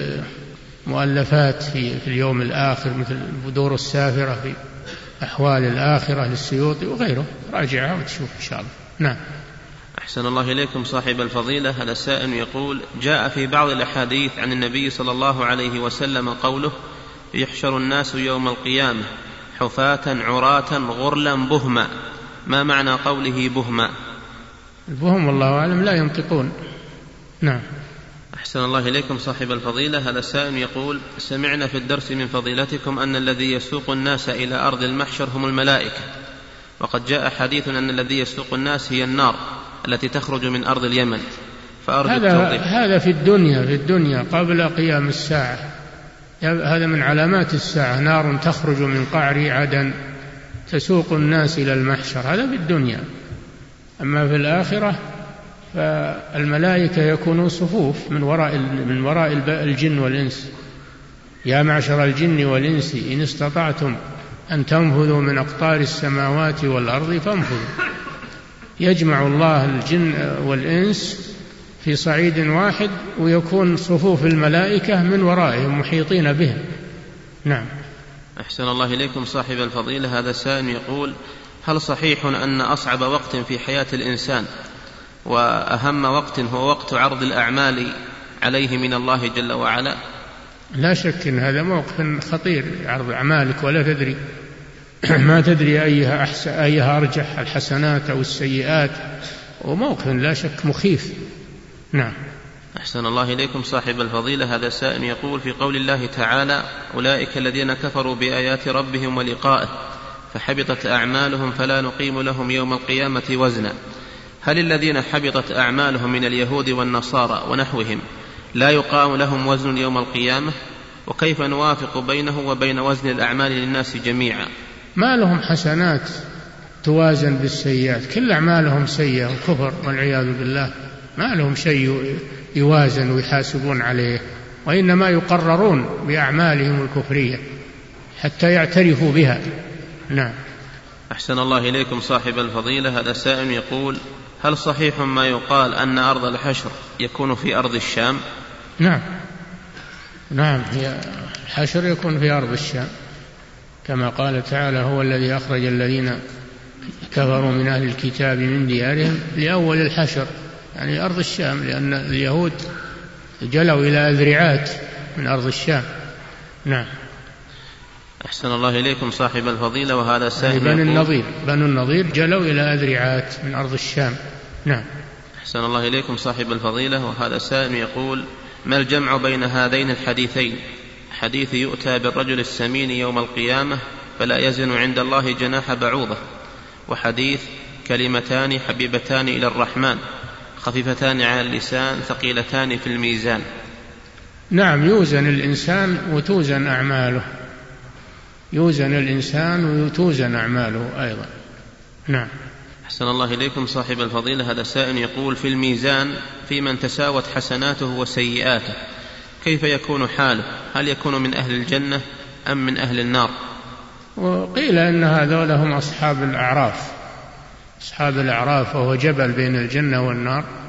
مؤلفات في اليوم الآخر مثل بدور السافرة في أحوال الآخرة للسيوطي وغيره، راجعها وتشوف إن شاء الله. نعم. أحسن الله إليكم صاحب الفضيلة، هذا السائل يقول: جاء في بعض الأحاديث عن النبي صلى الله عليه وسلم قوله: يحشر الناس يوم القيامة حفاة عراة غرلا بهما، ما معنى قوله بهما؟ البهم والله أعلم لا ينطقون. نعم. أحسن الله إليكم صاحب الفضيلة، هذا السائل يقول: سمعنا في الدرس من فضيلتكم أن الذي يسوق الناس إلى أرض المحشر هم الملائكة، وقد جاء حديث أن الذي يسوق الناس هي النار التي تخرج من أرض اليمن، فأرجو هذا, هذا في الدنيا في الدنيا قبل قيام الساعة، هذا من علامات الساعة، نار تخرج من قعر عدن تسوق الناس إلى المحشر، هذا في الدنيا. أما في الآخرة فالملائكة يكونون صفوف من وراء من وراء الجن والإنس: يا معشر الجن والإنس إن استطعتم أن تنفذوا من أقطار السماوات والأرض فانفذوا. يجمع الله الجن والإنس في صعيد واحد، ويكون صفوف الملائكة من ورائهم محيطين بهم. نعم. أحسن الله إليكم صاحب الفضيلة، هذا السائل يقول: هل صحيح أن أصعب وقت في حياة الإنسان وأهم وقت هو وقت عرض الأعمال عليه من الله جل وعلا؟ لا شك أن هذا موقف خطير، عرض أعمالك ولا تدري ما تدري أيها أحسن أيها أرجح، الحسنات أو السيئات، وموقف لا شك مخيف. نعم. أحسن الله إليكم صاحب الفضيلة، هذا السائل يقول: في قول الله تعالى: أولئك الذين كفروا بآيات ربهم ولقائه فحبطت أعمالهم فلا نقيم لهم يوم القيامة وزنا، هل الذين حبطت أعمالهم من اليهود والنصارى ونحوهم لا يقام لهم وزن يوم القيامة؟ وكيف نوافق بينه وبين وزن الأعمال للناس جميعا؟ ما لهم حسنات توازن بالسيئات، كل أعمالهم سيئة وكفر والعياذ بالله، ما لهم شيء يوازن ويحاسبون عليه، وإنما يقررون بأعمالهم الكفرية حتى يعترفوا بها. نعم. أحسن الله إليكم صاحب الفضيلة، هذا سائل يقول: هل صحيح ما يقال أن أرض الحشر يكون في أرض الشام؟ نعم نعم هي الحشر يكون في أرض الشام، كما قال تعالى: هو الذي أخرج الذين كفروا من أهل الكتاب من ديارهم لأول الحشر، يعني أرض الشام، لأن اليهود جلوا إلى أذرعات من أرض الشام. نعم. أحسن الله إليكم صاحب الفضيلة، وهذا سائل بنو النضير بنو النضير جلوا إلى أذرعات من أرض الشام. نعم. أحسن الله إليكم صاحب الفضيلة، وهذا سائل يقول: ما الجمع بين هذين الحديثين، حديث يؤتى بالرجل السمين يوم القيامة فلا يزن عند الله جناح بعوضة، وحديث كلمتان حبيبتان إلى الرحمن خفيفتان على اللسان ثقيلتان في الميزان؟ نعم، يوزن الإنسان وتوزن أعماله، يوزن الإنسان وتوزن أعماله أيضا. نعم. أحسن الله إليكم صاحب الفضيلة، هذا سائل يقول: في الميزان في من تساوت حسناته وسيئاته كيف يكون حاله؟ هل يكون من أهل الجنة أم من أهل النار؟ وقيل أن هذول هم أصحاب الأعراف، أصحاب الأعراف، وهو جبل بين الجنة والنار،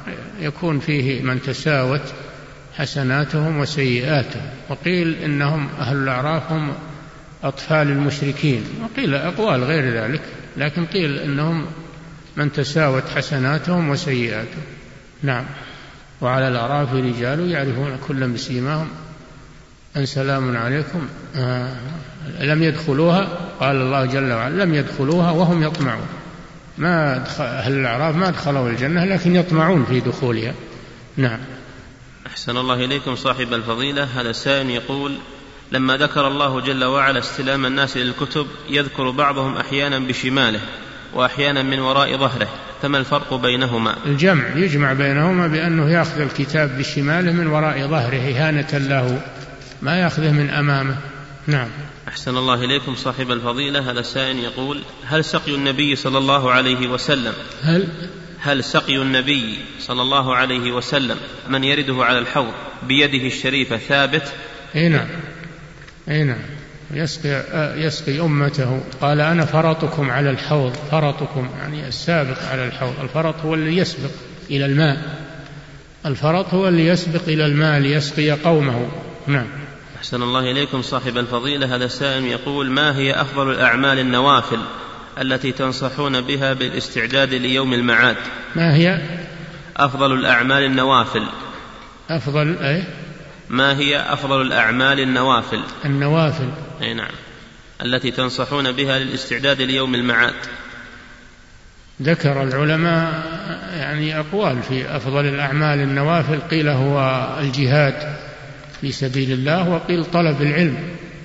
يكون فيه من تساوت حسناتهم وسيئاتهم. وقيل إنهم أهل الأعراف هم أطفال المشركين، وقيل أقوال غير ذلك، لكن قيل إنهم من تساوت حسناتهم وسيئاتهم. نعم. وعلى الأعراف رجال يعرفون كلا بسيماهم أن سلام عليكم آه لم يدخلوها، قال الله جل وعلا لم يدخلوها وهم يطمعون. ما أهل الأعراف ما دخلوا الجنة لكن يطمعون في دخولها. نعم. أحسن الله إليكم صاحب الفضيلة. هذا سائل يقول: لما ذكر الله جل وعلا استلام الناس للكتب يذكر بعضهم أحيانا بشماله وأحيانا من وراء ظهره، فما الفرق بينهما؟ الجمع، يجمع بينهما بأنه يأخذ الكتاب بشماله من وراء ظهره إهانة له، ما يأخذه من أمامه. نعم. أحسن الله إليكم صاحب الفضيلة. هذا سائل يقول: هل سقي النبي صلى الله عليه وسلم هل هل سقي النبي صلى الله عليه وسلم من يرده على الحوض بيده الشريفة ثابت؟ اي نعم، اي نعم، يسقي يسقي أمته. قال: أنا فرطكم على الحوض. فرطكم يعني السابق على الحوض. الفرط هو اللي يسبق إلى الماء، الفرط هو اللي يسبق إلى الماء ليسقي قومه. نعم. أحسن الله إليكم صاحب الفضيلة. هذا سائل يقول: ما هي أفضل الأعمال النوافل التي تنصحون بها بالاستعداد ليوم المعاد؟ ما هي أفضل الأعمال النوافل؟ أفضل أي؟ ما هي أفضل الأعمال النوافل؟ النوافل أي نعم، التي تنصحون بها للاستعداد ليوم المعاد. ذكر العلماء يعني أقوال في أفضل الأعمال النوافل. قيل هو الجهاد في سبيل الله، وقيل طلب العلم.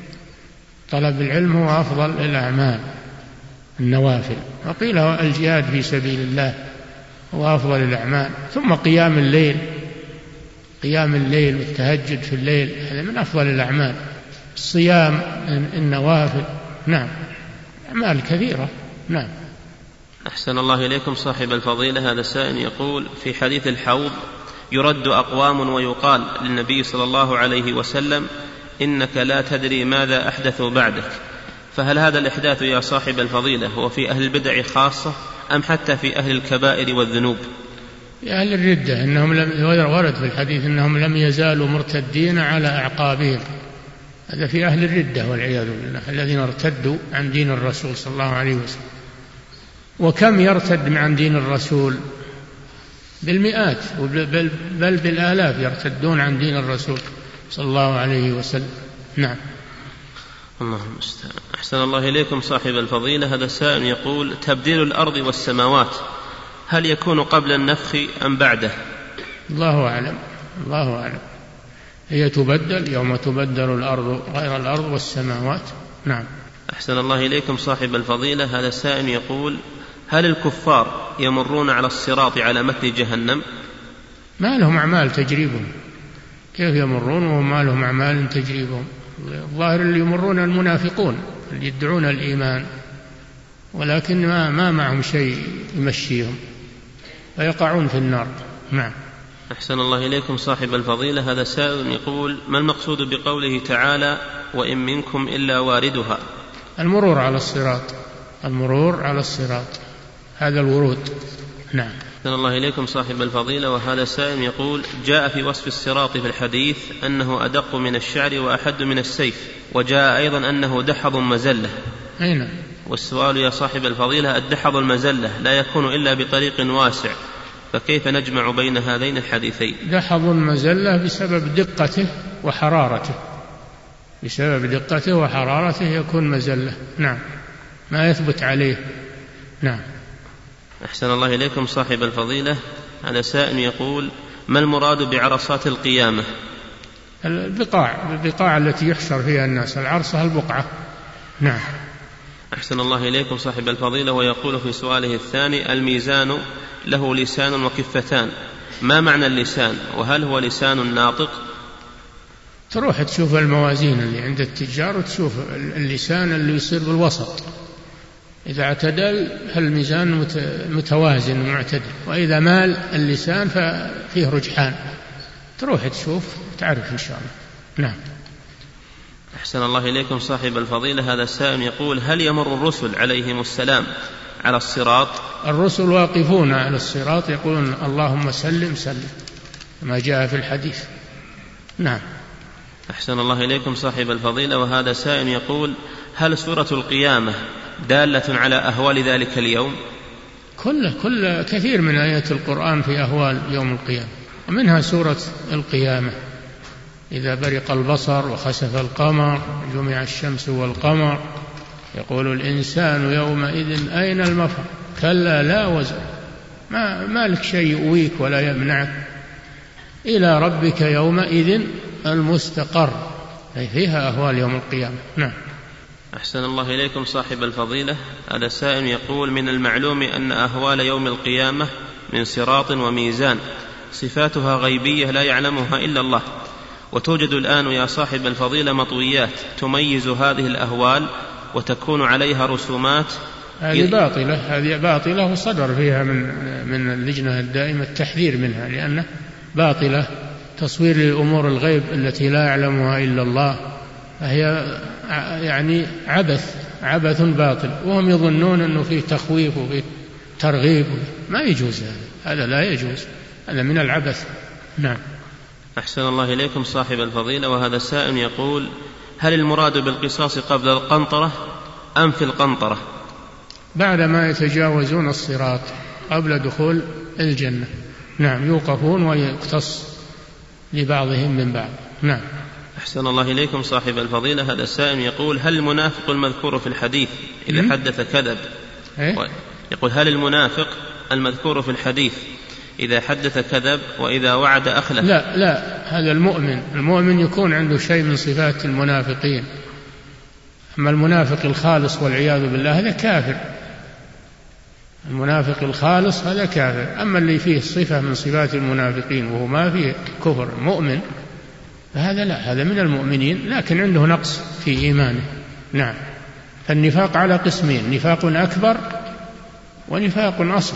طلب العلم هو أفضل الأعمال النوافل، وقيل هو الجهاد في سبيل الله هو أفضل الأعمال. ثم قيام الليل، قيام الليل والتهجد في الليل هذا من أفضل الأعمال. الصيام، النوافل. نعم، أعمال كثيرة. نعم. أحسن الله إليكم صاحب الفضيلة. هذا سائل يقول: في حديث الحوض يرد أقوام ويقال للنبي صلى الله عليه وسلم: إنك لا تدري ماذا أحدثوا بعدك، فهل هذا الإحداث يا صاحب الفضيلة هو في أهل البدع خاصة أم حتى في أهل الكبائر والذنوب؟ في أهل الردة، إنهم لم ورد في الحديث إنهم لم يزالوا مرتدين على أعقابهم. هذا في أهل الردة والعياذ بالله، الذين ارتدوا عن دين الرسول صلى الله عليه وسلم. وكم يرتد عن دين الرسول؟ بالمئات بل, بل بالآلاف يرتدون عن دين الرسول صلى الله عليه وسلم. نعم. اللهم استعان. أحسن الله إليكم صاحب الفضيلة. هذا سائل يقول: تبديل الأرض والسماوات هل يكون قبل النفخ أم بعده؟ الله أعلم، الله أعلم. هي تبدل يوم تبدل الأرض غير الأرض والسماوات. نعم. أحسن الله إليكم صاحب الفضيلة. هذا سائل يقول: هل الكفار يمرون على الصراط على متن جهنم؟ ما لهم أعمال تجريبهم، كيف يمرون وما لهم أعمال تجريبهم؟ الظاهر اللي يمرون المنافقون اللي يدعون الإيمان، ولكن ما, ما معهم شيء يمشيهم فيقعون في النار. نعم. أحسن الله إليكم صاحب الفضيلة. هذا سائل يقول: ما المقصود بقوله تعالى: وإن منكم إلا واردها؟ المرور على الصراط، المرور على الصراط، هذا الورود. نعم. أحسن الله إليكم صاحب الفضيلة. وهذا سائل يقول: جاء في وصف الصراط في الحديث أنه أدق من الشعر وأحد من السيف، وجاء أيضا أنه دحض مزلة. أين؟ والسؤال يا صاحب الفضيلة: الدحض المزلة لا يكون إلا بطريق واسع، فكيف نجمع بين هذين الحديثين؟ دحض المزلة بسبب دقته وحرارته، بسبب دقته وحرارته يكون مزلة. نعم، ما يثبت عليه. نعم. أحسن الله إليكم صاحب الفضيلة. هذا سائل يقول: ما المراد بعرصات القيامة؟ البقاع، البقاع التي يحشر فيها الناس، العرصة البقعة. نعم. أحسن الله إليكم صاحب الفضيلة. ويقول في سؤاله الثاني: الميزان له لسان وكفتان، ما معنى اللسان؟ وهل هو لسان ناطق؟ تروح تشوف الموازين اللي عند التجار وتشوف اللسان اللي يصير بالوسط، إذا اعتدل فالميزان متوازن ومعتدل، وإذا مال اللسان ففيه رجحان. تروح تشوف تعرف إن شاء الله. نعم. أحسن الله إليكم صاحب الفضيلة. هذا السائل يقول: هل يمر الرسل عليهم السلام على الصراط الرسل واقفون على الصراط يقولون اللهم سلم سلم ما جاء في الحديث. نعم. أحسن الله إليكم صاحب الفضيلة، وهذا سائل يقول: هل سورة القيامة دالة على أهوال ذلك اليوم؟ كل كل كثير من آيات القرآن في أهوال يوم القيامة، ومنها سورة القيامة: إذا برق البصر وخسف القمر جمع الشمس والقمر يقول الإنسان يومئذ أين المفر كلا لا وزر ما, ما لك شيء يؤويك ولا يمنعك إلى ربك يومئذ المستقر، أي فيها أهوال يوم القيامة. نعم. أحسن الله إليكم صاحب الفضيلة، هذا سائل يقول: من المعلوم أن أهوال يوم القيامة من صراط وميزان صفاتها غيبية لا يعلمها إلا الله، وتوجد الآن يا صاحب الفضيلة مطويات تميز هذه الأهوال وتكون عليها رسومات. هذه باطلة، هذه باطلة وصدر فيها من من اللجنة الدائمة التحذير منها، لأنه باطلة، تصوير لأمور الغيب التي لا يعلمها إلا الله، فهي يعني عبث عبث باطل، وهم يظنون أنه فيه تخويف وفيه ترغيب. ما يجوز هذا، هذا لا يجوز، هذا من العبث. نعم. أحسن الله إليكم صاحب الفضيلة، وهذا السائل يقول: هل المراد بالقصاص قبل القنطرة أم في القنطرة؟ بعدما يتجاوزون الصراط قبل دخول الجنة. نعم، يوقفون ويقتص لبعضهم من بعض. نعم. أحسن الله إليكم صاحب الفضيلة، هذا السائل يقول: هل المنافق المذكور في الحديث إذا حدث كذب؟ إيه؟ يقول: هل المنافق المذكور في الحديث إذا حدث كذب وإذا وعد أخلف؟ لا لا، هذا المؤمن، المؤمن يكون عنده شيء من صفات المنافقين، أما المنافق الخالص والعياذ بالله هذا كافر. المنافق الخالص هذا كافر، أما اللي فيه صفة من صفات المنافقين وهو ما فيه كفر مؤمن فهذا لا، هذا من المؤمنين لكن عنده نقص في إيمانه. نعم. فالنفاق على قسمين: نفاق أكبر ونفاق أصغر،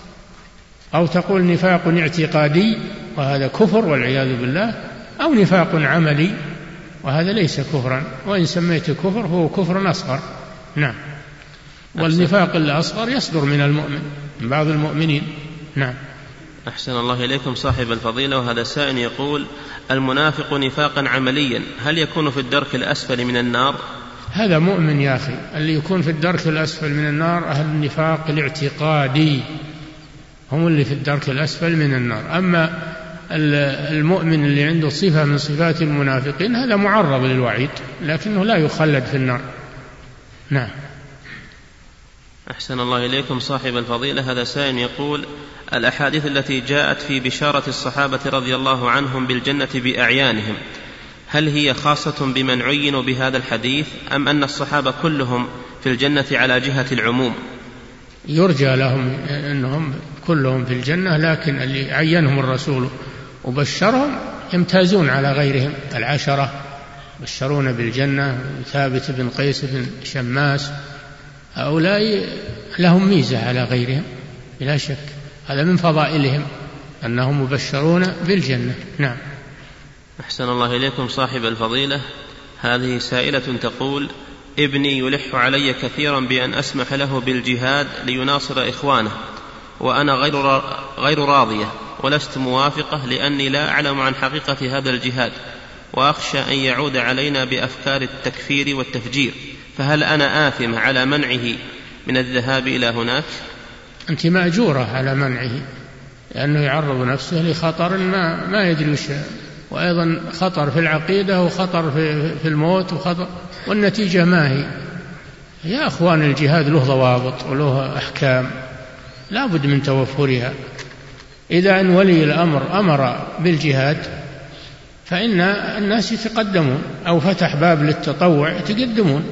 أو تقول نفاق اعتقادي وهذا كفر والعياذ بالله، أو نفاق عملي وهذا ليس كفرا، وإن سميته كفر هو كفر أصغر. نعم. والنفاق الأصغر يصدر من المؤمن، من بعض المؤمنين. نعم. أحسن الله إليكم صاحب الفضيلة، وهذا سائل يقول: المنافق نفاقا عمليا هل يكون في الدرك الأسفل من النار؟ هذا مؤمن يا أخي، اللي يكون في الدرك الأسفل من النار أهل النفاق الاعتقادي، هم اللي في الدرك الأسفل من النار. أما المؤمن اللي عنده صفة من صفات المنافقين هذا معرض للوعيد لكنه لا يخلد في النار. نعم. أحسن الله إليكم صاحب الفضيلة، هذا سائل يقول: الأحاديث التي جاءت في بشارة الصحابة رضي الله عنهم بالجنة بأعيانهم هل هي خاصة بمن عينوا بهذا الحديث أم أن الصحابة كلهم في الجنة على جهة العموم؟ يرجى لهم أنهم كلهم في الجنة، لكن اللي عينهم الرسول وبشرهم يمتازون على غيرهم. العشرة بشرون بالجنة، ثابت بن قيس بن شماس، هؤلاء لهم ميزة على غيرهم بلا شك، هذا من فضائلهم أنهم مبشرون بالجنة. نعم. أحسن الله إليكم صاحب الفضيلة، هذه سائلة تقول: ابني يلح علي كثيرا بأن أسمح له بالجهاد ليناصر إخوانه، وأنا غير غير راضية ولست موافقة لأني لا أعلم عن حقيقة هذا الجهاد، وأخشى أن يعود علينا بأفكار التكفير والتفجير، فهل أنا آثم على منعه من الذهاب إلى هناك؟ أنت مأجورة على منعه، لأنه يعرض نفسه لخطر ما, ما يدري وش، وأيضا خطر في العقيدة وخطر في, في الموت وخطر، والنتيجة ما هي؟ يا أخوان، الجهاد له ضوابط وله أحكام لا بد من توفرها. إذا أن ولي الأمر أمر بالجهاد فإن الناس يتقدمون، أو فتح باب للتطوع يتقدمون.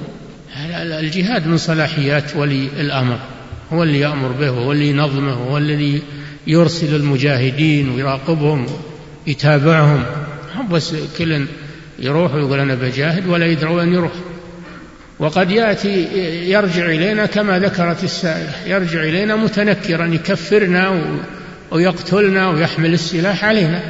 الجهاد من صلاحيات ولي الأمر، هو اللي يأمر به، هو اللي ينظمه، هو الذي يرسل المجاهدين ويراقبهم يتابعهم، بس كل يروح ويقول أنا بجاهد ولا يدروا أن يروح. وقد يأتي يرجع إلينا كما ذكرت السائلة، يرجع إلينا متنكرا يكفرنا ويقتلنا ويحمل السلاح علينا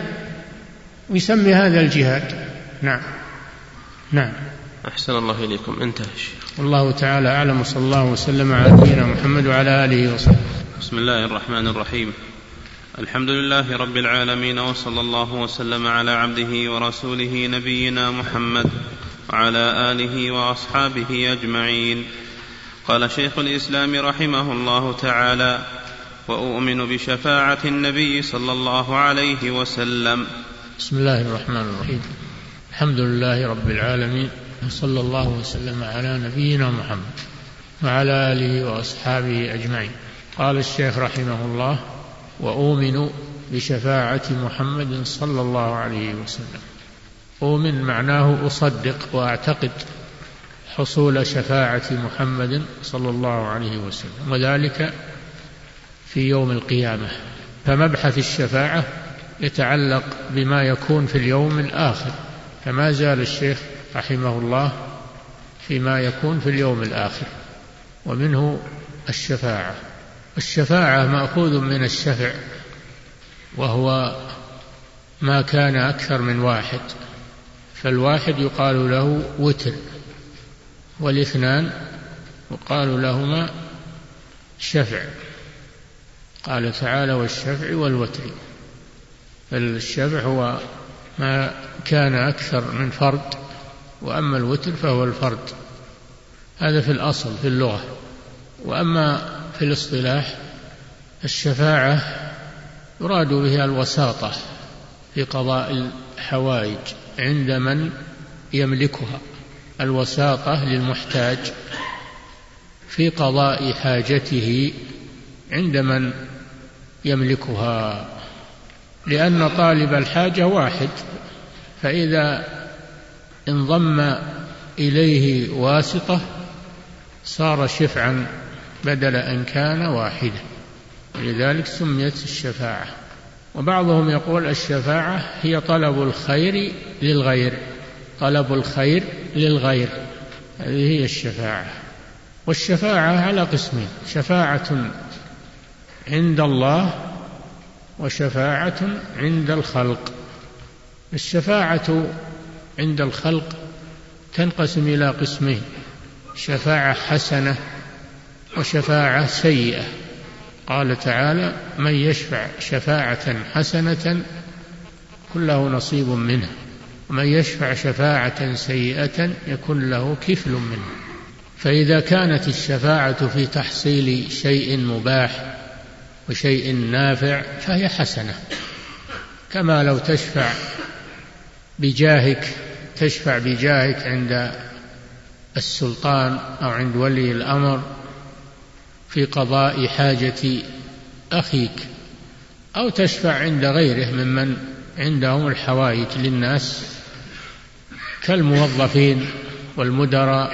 ويسمي هذا الجهاد. نعم. نعم. أحسن الله إليكم. انتهى الشيخ. والله تعالى أعلم، وصلى الله وسلم على نبينا محمد وعلى آله وصحبه. بسم الله الرحمن الرحيم. الحمد لله رب العالمين، وصلى الله وسلم على عبده ورسوله نبينا محمد وعلى آله وأصحابه أجمعين. قال شيخ الإسلام رحمه الله تعالى: وأؤمن بشفاعة النبي صلى الله عليه وسلم. بسم الله الرحمن الرحيم. الحمد لله رب العالمين، وصلى الله وسلم على نبينا محمد وعلى آله وأصحابه أجمعين. قال الشيخ رحمه الله: وأؤمن بشفاعة محمد صلى الله عليه وسلم. أؤمن معناه أصدق وأعتقد حصول شفاعة محمد صلى الله عليه وسلم، وذلك في يوم القيامة. فمبحث الشفاعة يتعلق بما يكون في اليوم الآخر، فما زال الشيخ رحمه الله فيما يكون في اليوم الآخر، ومنه الشفاعة. الشفاعة مأخوذ من الشفع، وهو ما كان أكثر من واحد، فالواحد يقال له وتر، والاثنان يقال لهما شفع. قال تعالى: والشفع والوتر. فالشفع هو ما كان أكثر من فرد، وأما الوتر فهو الفرد. هذا في الأصل في اللغة. وأما في الاصطلاح الشفاعة يراد بها الوساطة في قضاء الحوائج عند من يملكها، الوساطة للمحتاج في قضاء حاجته عند من يملكها، لأن طالب الحاجة واحد، فإذا انضم إليه واسطة صار شفعا بدل أن كان واحدا، ولذلك سميت الشفاعة. وبعضهم يقول الشفاعة هي طلب الخير للغير، طلب الخير للغير، هذه هي الشفاعة. والشفاعة على قسمين: شفاعة عند الله وشفاعة عند الخلق. الشفاعة عند الخلق تنقسم إلى قسمين: شفاعة حسنة وشفاعة سيئة. قال تعالى: من يشفع شفاعة حسنة يكن له نصيب منها، ومن يشفع شفاعة سيئة يكن له كفل منها. فإذا كانت الشفاعة في تحصيل شيء مباح وشيء نافع فهي حسنة، كما لو تشفع بجاهك تشفع بجاهك عند السلطان أو عند ولي الأمر في قضاء حاجة أخيك، أو تشفع عند غيره ممن عندهم الحوائج للناس كالموظفين والمدراء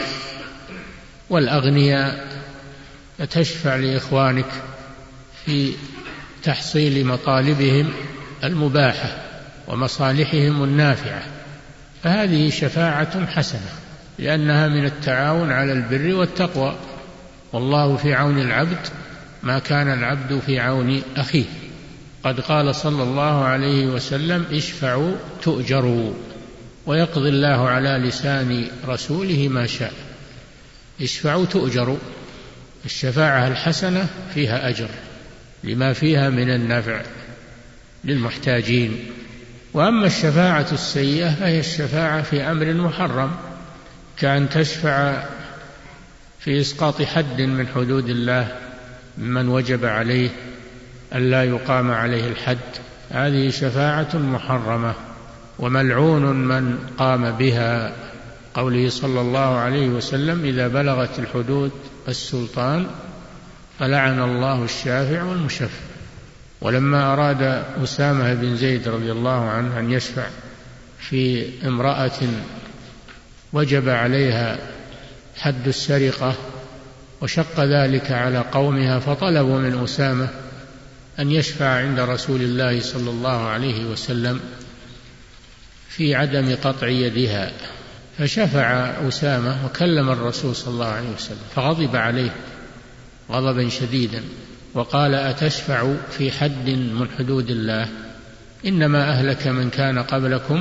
والأغنياء، فتشفع لإخوانك في تحصيل مطالبهم المباحة ومصالحهم النافعة، فهذه شفاعة حسنة، لأنها من التعاون على البر والتقوى. والله في عون العبد ما كان العبد في عون أخيه. قد قال صلى الله عليه وسلم: اشفعوا تؤجروا، ويقضي الله على لسان رسوله ما شاء. اشفعوا تؤجروا. الشفاعة الحسنة فيها أجر لما فيها من النفع للمحتاجين. وأما الشفاعة السيئة فهي الشفاعة في أمر محرم، كأن تشفع في إسقاط حد من حدود الله ممن وجب عليه ألا يقام عليه الحد، هذه شفاعة محرمة، وملعون من قام بها. قوله صلى الله عليه وسلم: إذا بلغت الحدود السلطان فلعن الله الشافع والمشفع. ولما أراد أسامة بن زيد رضي الله عنه أن يشفع في امرأة وجب عليها حد السرقة وشق ذلك على قومها، فطلبوا من أسامة أن يشفع عند رسول الله صلى الله عليه وسلم في عدم قطع يدها، فشفع أسامة وكلم الرسول صلى الله عليه وسلم، فغضب عليه غضبا شديدا وقال: أتشفع في حد من حدود الله؟ إنما أهلك من كان قبلكم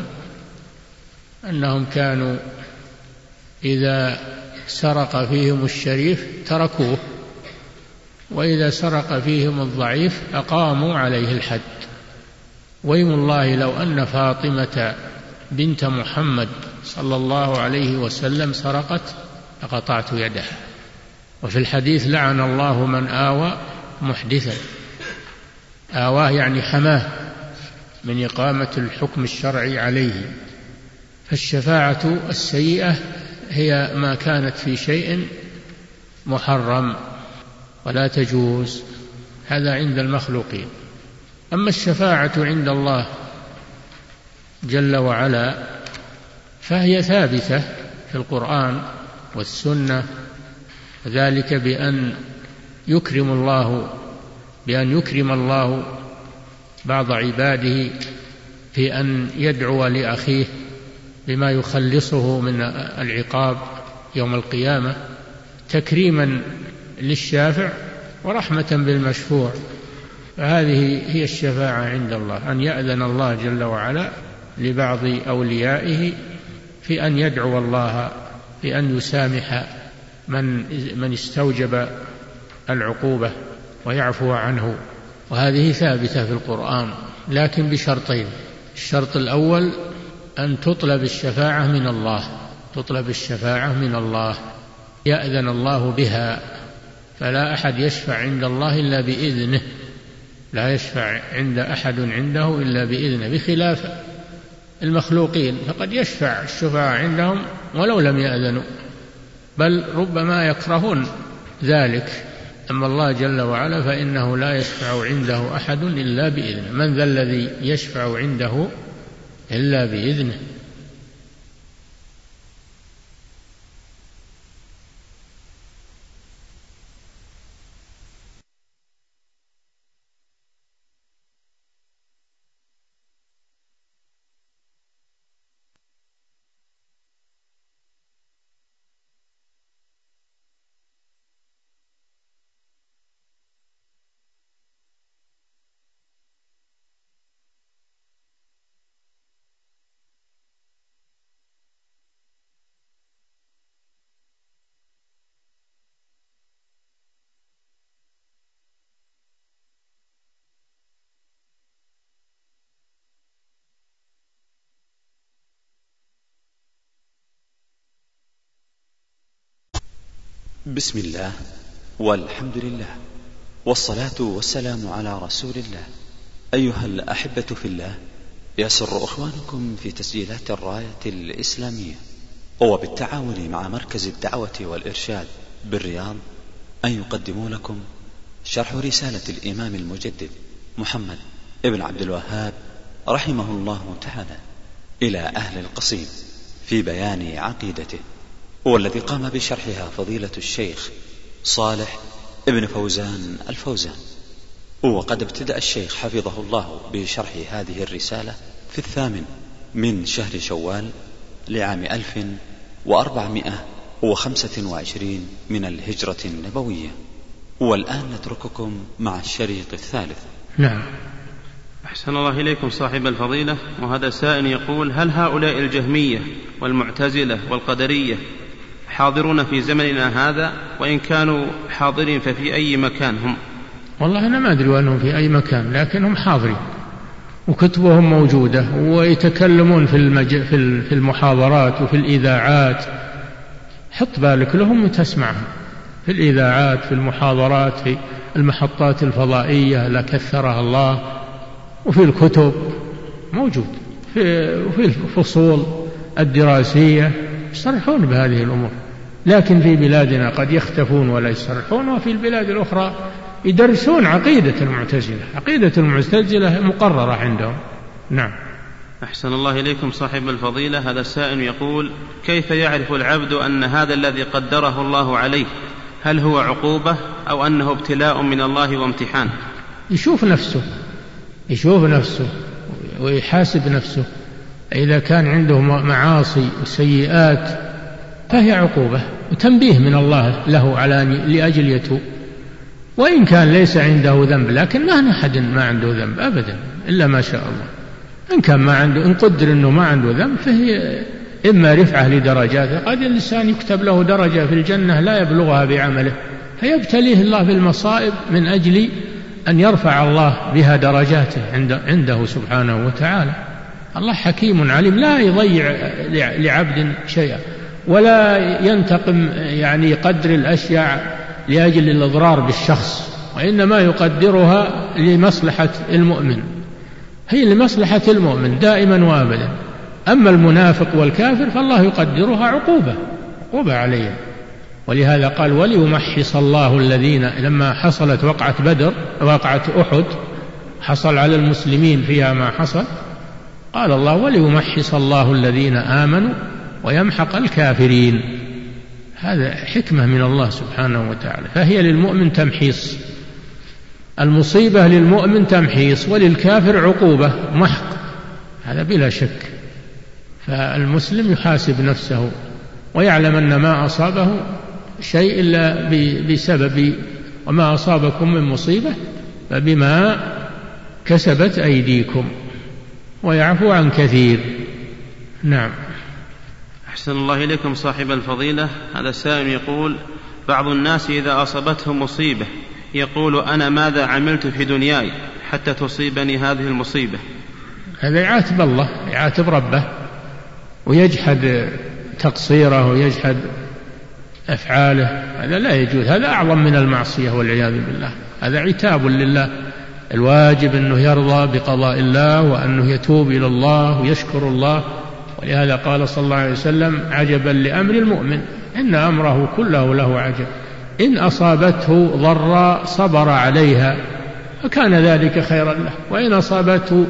أنهم كانوا إذا سرق فيهم الشريف تركوه وإذا سرق فيهم الضعيف أقاموا عليه الحد. ويم الله لو أن فاطمة بنت محمد صلى الله عليه وسلم سرقت لقطعت يدها. وفي الحديث لعن الله من آوى محدثا، آواه يعني حماه من إقامة الحكم الشرعي عليه. فالشفاعة السيئة هي ما كانت في شيء محرم ولا تجوز، هذا عند المخلوقين. أما الشفاعة عند الله جل وعلا فهي ثابتة في القرآن والسنة، ذلك بأن يكرم الله بأن يكرم الله بعض عباده في أن يدعو لأخيه بما يخلصه من العقاب يوم القيامة، تكريما للشافع ورحمة بالمشفوع. فهذه هي الشفاعة عند الله، أن يأذن الله جل وعلا لبعض أوليائه في أن يدعو الله في أن يسامح من من استوجب العقوبة ويعفو عنه. وهذه ثابتة في القرآن، لكن بشرطين: الشرط الأول أن تطلب الشفاعة من الله، تطلب الشفاعة من الله يأذن الله بها، فلا أحد يشفع عند الله إلا بإذنه، لا يشفع عند أحد عنده إلا بإذنه، بخلاف المخلوقين فقد يشفع الشفاعة عندهم ولو لم يأذنوا، بل ربما يكرهون ذلك. أما الله جل وعلا فإنه لا يشفع عنده أحد إلا بإذنه. من ذا الذي يشفع عنده إلا بإذنه؟ بسم الله والحمد لله والصلاة والسلام على رسول الله. أيها الأحبة في الله، يسر إخوانكم في تسجيلات الراية الإسلامية وبالتعاون مع مركز الدعوة والإرشاد بالرياض أن يقدموا لكم شرح رسالة الإمام المجدد محمد ابن عبد الوهاب رحمه الله تعالى إلى أهل القصيم في بيان عقيدته، والذي قام بشرحها فضيلة الشيخ صالح ابن فوزان الفوزان. وقد ابتدأ الشيخ حفظه الله بشرح هذه الرسالة في الثامن من شهر شوال لعام ألف وأربعمائة وخمسة وعشرين من الهجرة النبوية. والآن نترككم مع الشريط الثالث. نعم. أحسن الله إليكم صاحب الفضيلة. وهذا سائل يقول: هل هؤلاء الجهمية والمعتزلة والقدرية حاضرون في زمننا هذا؟ وإن كانوا حاضرين ففي أي مكان هم؟ والله أنا ما أدري أنهم في أي مكان، لكنهم حاضرين وكتبهم موجودة ويتكلمون في, المج... في المحاضرات وفي الإذاعات. حط بالك لهم وتسمعهم في الإذاعات، في المحاضرات، في المحطات الفضائية لا كثرها الله، وفي الكتب موجود، في الفصول الدراسية يصرحون بهذه الأمور. لكن في بلادنا قد يختفون ولا يصرحون، وفي البلاد الأخرى يدرسون عقيدة المعتزلة. عقيدة المعتزلة مقررة عندهم. نعم. أحسن الله إليكم صاحب الفضيلة. هذا السائل يقول: كيف يعرف العبد أن هذا الذي قدره الله عليه هل هو عقوبة أو أنه ابتلاء من الله وامتحان؟ يشوف نفسه يشوف نفسه ويحاسب نفسه. إذا كان عنده معاصي وسيئات فهي عقوبة وتنبيه من الله له على لأجل يتوب. وإن كان ليس عنده ذنب، لكن ما أحد ما عنده ذنب أبدا إلا ما شاء الله. إن كان ما عنده، إن قدر أنه ما عنده ذنب، فهي إما رفعة لدرجاته. قد الإنسان يكتب له درجة في الجنة لا يبلغها بعمله، فيبتليه الله بالمصائب من أجل أن يرفع الله بها درجاته عنده سبحانه وتعالى. الله حكيم عليم، لا يضيع لعبد شيئا ولا ينتقم يعني يقدر الأشياء لأجل الإضرار بالشخص، وإنما يقدرها لمصلحة المؤمن، هي لمصلحة المؤمن دائما وابدا. أما المنافق والكافر فالله يقدرها عقوبة عقوبة عليهم. ولهذا قال وليمحص الله الذين، لما حصلت وقعة بدر وقعة أحد حصل على المسلمين فيها ما حصل، قال الله وليمحص الله الذين آمنوا ويمحق الكافرين. هذا حكمة من الله سبحانه وتعالى، فهي للمؤمن تمحيص، المصيبة للمؤمن تمحيص وللكافر عقوبة محق، هذا بلا شك. فالمسلم يحاسب نفسه ويعلم أن ما أصابه شيء إلا بسبب، وما أصابكم من مصيبة فبما كسبت أيديكم، ويعفو عن كثير. نعم. أحسن الله إليكم صاحب الفضيلة. هذا سائل يقول بعض الناس إذا أصابتهم مصيبة يقول أنا ماذا عملت في دنياي حتى تصيبني هذه المصيبة؟ هذا يعاتب الله، يعاتب ربه ويجحد تقصيره ويجحد أفعاله، هذا لا يجوز، هذا أعظم من المعصية والعياذ بالله، هذا عتاب لله. الواجب أنه يرضى بقضاء الله وأنه يتوب إلى الله ويشكر الله. ولهذا قال صلى الله عليه وسلم عجبا لأمر المؤمن إن أمره كله له عجب، إن أصابته ضراء صبر عليها فكان ذلك خيرا له، وإن أصابته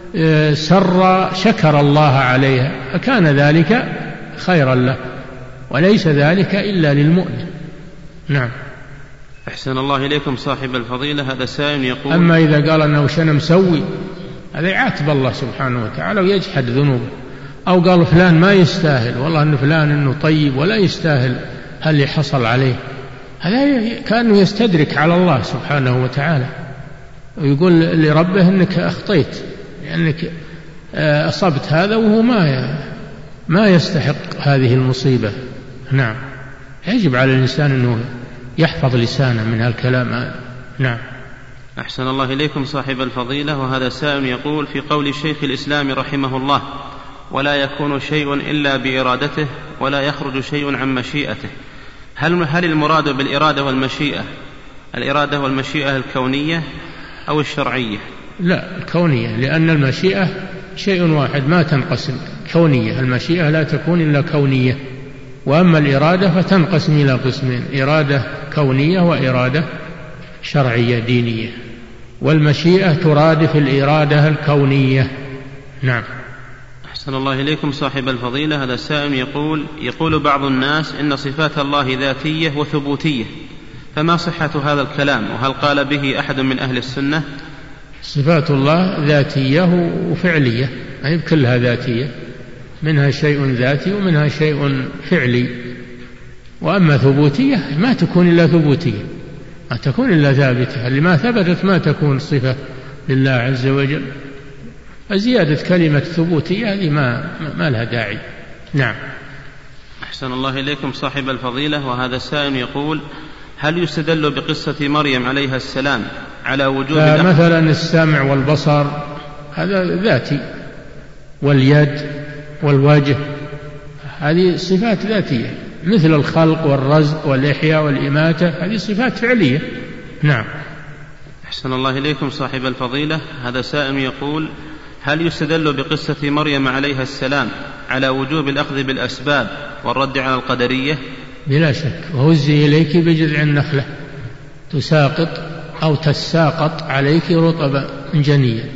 سرا شكر الله عليها فكان ذلك خيرا له، وليس ذلك إلا للمؤمن. نعم. أحسن الله إليكم صاحب الفضيلة. هذا سائل يقول أما إذا قال أنه شنو مسوي، هذا يعاتب الله سبحانه وتعالى ويجحد ذنوبه. أو قال فلان ما يستاهل، والله أن فلان إنه طيب ولا يستاهل هل حصل عليه، هذا كأنه يستدرك على الله سبحانه وتعالى ويقول لربه إنك أخطيت لأنك أصبت هذا وهو ما ما يستحق هذه المصيبة. نعم. يجب على الإنسان أنه يحفظ لسانه من هالكلام. نعم. أحسن الله إليكم صاحب الفضيلة. وهذا سائل يقول في قول شيخ الإسلام رحمه الله ولا يكون شيء إلا بإرادته ولا يخرج شيء عن مشيئته، هل هل المراد بالإرادة والمشيئة الإرادة والمشيئة الكونية أو الشرعية؟ لا، الكونية، لأن المشيئة شيء واحد ما تنقسم، كونية، المشيئة لا تكون إلا كونية، وأما الإرادة فتنقسم إلى قسمين، إرادة كونية وإرادة شرعية دينية، والمشيئة ترادف الإرادة الكونية. نعم. أحسن الله إليكم صاحب الفضيلة. هذا سائل يقول يقول بعض الناس إن صفات الله ذاتية وثبوتية، فما صحة هذا الكلام، وهل قال به أحد من أهل السنة؟ صفات الله ذاتية وفعلية، يعني كلها ذاتية، منها شيء ذاتي ومنها شيء فعلي. وأما ثبوتية ما تكون إلا ثبوتية، ما تكون إلا ثابتة، اللي ما ثبتت ما تكون صفة لله عز وجل. فزيادة كلمة ثبوتية هذه ما, ما لها داعي. نعم. أحسن الله إليكم صاحب الفضيلة. وهذا سائل يقول هل يستدل بقصة مريم عليها السلام على وجوب مثلا السمع والبصر هذا ذاتي، واليد والوجه هذه صفات ذاتية، مثل الخلق والرزق والإحياء والإماتة هذه صفات فعلية. نعم. أحسن الله إليكم صاحب الفضيلة. هذا سائل يقول هل يستدل بقصة مريم عليها السلام على وجوب الأخذ بالأسباب والرد على القدرية؟ بلا شك. وهزي إليك بجذع النخلة تساقط أو تساقط عليك رطبا جنيا،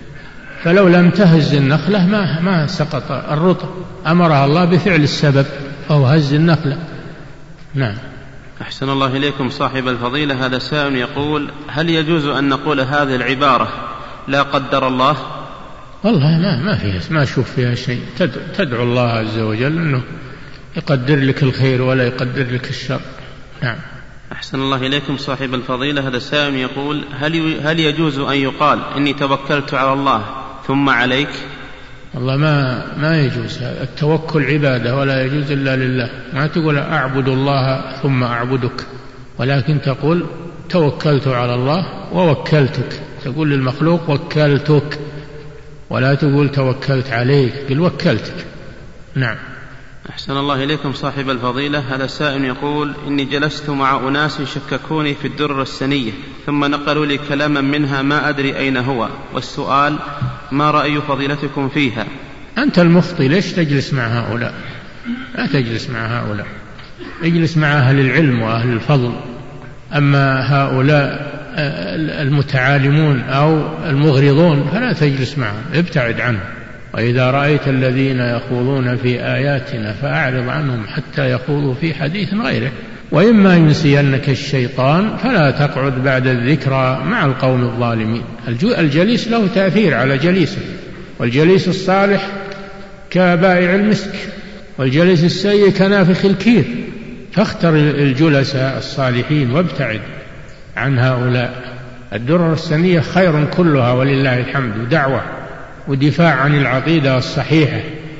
فلو لم تهز النخلة ما, ما سقط الرطب، أمرها الله بفعل السبب أو هز النخلة. نعم. أحسن الله إليكم صاحب الفضيلة. هذا سائل يقول هل يجوز أن نقول هذه العبارة لا قدر الله؟ والله ما ما فيها، ما أشوف فيها شيء. تدعو, تدعو الله عز وجل أنه يقدر لك الخير ولا يقدر لك الشر. نعم. أحسن الله إليكم صاحب الفضيلة. هذا السائل يقول هل هل يجوز أن يقال إني توكلت على الله ثم عليك؟ والله ما ما يجوز، التوكل عبادة ولا يجوز إلا لله، ما تقول أعبد الله ثم أعبدك، ولكن تقول توكلت على الله ووكلتك، تقول للمخلوق وكلتك، ولا تقول توكلت عليك، قل وكلتك. نعم. أحسن الله إليكم صاحب الفضيلة. هذا سائل يقول: إني جلست مع أناس شككوني في الدرر السنية، ثم نقلوا لي كلاما منها ما أدري أين هو، والسؤال: ما رأي فضيلتكم فيها؟ أنت المخطئ، ليش تجلس مع هؤلاء؟ لا تجلس مع هؤلاء، اجلس مع أهل العلم وأهل الفضل. أما هؤلاء المتعالمون أو المغرضون فلا تجلس معهم، ابتعد عنهم. وإذا رأيت الذين يخوضون في آياتنا فأعرض عنهم حتى يخوضوا في حديث غيره، وإما ينسينك الشيطان فلا تقعد بعد الذكرى مع القوم الظالمين. الجليس له تأثير على جليسه، والجليس الصالح كبائع المسك، والجليس السيء كنافخ الكير. فاختر الجلساء الصالحين وابتعد عن هؤلاء. الدرر السنية خير كلها ولله الحمد، ودعوة ودفاع عن العقيدة الصحيحة،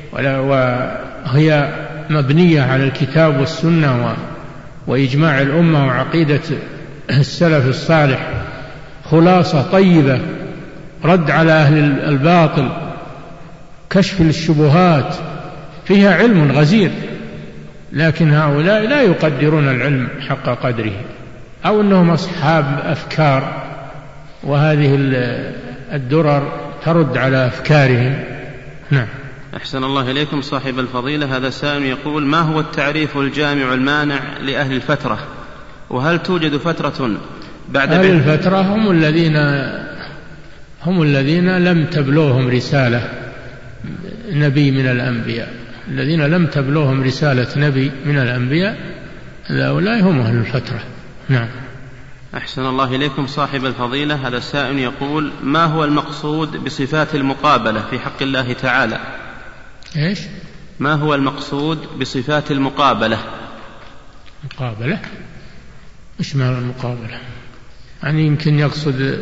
وهي مبنية على الكتاب والسنة وإجماع الأمة وعقيدة السلف الصالح، خلاصة طيبة، رد على أهل الباطل، كشف الشبهات، فيها علم غزير. لكن هؤلاء لا يقدرون العلم حق قدره، أو أنهم أصحاب أفكار، وهذه الدرر ترد على أفكارهم. نعم. أحسن الله إليكم صاحب الفضيلة. هذا سائل يقول: ما هو التعريف الجامع المانع لأهل الفترة؟ وهل توجد فترة بعد أهل الفترة هم الذين هم الذين لم تبلوهم رسالة نبي من الأنبياء، الذين لم تبلوهم رسالة نبي من الأنبياء، هؤلاء هم أهل الفترة. نعم. أحسن الله إليكم صاحب الفضيلة. هذا السائل يقول: ما هو المقصود بصفات المقابلة في حق الله تعالى؟ إيش؟ ما هو المقصود بصفات المقابلة؟ مقابلة؟ إيش معنى المقابلة؟ يعني يمكن يقصد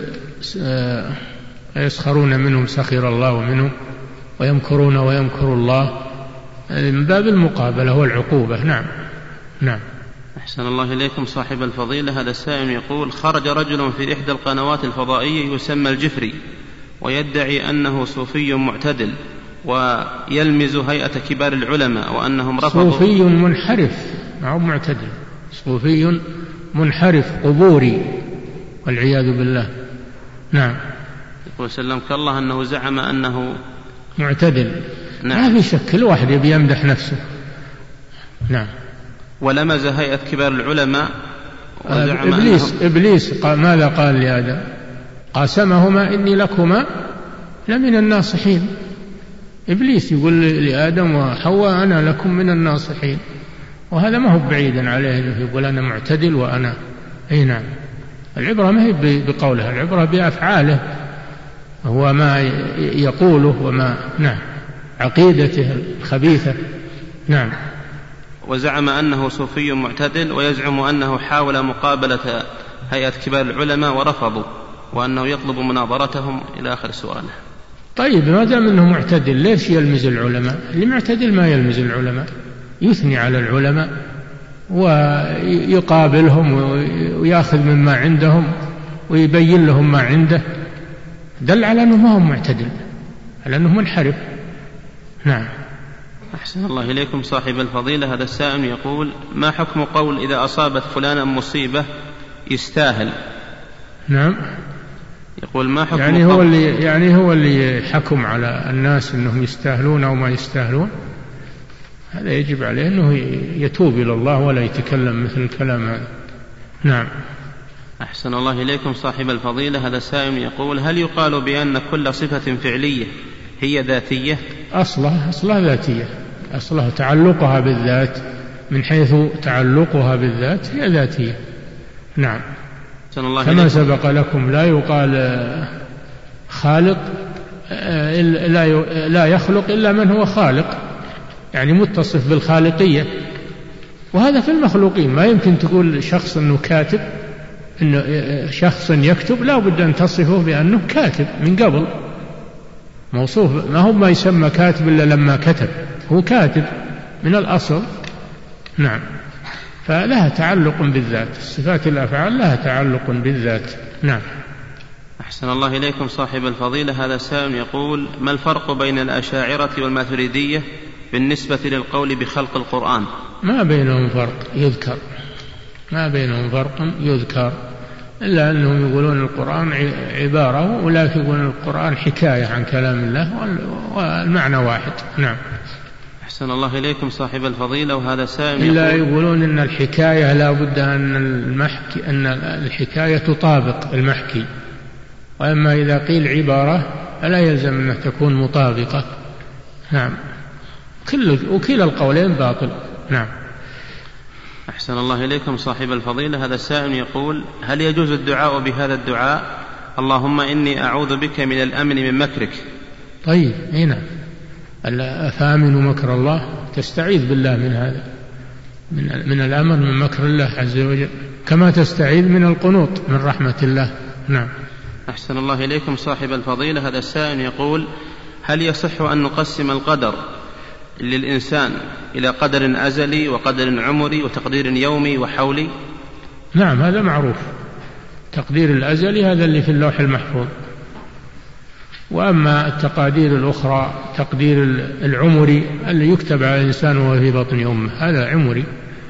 يسخرون منهم سخر الله منهم، ويمكرون ويمكر الله، من باب المقابلة والعقوبة. نعم. نعم. أحسن الله إليكم صاحب الفضيلة. هذا السائل يقول: خرج رجل في إحدى القنوات الفضائية يسمى الجفري، ويدعي أنه صوفي معتدل ويلمز هيئة كبار العلماء، وأنهم رفضوا. صوفي منحرف، ما هو معتدل، صوفي منحرف قبوري والعياذ بالله. نعم. يقول سلمك الله أنه زعم أنه معتدل. نعم. ما في شك، كل واحد يبي يمدح نفسه. نعم. ولمز هيئة كبار العلماء وزعم إبليس أنه إبليس قال ماذا قال لآدم؟ قاسمهما إني لكما لمن الناصحين. إبليس يقول لآدم وحواء أنا لكم من الناصحين، وهذا ما هو بعيدا عليه يقول أنا معتدل وأنا. أي نعم. العبرة ما هي بقوله، العبرة بأفعاله، هو ما يقوله وما نعم عقيدته الخبيثة. نعم. وزعم أنه صوفي معتدل، ويزعم أنه حاول مقابلة هيئة كبار العلماء ورفضوا، وأنه يطلب مناظرتهم إلى آخر سؤاله. طيب ما دام أنه معتدل ليش يلمز العلماء؟ اللي معتدل ما يلمز العلماء، يثني على العلماء ويقابلهم ويأخذ مما عندهم ويبين لهم ما عنده، دل على أنه ما هو معتدل، على أنه منحرف. نعم. أحسن الله إليكم صاحب الفضيلة. هذا السائل يقول: ما حكم قول إذا أصابت فلانا مصيبة يستاهل؟ نعم. يقول ما حكم يعني هو اللي يعني هو اللي حكم على الناس أنهم يستاهلون أو ما يستاهلون، هذا يجب عليه أنه يتوب إلى الله ولا يتكلم مثل الكلام هذا. نعم. أحسن الله إليكم صاحب الفضيلة. هذا السائل يقول: هل يقال بأن كل صفة فعلية هي ذاتية؟ أصلها أصلها ذاتية، أصلها تعلقها بالذات، من حيث تعلقها بالذات هي ذاتية. نعم. كما سبق لكم لا يقال خالق لا يخلق إلا من هو خالق، يعني متصف بالخالقية، وهذا في المخلوقين. ما يمكن تقول شخص أنه كاتب، إنه شخص يكتب لا بد أن تصفه بأنه كاتب من قبل، موصوف، ما هو ما يسمى كاتب إلا لما كتب، هو كاتب من الأصل. نعم. فلها تعلق بالذات، صفات الأفعال لها تعلق بالذات. نعم. أحسن الله إليكم صاحب الفضيلة. هذا سائل يقول: ما الفرق بين الأشاعرة والماتريدية بالنسبة للقول بخلق القرآن؟ ما بينهم فرق يذكر، ما بينهم فرق يذكر، إلا أنهم يقولون القرآن عبارة، ولا يقولون القرآن حكاية عن كلام الله، والمعنى واحد. نعم. أحسن الله إليكم صاحب الفضيلة. وهذا سائل إلا يقولون أن الحكاية لا بد أن المحكي أن الحكاية تطابق المحكي، وأما إذا قيل عبارة فلا يلزم أنها تكون مطابقة. نعم. كل وكلا القولين باطل. نعم. أحسن الله إليكم صاحب الفضيلة. هذا السائل يقول: هل يجوز الدعاء بهذا الدعاء: اللهم إني أعوذ بك من الأمن من مكرك؟ طيب، هنا أفامنوا مكر الله، تستعيذ بالله من هذا، من, من الأمن من مكر الله عز وجل، كما تستعيذ من القنوط من رحمة الله. نعم. أحسن الله إليكم صاحب الفضيلة. هذا السائل يقول: هل يصح أن نقسم القدر للإنسان إلى قدر أزلي وقدر عمري وتقدير يومي وحولي؟ نعم، هذا معروف. تقدير الأزلي هذا اللي في اللوح المحفوظ، وأما التقادير الأخرى تقدير العمري اللي يكتب على الإنسان وهو في بطن أمه، هذا عمري.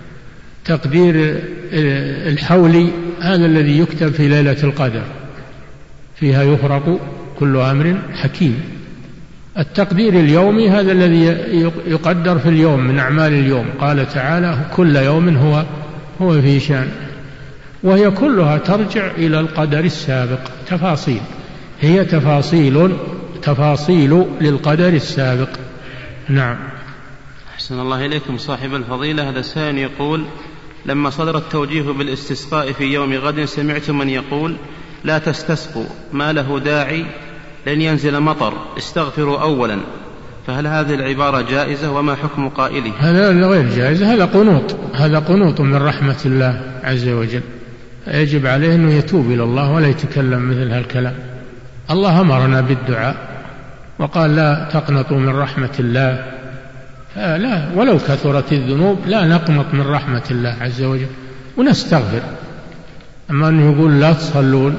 تقدير الحولي هذا الذي يكتب في ليلة القدر، فيها يفرق كل أمر حكيم. التقدير اليومي هذا الذي يقدر في اليوم من أعمال اليوم، قال تعالى: كل يوم هو هو في شأن. وهي كلها ترجع إلى القدر السابق، تفاصيل، هي تفاصيل تفاصيل للقدر السابق. نعم. أحسن الله إليكم صاحب الفضيلة. هذا سائل يقول: لما صدر التوجيه بالاستسقاء في يوم غد سمعت من يقول: لا تستسقوا، ما له داعي، لن ينزل مطر، استغفروا أولا، فهل هذه العبارة جائزة وما حكم قائله؟ هذا غير جائزة، هذا قنوط، هذا قنوط من رحمة الله عز وجل، يجب عليه أنه يتوب إلى الله ولا يتكلم مثل هالكلام. الله أمرنا بالدعاء وقال: لا تقنطوا من رحمة الله، لا ولو كثرت الذنوب لا نقنط من رحمة الله عز وجل ونستغفر. أما أنه يقول لا تصلون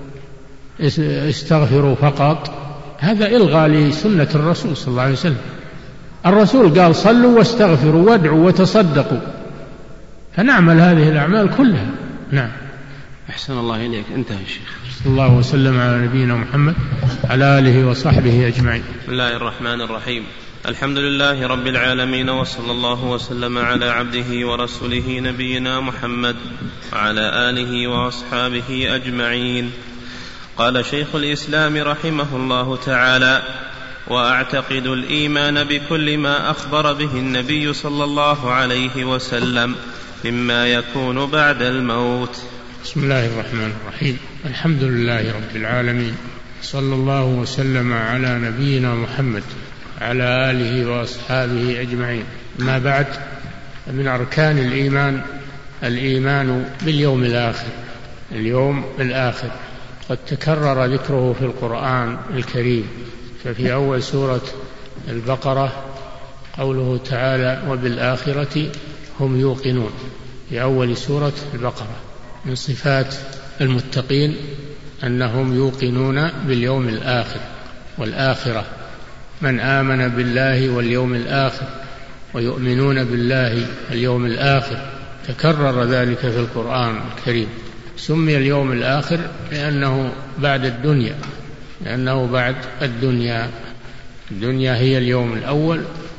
استغفروا فقط، هذا إلغاء لسنة الرسول صلى الله عليه وسلم. الرسول قال: صلوا واستغفروا وادعوا وتصدقوا، فنعمل هذه الأعمال كلها. نعم. أحسن الله إليك. انتهى الشيخ. صلى الله وسلم على نبينا محمد على آله وصحبه أجمعين. بسم الله الرحمن الرحيم. الحمد لله رب العالمين، وصلى الله وسلم على عبده ورسوله نبينا محمد وعلى آله وأصحابه أجمعين. قال شيخ الإسلام رحمه الله تعالى: وأعتقد الإيمان بكل ما أخبر به النبي صلى الله عليه وسلم مما يكون بعد الموت. بسم الله الرحمن الرحيم. الحمد لله رب العالمين، صلى الله وسلم على نبينا محمد على آله وأصحابه أجمعين. ما بعد، من أركان الإيمان الإيمان باليوم الآخر. اليوم الآخر قد تكرر ذكره في القرآن الكريم، ففي أول سورة البقرة قوله تعالى: وبالآخرة هم يوقنون، في أول سورة البقرة. من صفات المتقين أنهم يوقنون باليوم الآخر والآخرة، من آمن بالله واليوم الآخر ويؤمنون بالله اليوم الآخر، تكرر ذلك في القرآن الكريم. سمي اليوم الآخر لأنه بعد الدنيا، لأنه بعد الدنيا. الدنيا هي اليوم الأول،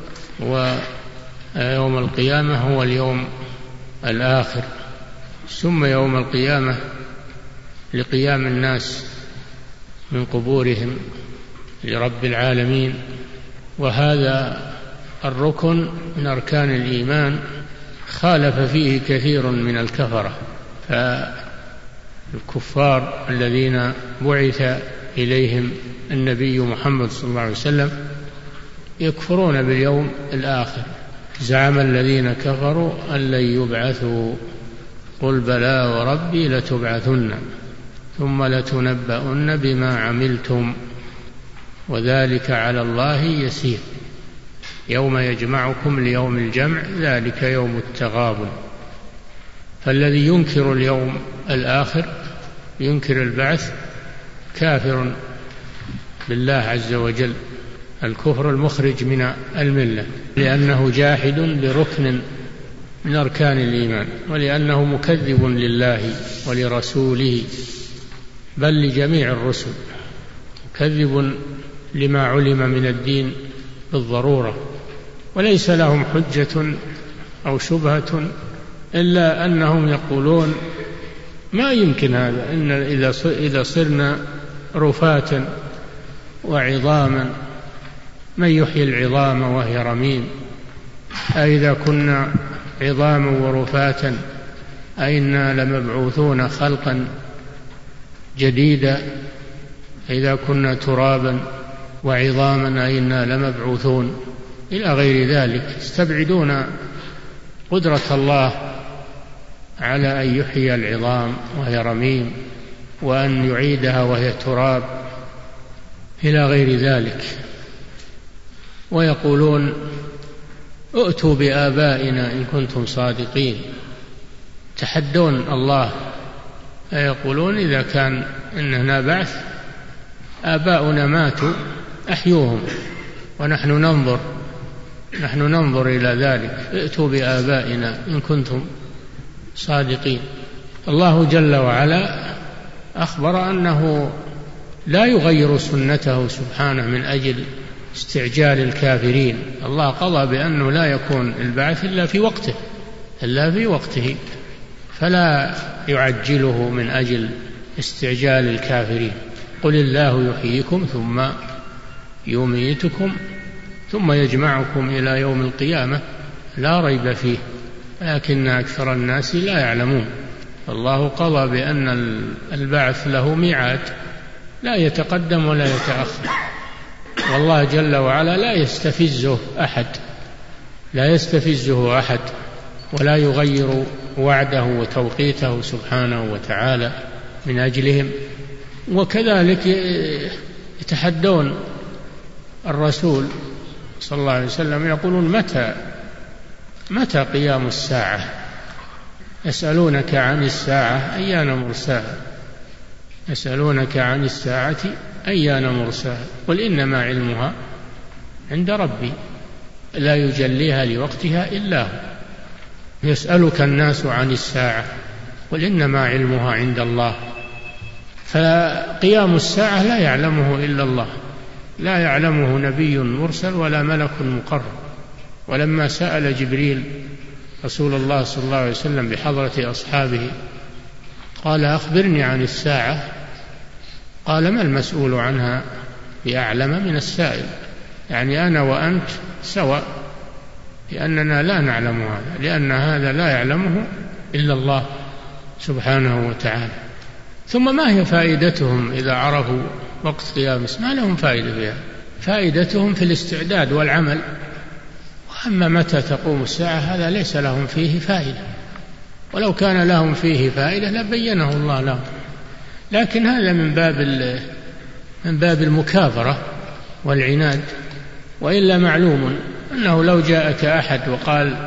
ويوم القيامة هو اليوم الآخر. سمي يوم القيامة لقيام الناس من قبورهم لرب العالمين، وهذا الركن من أركان الإيمان خالف فيه كثير من الكفرة. فالكفار الذين بعث إليهم النبي محمد صلى الله عليه وسلم يكفرون باليوم الآخر. زعم الذين كفروا أن لن يبعثوا، قل بلى وربي لتبعثن ثم لتنبؤن بما عملتم وذلك على الله يسير، يوم يجمعكم ليوم الجمع ذلك يوم التغابن. فالذي ينكر اليوم الآخر ينكر البعث كافر بالله عز وجل، الكفر المخرج من الملة، لأنه جاحد لركن من أركان الإيمان، ولأنه مكذب لله ولرسوله بل لجميع الرسل، مكذب لما علم من الدين بالضرورة، وليس لهم حجة أو شبهة إلا أنهم يقولون ما يمكن هذا، إن إذا صرنا رفاتا وعظاما من يحيي العظام وهي رميم، أئذا كنا عظاما ورفاتا أئنا لمبعوثون خلقا جديدا، إذا كنا ترابا وعظاما أئنا لمبعوثون، إلى غير ذلك. يستبعدون قدرة الله على أن يحيي العظام وهي رميم وأن يعيدها وهي تراب إلى غير ذلك. ويقولون ائتوا بآبائنا إن كنتم صادقين، تحدون الله، يقولون إذا كان إننا بعث آباؤنا ماتوا أحيوهم ونحن ننظر نحن ننظر إلى ذلك، ائتوا بآبائنا إن كنتم صادقين. الله جل وعلا أخبر أنه لا يغير سنته سبحانه من أجل استعجال الكافرين. الله قضى بأنه لا يكون البعث إلا في وقته إلا في وقته فلا يعجله من أجل استعجال الكافرين. قل الله يحييكم ثم يميتكم ثم يجمعكم إلى يوم القيامة لا ريب فيه لكن أكثر الناس لا يعلمون. الله قضى بأن البعث له ميعاد لا يتقدم ولا يتأخر، والله جل وعلا لا يستفزه أحد لا يستفزه أحد ولا يغير وعده وتوقيته سبحانه وتعالى من أجلهم. وكذلك يتحدون الرسول صلى الله عليه وسلم يقولون متى متى قيام الساعة، يسألونك عن الساعة أيان مرساها يسألونك عن الساعة أيان مرساها قل إنما علمها عند ربي لا يجليها لوقتها إلا هو. يسألك الناس عن الساعة قل إنما علمها عند الله. فقيام الساعة لا يعلمه إلا الله، لا يعلمه نبي مرسل ولا ملك مقرب. ولما سأل جبريل رسول الله صلى الله عليه وسلم بحضرة أصحابه قال أخبرني عن الساعة، قال ما المسؤول عنها بأعلم من السائل، يعني أنا وأنت سواء لأننا لا نعلم هذا، لأن هذا لا يعلمه إلا الله سبحانه وتعالى. ثم ما هي فائدتهم إذا عرفوا وقت قيام الساعة؟ ما لهم فائدة فيها، فائدتهم في الاستعداد والعمل. وأما متى تقوم الساعة هذا ليس لهم فيه فائدة، ولو كان لهم فيه فائدة لبينه الله لهم، لكن هذا من باب من باب المكابرة والعناد. وإلا معلوم أنه لو جاءك أحد وقال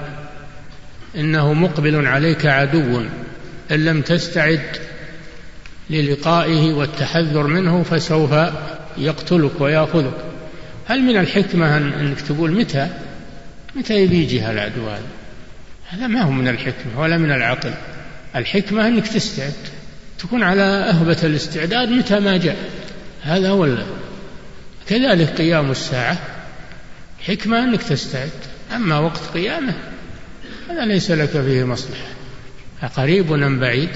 إنه مقبل عليك عدو إن لم تستعد للقائه والتحذر منه فسوف يقتلك ويأخذك، هل من الحكمة أنك تقول متى متى يجي هالعدو هذا؟ هذا ما هو من الحكمة ولا من العقل. الحكمة أنك تستعد، تكون على أهبة الاستعداد متى ما جاء، هذا هو. كذلك قيام الساعة حكمة أنك تستعد، أما وقت قيامه هذا ليس لك فيه مصلحة. أقريب أم بعيد؟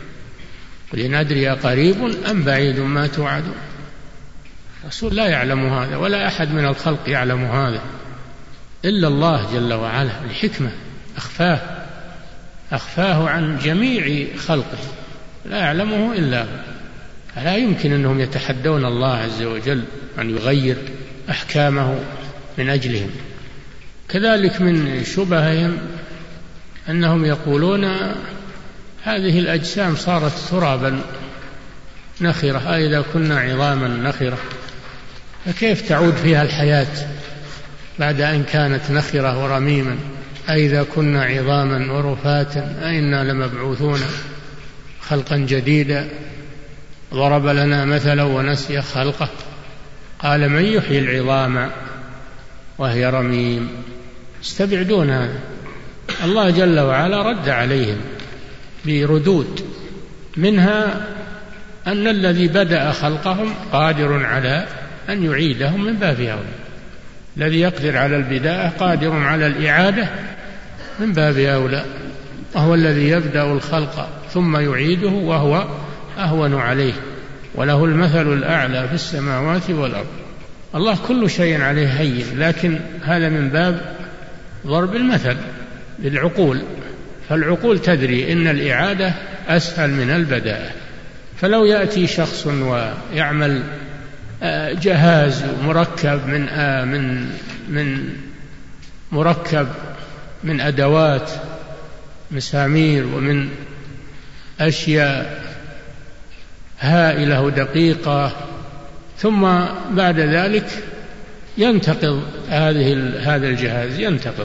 قل إن أدري أقريب أم بعيد ما توعدون. الرسول لا يعلم هذا ولا أحد من الخلق يعلم هذا إلا الله جل وعلا، الحكمة أخفاه أخفاه عن جميع خلقه، لا يعلمه إلا هو. فلا يمكن أنهم يتحدون الله عز وجل أن يغير أحكامه من أجلهم. كذلك من شبههم أنهم يقولون هذه الأجسام صارت ترابا نخرة، إذا كنا عظاما نخرة فكيف تعود فيها الحياة بعد أن كانت نخرة ورميما؟ أئذا كنا عظاما ورفاتا أئنا لمبعوثون خلقا جديدا ضرب لنا مثلا ونسي خلقه قال من يحيي العظام وهي رميم. استبعدون هذا. الله جل وعلا رد عليهم بردود، منها أن الذي بدأ خلقهم قادر على أن يعيدهم من باب أولى. الذي يقدر على البداية قادر على الإعادة من باب أولى، وهو الذي يبدأ الخلق ثم يعيده وهو أهون عليه، وله المثل الأعلى في السماوات والأرض. الله كل شيء عليه هين، لكن هذا من باب ضرب المثل للعقول، فالعقول تدري إن الإعادة أسهل من البداءة. فلو يأتي شخص ويعمل جهاز مركب من من من مركب من أدوات مسامير ومن أشياء هائلة ودقيقة، ثم بعد ذلك ينتقض هذه هذا الجهاز، ينتقض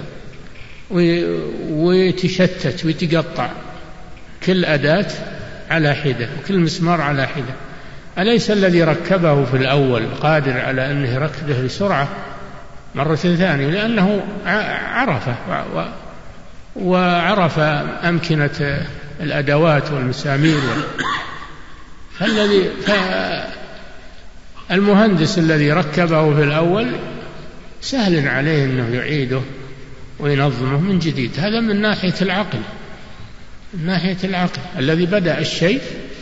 ويتشتت ويتقطع، كل أداة على حدة وكل مسمار على حدة. أليس الذي ركبه في الأول قادر على أنه يركبه بسرعة مرة ثانية، لأنه عرفه وعرف أمكنة الأدوات والمسامير. فالذي فالمهندس الذي ركبه في الأول سهل عليه أنه يعيده وينظمه من جديد. هذا من ناحية العقل، من ناحية العقل الذي بدأ الشيء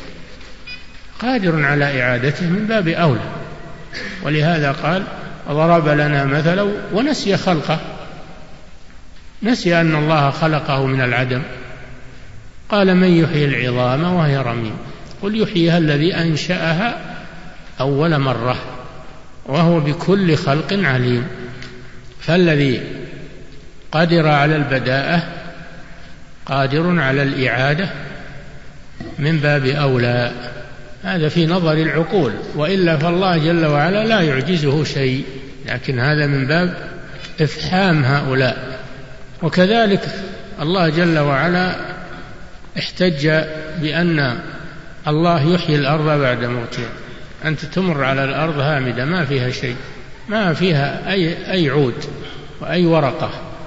قادر على إعادته من باب أولى. ولهذا قال ضرب لنا مثلا ونسي خلقه، نسي أن الله خلقه من العدم. قال من يحيي العظام وهي رميم قل يحييها الذي أنشأها أول مرة وهو بكل خلق عليم. فالذي قادر على البداءة قادر على الإعادة من باب أولى. هذا في نظر العقول، وإلا فالله جل وعلا لا يعجزه شيء، لكن هذا من باب إفحام هؤلاء. وكذلك الله جل وعلا احتج بأن الله يحيي الأرض بعد موتها. أنت تمر على الأرض هامدة ما فيها شيء، ما فيها أي, أي عود وأي ورقة،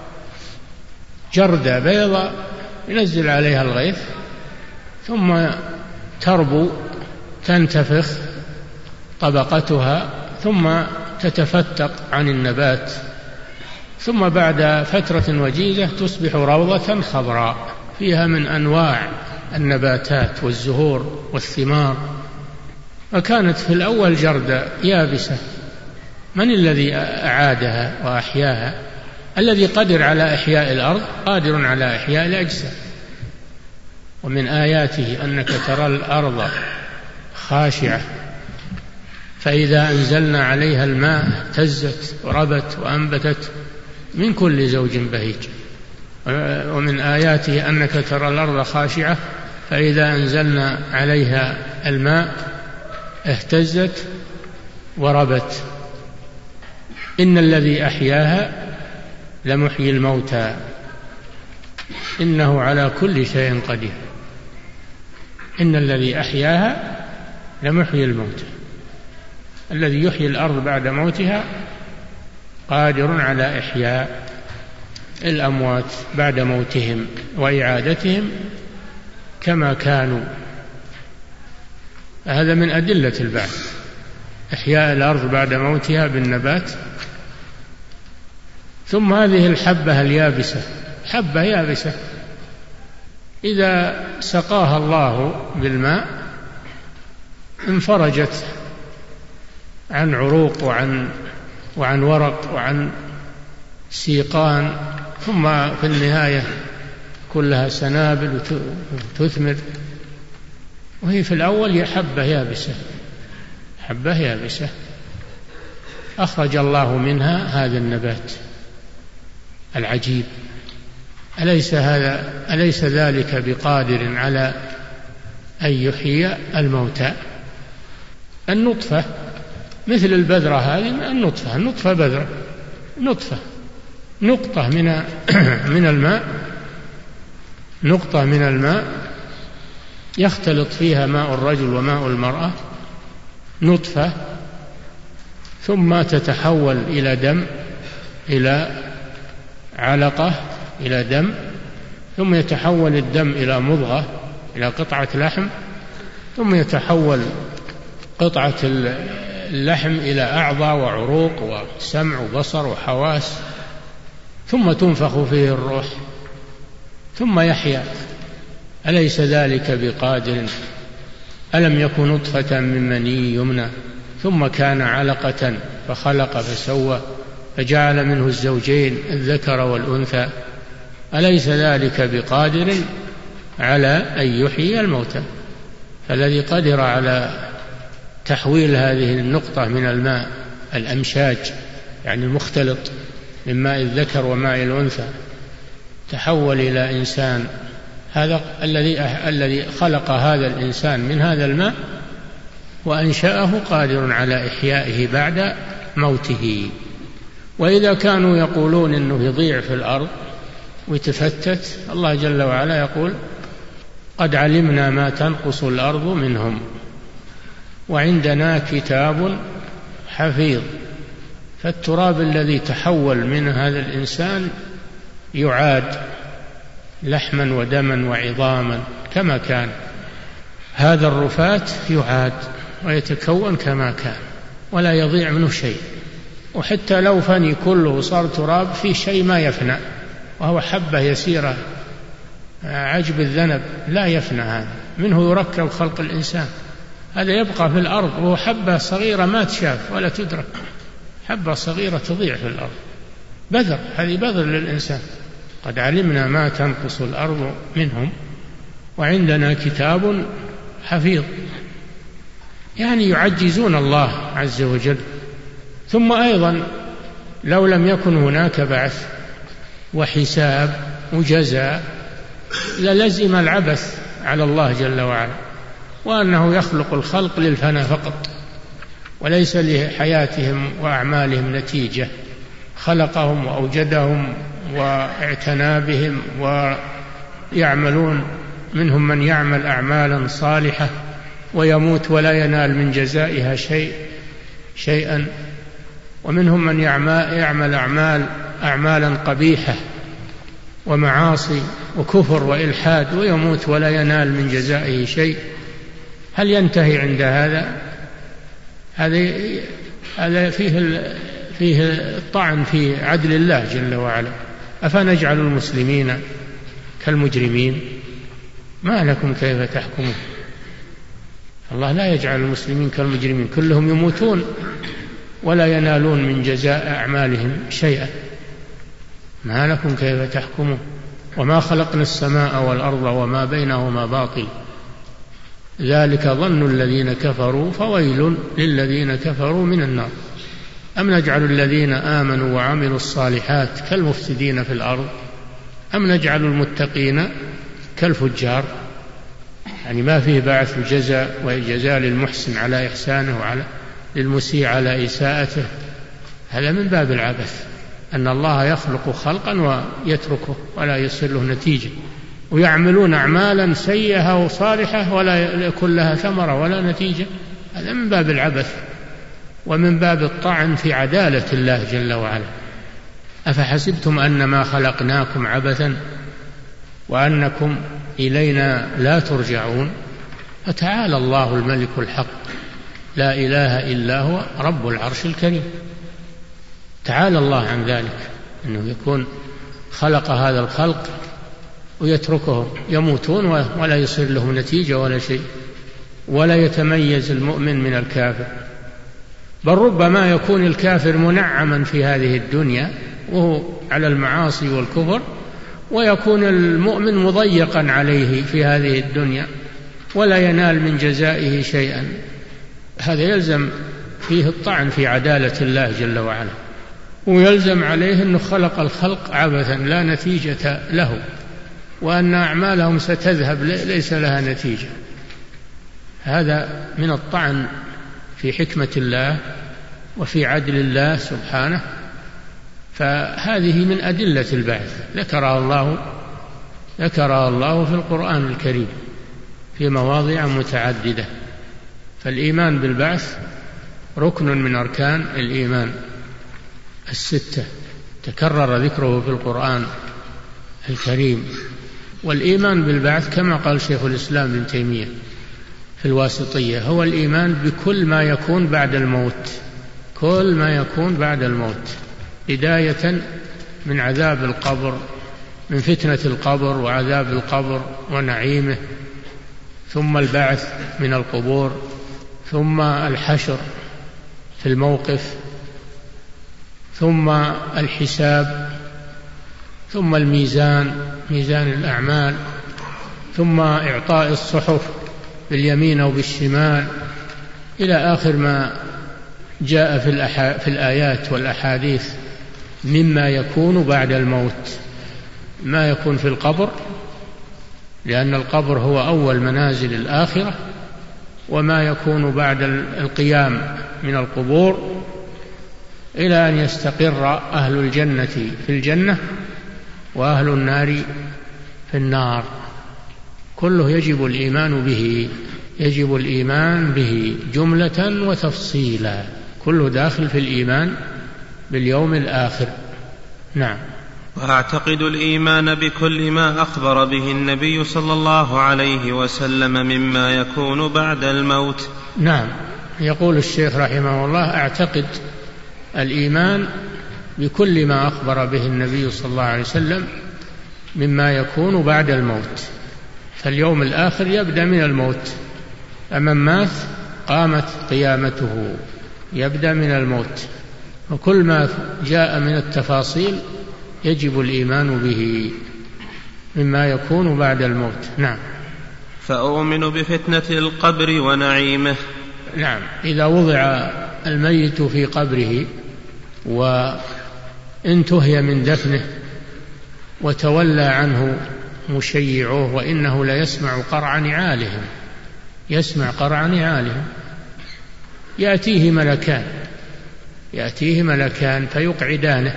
جردة بيضة ينزل عليها الغيث ثم تربو تنتفخ طبقتها ثم تتفتق عن النبات، ثم بعد فترة وجيزة تصبح روضة خضراء فيها من أنواع النباتات والزهور والثمار. وكانت في الأول جردة يابسة. من الذي أعادها وأحياها؟ الذي قدر على إحياء الأرض قادر على إحياء الأجسام. ومن آياته أنك ترى الأرض خاشعة فإذا أنزلنا عليها الماء اهتزت وربت وأنبتت من كل زوج بهيج. ومن آياته أنك ترى الأرض خاشعة فإذا أنزلنا عليها الماء اهتزت وربت. إن الذي أحياها لمحيي الموتى إنه على كل شيء قدير. إن الذي أحياها لمحيي الموتى. الذي يحيي الأرض بعد موتها قادر على إحياء الأموات بعد موتهم وإعادتهم كما كانوا. هذا من أدلة البعث، إحياء الأرض بعد موتها بالنبات. ثم هذه الحبة اليابسة، حبة يابسة إذا سقاها الله بالماء انفرجت عن عروق وعن وعن ورق وعن سيقان، ثم في النهاية كلها سنابل وتثمر. وهي في الأول هي حبة يابسة، حبة يابسة أخرج الله منها هذا النبات العجيب. أليس هذا أليس ذلك بقادر على أن يحيي الموتى؟ النطفة مثل البذرة هذه، النطفة النطفة بذرة، نطفة نقطة من من الماء نقطة من الماء يختلط فيها ماء الرجل وماء المرأة نطفة، ثم تتحول إلى دم، إلى علقة، إلى دم، ثم يتحول الدم إلى مضغة، إلى قطعة لحم، ثم يتحول قطعة اللحم إلى أعضاء وعروق وسمع وبصر وحواس، ثم تنفخ فيه الروح ثم يحيا. أليس ذلك بقادر؟ ألم يكن نطفة من مني يمنى ثم كان علقة فخلق فسوى فجعل منه الزوجين الذكر والأنثى أليس ذلك بقادر على أن يحيي الموتى؟ فالذي قدر على تحويل هذه النقطة من الماء الأمشاج، يعني المختلط من ماء الذكر وماء الأنثى، تحول إلى إنسان، هذا الذي الذي خلق هذا الإنسان من هذا الماء وأنشأه قادر على إحيائه بعد موته. وإذا كانوا يقولون إنه يضيع في الأرض ويتفتت، الله جل وعلا يقول قد علمنا ما تنقص الأرض منهم وعندنا كتاب حفيظ. فالتراب الذي تحول من هذا الإنسان يعاد لحما ودما وعظاما كما كان، هذا الرفات يعاد ويتكون كما كان ولا يضيع منه شيء. وحتى لو فني كله صار تراب في شيء ما يفنى، وهو حبة يسيرة عجب الذنب لا يفنى، هذا منه يركب خلق الإنسان، هذا يبقى في الأرض وهو حبة صغيرة ما تشاف ولا تدرك، حبة صغيرة تضيع في الأرض، بذر، هذه بذر للإنسان. قد علمنا ما تنقص الأرض منهم وعندنا كتاب حفيظ، يعني يعجزون الله عز وجل. ثم أيضا لو لم يكن هناك بعث وحساب وجزاء للزم العبث على الله جل وعلا، وأنه يخلق الخلق للفناء فقط وليس لحياتهم وأعمالهم نتيجة. خلقهم وأوجدهم واعتنى بهم ويعملون، منهم من يعمل أعمالا صالحة ويموت ولا ينال من جزائها شيء شيئا، ومنهم من يعمل أعمال أعمالا قبيحة ومعاصي وكفر وإلحاد ويموت ولا ينال من جزائه شيء. هل ينتهي عند هذا؟ هذا هذا فيه فيه الطعن في عدل الله جل وعلا. أفنجعل المسلمين كالمجرمين؟ ما لكم كيف تحكمون؟ الله لا يجعل المسلمين كالمجرمين، كلهم يموتون ولا ينالون من جزاء أعمالهم شيئا. ما لكم كيف تحكمون؟ وما خلقنا السماء والأرض وما بينهما باطل ذلك ظن الذين كفروا فويل للذين كفروا من النار. أم نجعل الذين آمنوا وعملوا الصالحات كالمفسدين في الأرض أم نجعل المتقين كالفجار؟ يعني ما فيه بعث وجزاء وجزاء للمحسن على إحسانه وعلى للمسيء على إساءته، هذا من باب العبث. أن الله يخلق خلقا ويتركه ولا يصل له نتيجة، ويعملون أعمالا سيئة وصالحة ولا يكون لها ثمرة ولا نتيجة، هذا من باب العبث ومن باب الطعن في عدالة الله جل وعلا. أفحسبتم أنما خلقناكم عبثا وأنكم إلينا لا ترجعون؟ فتعالى الله الملك الحق لا إله إلا هو رب العرش الكريم. تعالى الله عن ذلك، أنه يكون خلق هذا الخلق ويتركهم يموتون ولا يصير لهم نتيجة ولا شيء، ولا يتميز المؤمن من الكافر. بل ربما يكون الكافر منعما في هذه الدنيا وهو على المعاصي والكفر، ويكون المؤمن مضيقا عليه في هذه الدنيا ولا ينال من جزائه شيئا. هذا يلزم فيه الطعن في عدالة الله جل وعلا، ويلزم عليه أنه خلق الخلق عبثا لا نتيجة له، وأن أعمالهم ستذهب ليس لها نتيجة. هذا من الطعن في حكمة الله وفي عدل الله سبحانه، فهذه من أدلة البعث ذكرها الله ذكرها الله في القرآن الكريم في مواضع متعددة. فالإيمان بالبعث ركن من أركان الإيمان الستة تكرر ذكره في القرآن الكريم. والإيمان بالبعث كما قال شيخ الإسلام ابن تيمية في الواسطية هو الإيمان بكل ما يكون بعد الموت، كل ما يكون بعد الموت، بداية من عذاب القبر، من فتنة القبر وعذاب القبر ونعيمه، ثم البعث من القبور، ثم الحشر في الموقف، ثم الحساب، ثم الميزان، ميزان الأعمال، ثم إعطاء الصحف باليمين أو بالشمال، إلى آخر ما جاء في, الأحا... في الآيات والأحاديث مما يكون بعد الموت، ما يكون في القبر، لأن القبر هو أول منازل الآخرة، وما يكون بعد القيام من القبور إلى أن يستقر أهل الجنة في الجنة وأهل النار في النار، كله يجب الإيمان به، يجب الإيمان به جملة وتفصيلا، كله داخل في الإيمان باليوم الآخر. نعم. وأعتقد الإيمان بكل ما أخبر به النبي صلى الله عليه وسلم مما يكون بعد الموت. نعم. يقول الشيخ رحمه الله: أعتقد الإيمان بكل ما أخبر به النبي صلى الله عليه وسلم مما يكون بعد الموت. فاليوم الآخر يبدأ من الموت، فمن مات قامت قيامته، يبدأ من الموت، وكل ما جاء من التفاصيل يجب الإيمان به مما يكون بعد الموت. نعم. فأؤمن بفتنة القبر ونعيمه. نعم. إذا وضع الميت في قبره وانتهي من دفنه وتولى عنه مشيعوه، وإنه لا يسمع قرع نعالهم، يسمع قرع نعالهم، يأتيه ملكان يأتيه ملكان فيقعدانه،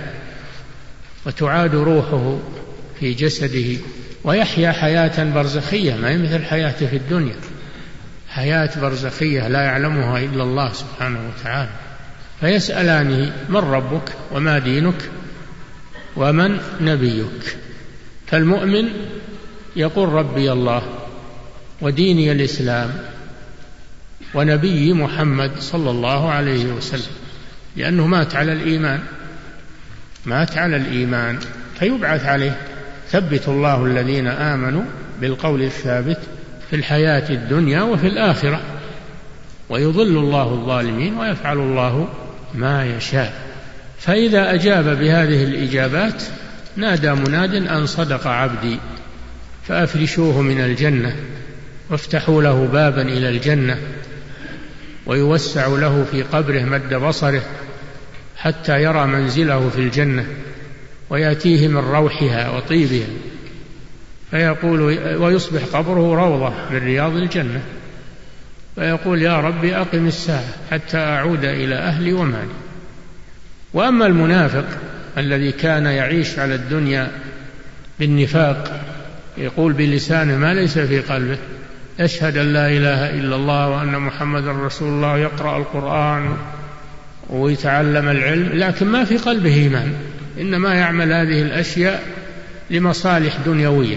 وتعاد روحه في جسده، ويحيا حياة برزخية، ما هي مثل حياته في الدنيا، حياة برزخية لا يعلمها إلا الله سبحانه وتعالى. فيسألانه: من ربك وما دينك ومن نبيك؟ فالمؤمن يقول: ربي الله وديني الإسلام ونبي محمد صلى الله عليه وسلم، لأنه مات على الإيمان، مات على الإيمان فيبعث عليه. ثبت الله الذين آمنوا بالقول الثابت في الحياة الدنيا وفي الآخرة، ويضل الله الظالمين ويفعل الله ما يشاء. فإذا أجاب بهذه الإجابات نادى مناد: أن صدق عبدي، فأفرشوه من الجنة وافتحوا له بابا إلى الجنة، ويوسع له في قبره مد بصره حتى يرى منزله في الجنة، ويأتيه من روحها وطيبها، فيقول ويصبح قبره روضة من رياض الجنة، فيقول: يا ربي أقم الساعة حتى أعود إلى أهلي ومالي. وأما المنافق الذي كان يعيش على الدنيا بالنفاق، يقول بلسانه ما ليس في قلبه، يشهد أن لا إله إلا الله وأن محمد رسول الله، يقرأ القرآن ويتعلم العلم، لكن ما في قلبه إيمان، إنما يعمل هذه الأشياء لمصالح دنيوية،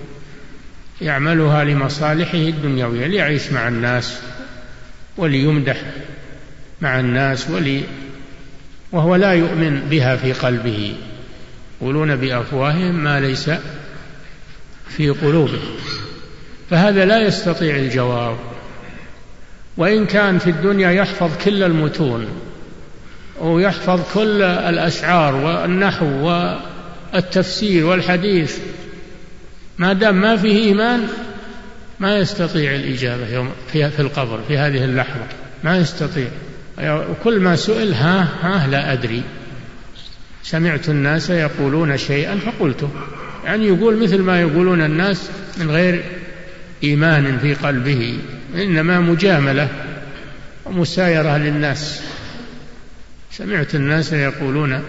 يعملها لمصالحه الدنيوية، ليعيش مع الناس وليمدح مع الناس ولي وهو لا يؤمن بها في قلبه، يقولون بأفواههم ما ليس في قلوبهم، فهذا لا يستطيع الجواب. وإن كان في الدنيا يحفظ كل المتون ويحفظ كل الأشعار والنحو والتفسير والحديث، ما دام ما فيه إيمان ما يستطيع الإجابة يوم في القبر في هذه اللحظة، ما يستطيع. وكل ما سئل ها ها لا أدري، سمعت الناس يقولون شيئا فقلته، يعني يقول مثل ما يقولون الناس من غير إيمان في قلبه، إنما مجاملة ومسايرة للناس. سمعت الناس يقولون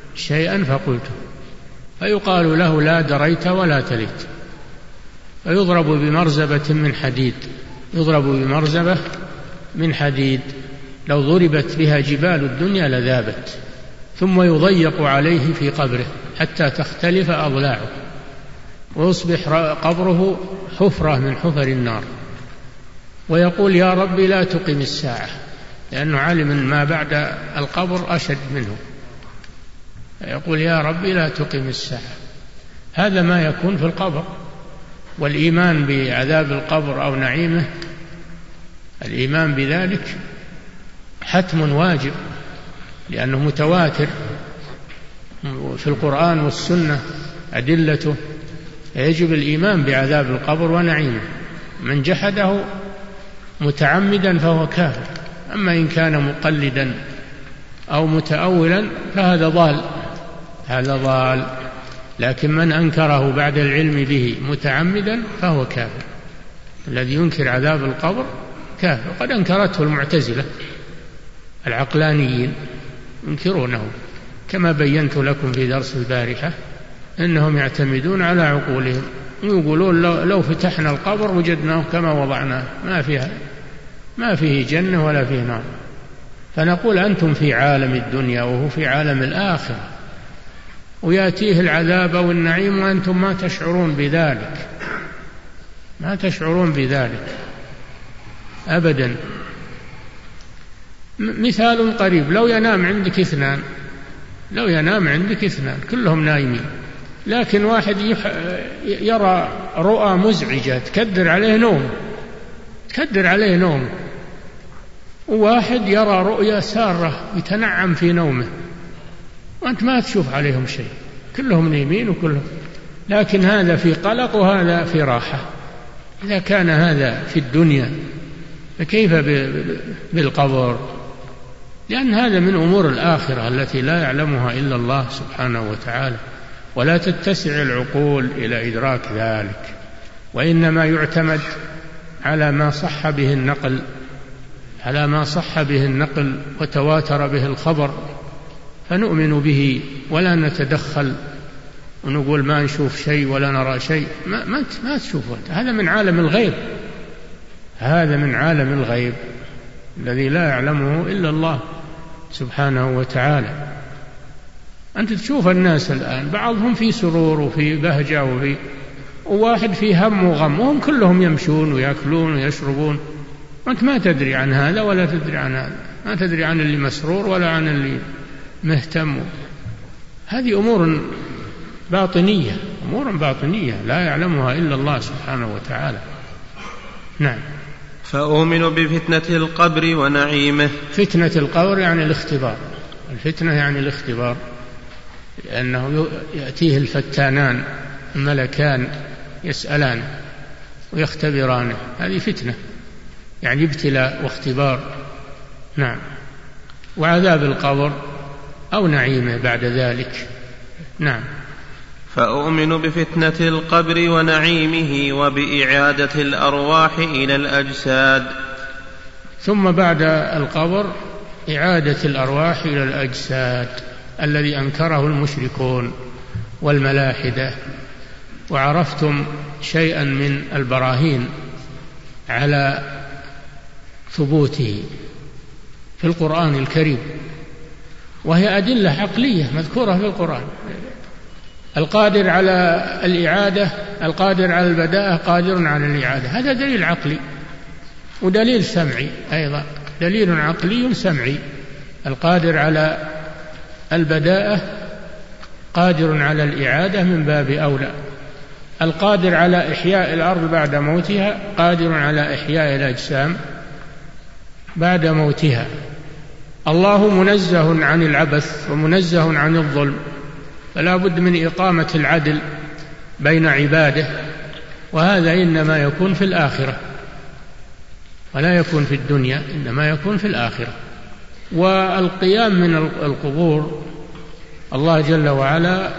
شيئا فقلته، فيقال له لا دريت ولا تليت، فيضرب بمرزبة من حديد، يضرب بمرزبة من حديد لو ضربت بها جبال الدنيا لذابت، ثم يضيق عليه في قبره حتى تختلف أضلاعه، ويصبح قبره حفرة من حفر النار، ويقول يا رب لا تقم الساعة، لأنه علم ما بعد القبر أشد منه، يقول يا رب لا تقم الساعة. هذا ما يكون في القبر. والإيمان بعذاب القبر أو نعيمه، الإيمان بذلك حتم واجب، لأنه متواتر في القرآن والسنة أدلته، يجب الإيمان بعذاب القبر ونعيمه. من جحده متعمدا فهو كافر، أما إن كان مقلدا أو متأولا فهذا ضال، هذا ضال. لكن من أنكره بعد العلم به متعمدا فهو كافر. الذي ينكر عذاب القبر كافر، قد أنكرته المعتزلة العقلانيين، ينكرونه كما بينت لكم في درس البارحة، إنهم يعتمدون على عقولهم، يقولون لو, لو فتحنا القبر وجدناه كما وضعناه، ما فيها ما فيه جنة ولا فيه نار. فنقول أنتم في عالم الدنيا وهو في عالم الآخرة، ويأتيه العذاب والنعيم وأنتم ما تشعرون بذلك، ما تشعرون بذلك أبدا. مثال قريب، لو ينام عندك اثنان لو ينام عندك اثنان كلهم نايمين، لكن واحد يرى رؤى مزعجة تكدر عليه نوم تكدر عليه نوم وواحد يرى رؤيا سارة يتنعم في نومه، وأنت ما تشوف عليهم شيء، كلهم نايمين وكلهم، لكن هذا في قلق وهذا في راحة. إذا كان هذا في الدنيا فكيف بالقبر؟ لأن هذا من أمور الآخرة التي لا يعلمها إلا الله سبحانه وتعالى، ولا تتسع العقول إلى إدراك ذلك، وإنما يعتمد على ما صح به النقل على ما صح به النقل وتواتر به الخبر، فنؤمن به ولا نتدخل ونقول ما نشوف شيء ولا نرى شيء. ما, ما, ما تشوفه، هذا من عالم الغيب، هذا من عالم الغيب الذي لا يعلمه إلا الله سبحانه وتعالى. أنت تشوف الناس الآن بعضهم في سرور وفي بهجة وفي وواحد في هم وغم، وهم كلهم يمشون ويأكلون ويشربون، وأنت ما تدري عن هذا ولا تدري عن هذا، ما تدري عن اللي مسرور ولا عن اللي مهتم. هذه أمور باطنية أمور باطنية لا يعلمها إلا الله سبحانه وتعالى. نعم. فأؤمن بفتنة القبر ونعيمه. فتنة القبر يعني الاختبار، الفتنة يعني الاختبار، لأنه يأتيه الفتانان الملكان يسألان ويختبرانه، هذه فتنة يعني ابتلاء واختبار. نعم. وعذاب القبر أو نعيمه بعد ذلك. نعم. فأؤمن بفتنة القبر ونعيمه وبإعادة الأرواح إلى الأجساد. ثم بعد القبر إعادة الأرواح إلى الأجساد الذي أنكره المشركون والملاحدة. وعرفتم شيئا من البراهين على ثبوته في القرآن الكريم، وهي أدلة عقلية مذكورة في القرآن. القادر على الإعادة، القادر على البداءة قادر على الإعادة، هذا دليل عقلي ودليل سمعي أيضا، دليل عقلي سمعي. القادر على البداءة قادر على الإعادة من باب أولى. القادر على إحياء الأرض بعد موتها قادر على إحياء الأجسام بعد موتها. الله منزه عن العبث ومنزه عن الظلم، فلا بد من إقامة العدل بين عباده، وهذا إنما يكون في الآخرة ولا يكون في الدنيا، إنما يكون في الآخرة. والقيام من القبور، الله جل وعلا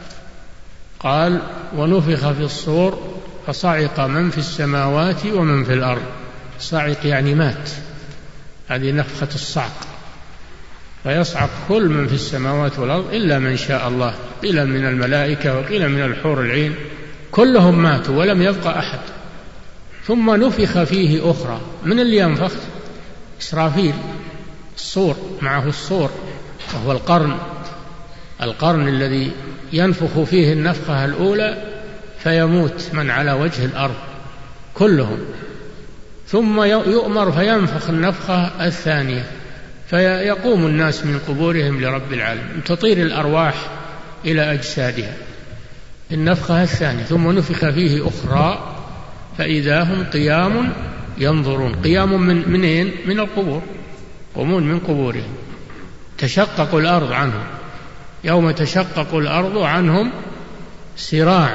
قال ونفخ في الصور فصعق من في السماوات ومن في الأرض. صعق يعني مات، هذه نفخة الصعق. فيصعق كل من في السماوات والأرض إلا من شاء الله، قيل من الملائكة وقيل من الحور العين، كلهم ماتوا ولم يبقى أحد. ثم نفخ فيه أخرى. من اللي ينفخ؟ إسرافيل، الصور، معه الصور وهو القرن، القرن الذي ينفخ فيه النفخة الأولى فيموت من على وجه الأرض كلهم، ثم يؤمر فينفخ النفخة الثانية فيقوم الناس من قبورهم لرب العالمين، تطير الأرواح إلى أجسادها. النفخة الثانية ثم نفخ فيه أخرى فإذا هم قيام ينظرون. قيام من منين؟ من القبور، قومون من قبورهم. تشقق الأرض عنهم، يوم تشقق الأرض عنهم سراعا،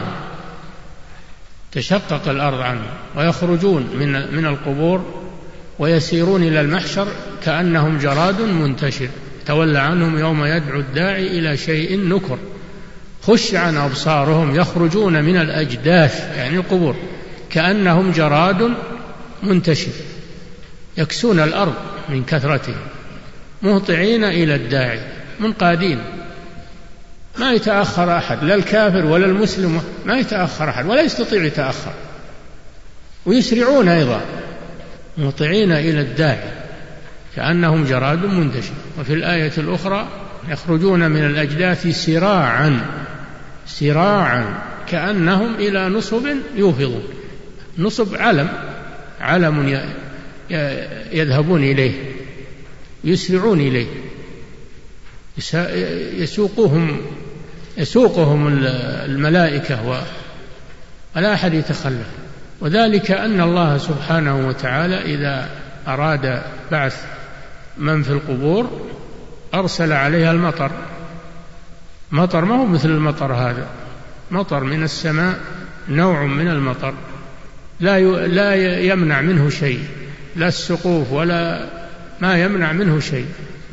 تشقق الأرض عنهم ويخرجون من من القبور ويسيرون إلى المحشر كأنهم جراد منتشر. تولى عنهم يوم يدعو الداعي إلى شيء نكر، خش عن أبصارهم يخرجون من الأجداث يعني القبور كأنهم جراد منتشر، يكسون الأرض من كثرتهم، مهطعين إلى الداعي، منقادين، ما يتأخر أحد، لا الكافر ولا المسلم، ما يتأخر أحد ولا يستطيع يتأخر، ويسرعون أيضا مهطعين إلى الداعي كأنهم جراد منتشر. وفي الآية الأخرى يخرجون من الأجداث سراعا، سراعا كأنهم إلى نصب يوفضون. نصب علم، علم يذهبون إليه، يسرعون إليه، يسوقهم يسوقهم الملائكة ولا أحد يتخلف. وذلك أن الله سبحانه وتعالى إذا أراد بعث من في القبور أرسل عليها المطر. مطر ما هو مثل المطر هذا، مطر من السماء، نوع من المطر لا لا يمنع منه شيء، لا السقوف ولا ما يمنع منه شيء،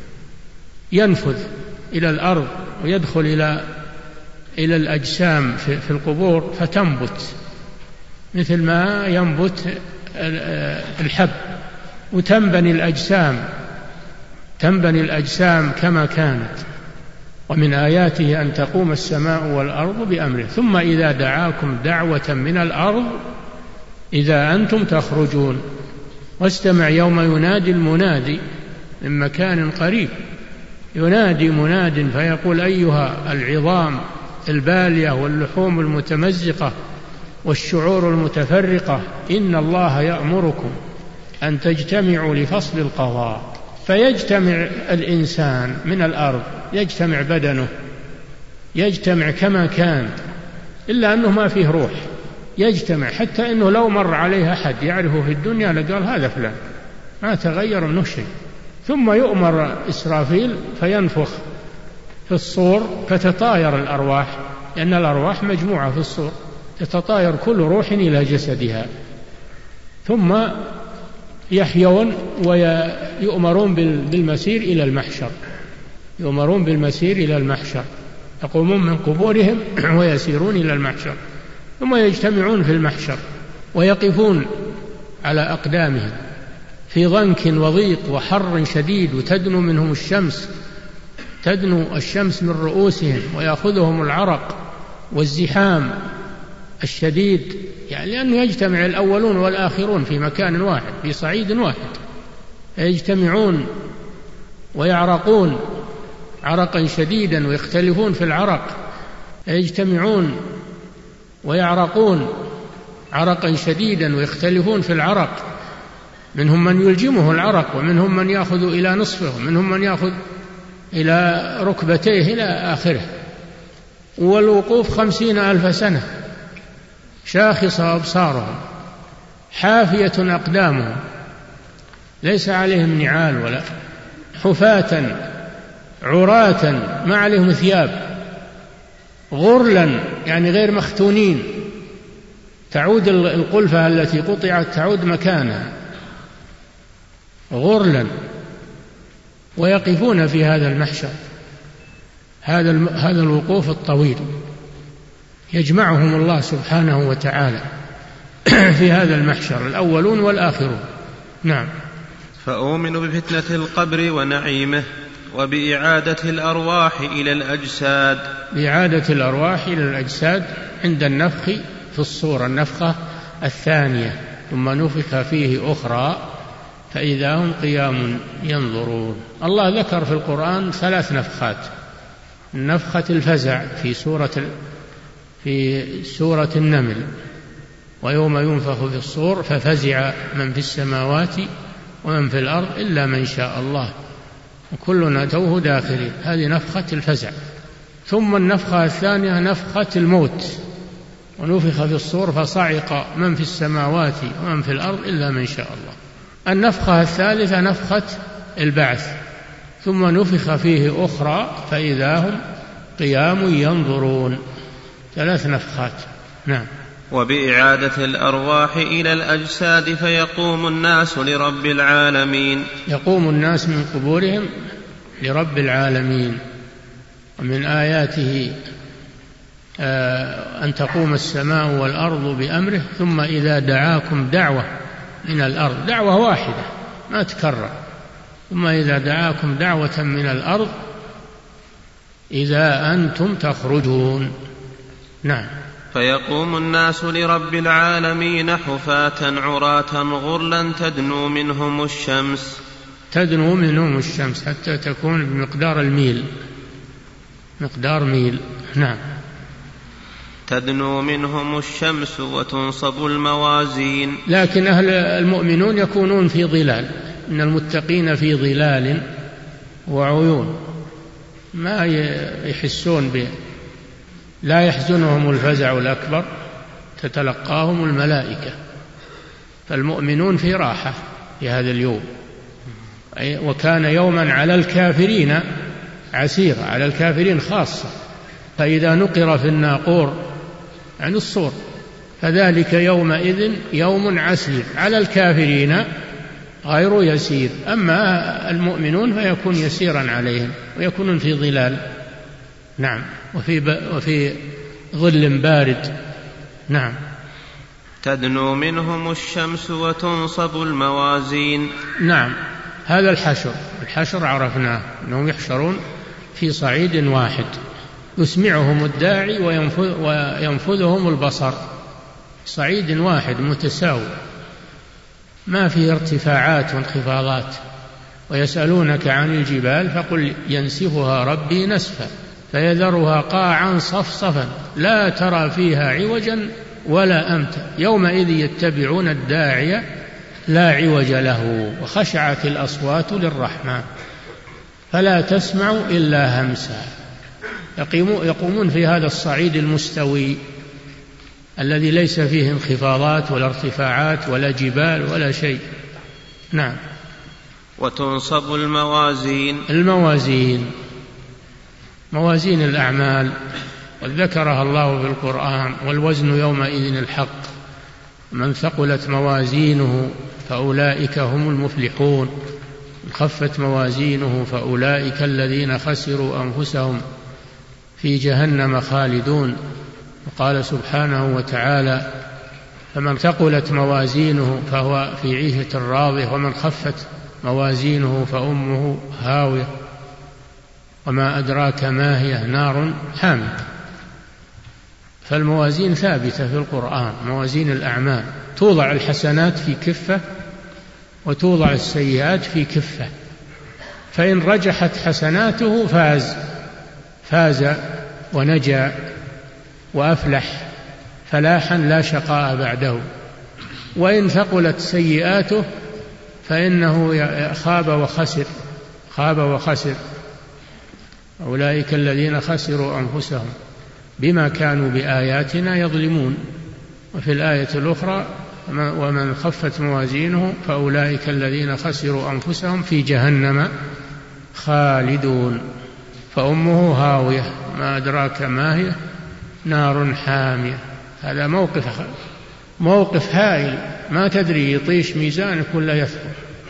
ينفذ إلى الأرض ويدخل إلى إلى الأجسام في القبور فتنبت مثل ما ينبت الحب، وتنبني الأجسام، تنبني الأجسام كما كانت. ومن آياته أن تقوم السماء والأرض بأمره ثم إذا دعاكم دعوة من الأرض إذا أنتم تخرجون. واستمع يوم ينادي المنادي من مكان قريب، ينادي مناد فيقول أيها العظام البالية واللحوم المتمزقة والشعور المتفرقة إن الله يأمركم أن تجتمعوا لفصل القضاء. فيجتمع الإنسان من الأرض، يجتمع بدنه، يجتمع كما كان، إلا أنه ما فيه روح، يجتمع حتى أنه لو مر عليه أحد يعرفه في الدنيا لقال هذا فلان، ما تغير منه شيء. ثم يؤمر إسرافيل فينفخ في الصور فتطاير الأرواح، لأن الأرواح مجموعة في الصور، تتطاير كل روح إلى جسدها، ثم يحيون ويؤمرون بالمسير إلى المحشر، يؤمرون بالمسير إلى المحشر، يقومون من قبورهم ويسيرون إلى المحشر، ثم يجتمعون في المحشر ويقفون على أقدامهم في ضنك وضيق وحر شديد، وتدنو منهم الشمس، تدنو الشمس من رؤوسهم ويأخذهم العرق والزحام الشديد، يعني لأنه يجتمع الأولون والآخرون في مكان واحد في صعيد واحد، يجتمعون ويعرقون عرقا شديدا ويختلفون في العرق، يجتمعون ويعرقون عرقا شديدا ويختلفون في العرق، منهم من يلجمه العرق ومنهم من يأخذ إلى نصفه ومنهم من يأخذ إلى ركبتيه إلى آخره. والوقوف خمسين ألف سنة، شاخصة أبصارهم، حافية أقدامهم، ليس عليهم نعال ولا، حفاة عراة ما عليهم ثياب، غرلا يعني غير مختونين، تعود القلفة التي قطعت تعود مكانها، غرلا، ويقفون في هذا المحشر، هذا هذا الوقوف الطويل يجمعهم الله سبحانه وتعالى في هذا المحشر الأولون والآخرون. نعم. فأؤمن بفتنة القبر ونعيمه وبإعادة الأرواح إلى الأجساد. بإعادة الأرواح إلى الأجساد عند النفخ في الصورة، النفخة الثانية، ثم نفخ فيه أخرى فإذا هم قيام ينظرون. الله ذكر في القرآن ثلاث نفخات: نفخة الفزع في سورة في سورة النمل، ويوم ينفخ في الصور ففزع من في السماوات ومن في الأرض إلا من شاء الله وكلنا أتوه داخلين، هذه نفخة الفزع. ثم النفخة الثانية نفخة الموت، ونفخ في الصور فصعق من في السماوات ومن في الأرض إلا من شاء الله. النفخة الثالثة نفخة البعث، ثم نفخ فيه أخرى فإذا هم قيام ينظرون. ثلاث نفخات. نعم. وبإعادة الأرواح إلى الأجساد فيقوم الناس لرب العالمين. يقوم الناس من قبورهم لرب العالمين. ومن آياته أن تقوم السماء والأرض بأمره ثم إذا دعاكم دعوة من الأرض، دعوة واحدة ما تكرر، ثم إذا دعاكم دعوة من الأرض إذا أنتم تخرجون. نعم. فيقوم الناس لرب العالمين حفاة عراة غرلا تدنو منهم الشمس. تدنو منهم الشمس حتى تكون بمقدار الميل، مقدار ميل. نعم. تدنو منهم الشمس وتنصب الموازين. لكن أهل المؤمنون يكونون في ظلال، إن المتقين في ظلال وعيون، ما يحسون به، لا يحزنهم الفزع الأكبر، تتلقاهم الملائكة. فالمؤمنون في راحة في هذا اليوم. وكان يوما على الكافرين عسير، على الكافرين خاصة. فإذا نقر في الناقور عن الصور فذلك يومئذ يوم عسير على الكافرين غير يسير. أما المؤمنون فيكون يسيرا عليهم ويكونون في ظلال. نعم. وفي, ب... وفي ظل بارد. نعم. تدنو منهم الشمس وتنصب الموازين. نعم. هذا الحشر، الحشر عرفناه أنهم يحشرون في صعيد واحد، يسمعهم الداعي وينفذ وينفذهم البصر، صعيد واحد متساوي ما فيه ارتفاعات وانخفاضات. ويسألونك عن الجبال فقل ينسفها ربي نسفا فيذرها قاعا صفصفا لا ترى فيها عوجا ولا أمتا يومئذ يتبعون الداعي لا عوج له وخشعت الأصوات للرحمن فلا تسمع إلا همسا. يقومون في هذا الصعيد المستوي الذي ليس فيه انخفاضات ولا ارتفاعات ولا جبال ولا شيء. نعم. وتنصب الموازين. الموازين موازين الأعمال وذكرها الله في القرآن. والوزن يومئذ الحق من ثقلت موازينه فأولئك هم المفلحون من خفت موازينه فأولئك الذين خسروا أنفسهم في جهنم خالدون. وقال سبحانه وتعالى فمن ثقلت موازينه فهو في عيشة راضية ومن خفت موازينه فأمه هاوية وما أدراك ما هي نار حامية. فالموازين ثابتة في القرآن، موازين الأعمال توضع الحسنات في كفة وتوضع السيئات في كفة، فإن رجحت حسناته فاز فاز ونجا وأفلح فلاحا لا شقاء بعده، وإن ثقلت سيئاته فإنه خاب وخسر خاب وخسر. أولئك الذين خسروا أنفسهم بما كانوا بآياتنا يظلمون. وفي الآية الأخرى ومن خفت موازينه فأولئك الذين خسروا أنفسهم في جهنم خالدون فأمه هاوية ما أدراك ما هي نار حامية. هذا موقف موقف هائل ما تدري يطيش ميزانك ولا يثقل،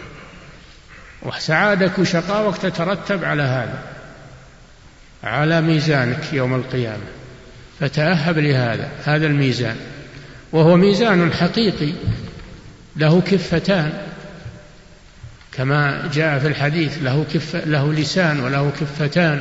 وسعادك وشقاوك تترتب على هذا على ميزانك يوم القيامة. فتأهب لهذا هذا الميزان، وهو ميزان حقيقي له كفتان، كما جاء في الحديث له, كف له لسان وله كفتان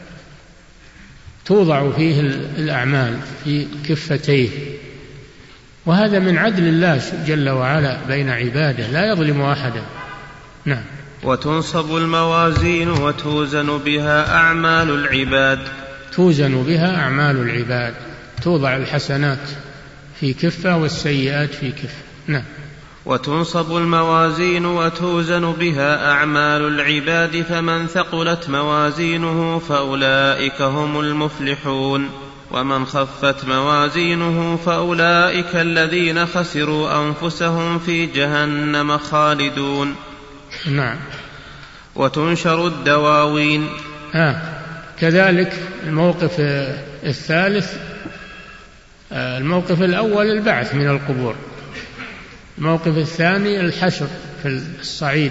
توضع فيه الأعمال في كفتيه، وهذا من عدل الله جل وعلا بين عباده لا يظلم أحدا. نعم. وتنصب الموازين وتوزن بها أعمال العباد. توزن بها أعمال العباد، توضع الحسنات في كفة والسيئات في كفة. نعم. وتنصب الموازين وتوزن بها أعمال العباد، فمن ثقلت موازينه فأولئك هم المفلحون، ومن خفت موازينه فأولئك الذين خسروا أنفسهم في جهنم خالدون. نعم. وتنشر الدواوين. آه. كذلك الموقف الثالث، الموقف الأول البعث من القبور، الموقف الثاني الحشر في الصعيد،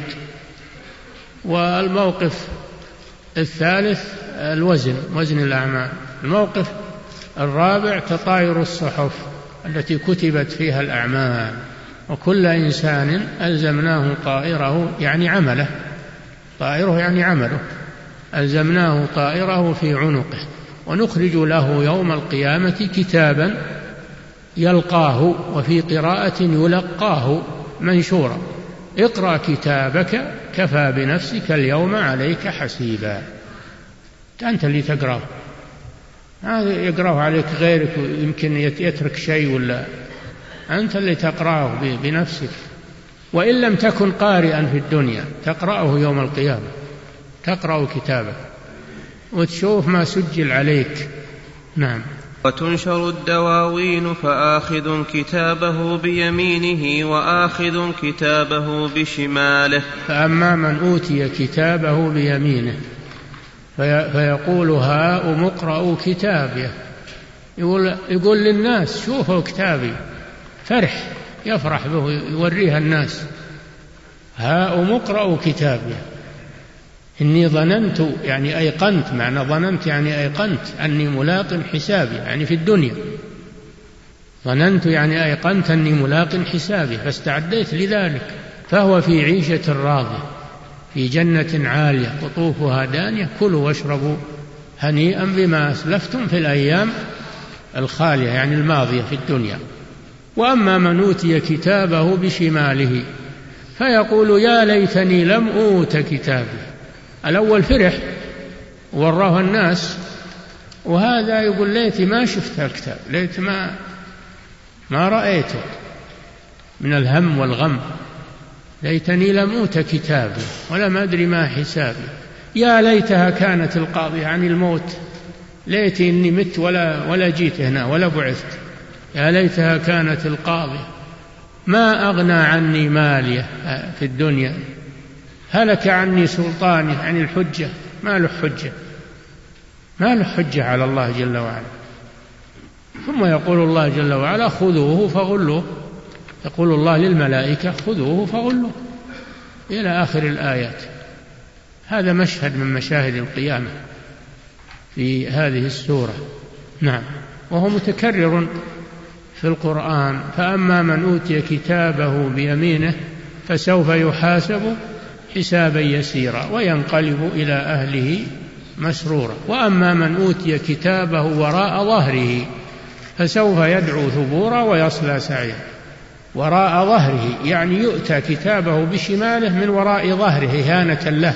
والموقف الثالث الوزن، وزن الأعمال. الموقف الرابع تطاير الصحف التي كتبت فيها الأعمال، وكل إنسان ألزمناه طائره يعني عمله، طائره يعني عمله، ألزمناه طائره في عنقه، ونخرج له يوم القيامة كتابا يلقاه، وفي قراءة يلقاه منشورا، اقرأ كتابك كفى بنفسك اليوم عليك حسيبا. أنت اللي تقرأه، هذا يقرأه عليك غيرك ويمكن يترك شيء، ولا أنت اللي تقرأه بنفسك، وإن لم تكن قارئا في الدنيا تقرأه يوم القيامة، تقرأ كتابك وتشوف ما سجل عليك. نعم. وتنشر الدواوين، فآخذ كتابه بيمينه وآخذ كتابه بشماله. فأما من أوتي كتابه بيمينه فيقول هاؤم اقرءوا كتابيه، يقول, يقول للناس شوفوا كتابي، فرح، يفرح به، يوريها الناس، هاؤم اقرءوا كتابيه إني ظننت، يعني أيقنت، معنى ظننت يعني أيقنت أني ملاق حسابي، يعني في الدنيا ظننت يعني أيقنت أني ملاق حسابي فاستعديت لذلك، فهو في عيشة راضية في جنة عالية قطوفها دانية، كلوا واشربوا هنيئا بما أسلفتم في الأيام الخالية يعني الماضية في الدنيا. وأما من أوتي كتابه بشماله فيقول يا ليتني لم أوت كتابي. الأول فرح وراه الناس، وهذا يقول ليت ما شفت الكتاب، ليت ما ما رأيته من الهم والغم، ليتني لم أوت كتابي ولم أدري ما حسابي. يا ليتها كانت القاضية عن الموت، ليت إني مت ولا ولا جيت هنا ولا بعثت. يا ليتها كانت القاضية ما أغنى عني مالي في الدنيا، هلك عني سلطاني عن الحجة، ما له حجة، ما له حجة على الله جل وعلا. ثم يقول الله جل وعلا خذوه فغلوه، يقول الله للملائكة خذوه فغلوه، إلى آخر الآيات. هذا مشهد من مشاهد القيامة في هذه السورة. نعم. وهو متكرر في القرآن. فأما من أوتي كتابه بيمينه فسوف يحاسب حسابا يسيرا وينقلب إلى أهله مسرورا. وأما من أوتي كتابه وراء ظهره فسوف يدعو ثبورا ويصلى سعيرا. وراء ظهره يعني يؤتى كتابه بشماله من وراء ظهره إهانة له،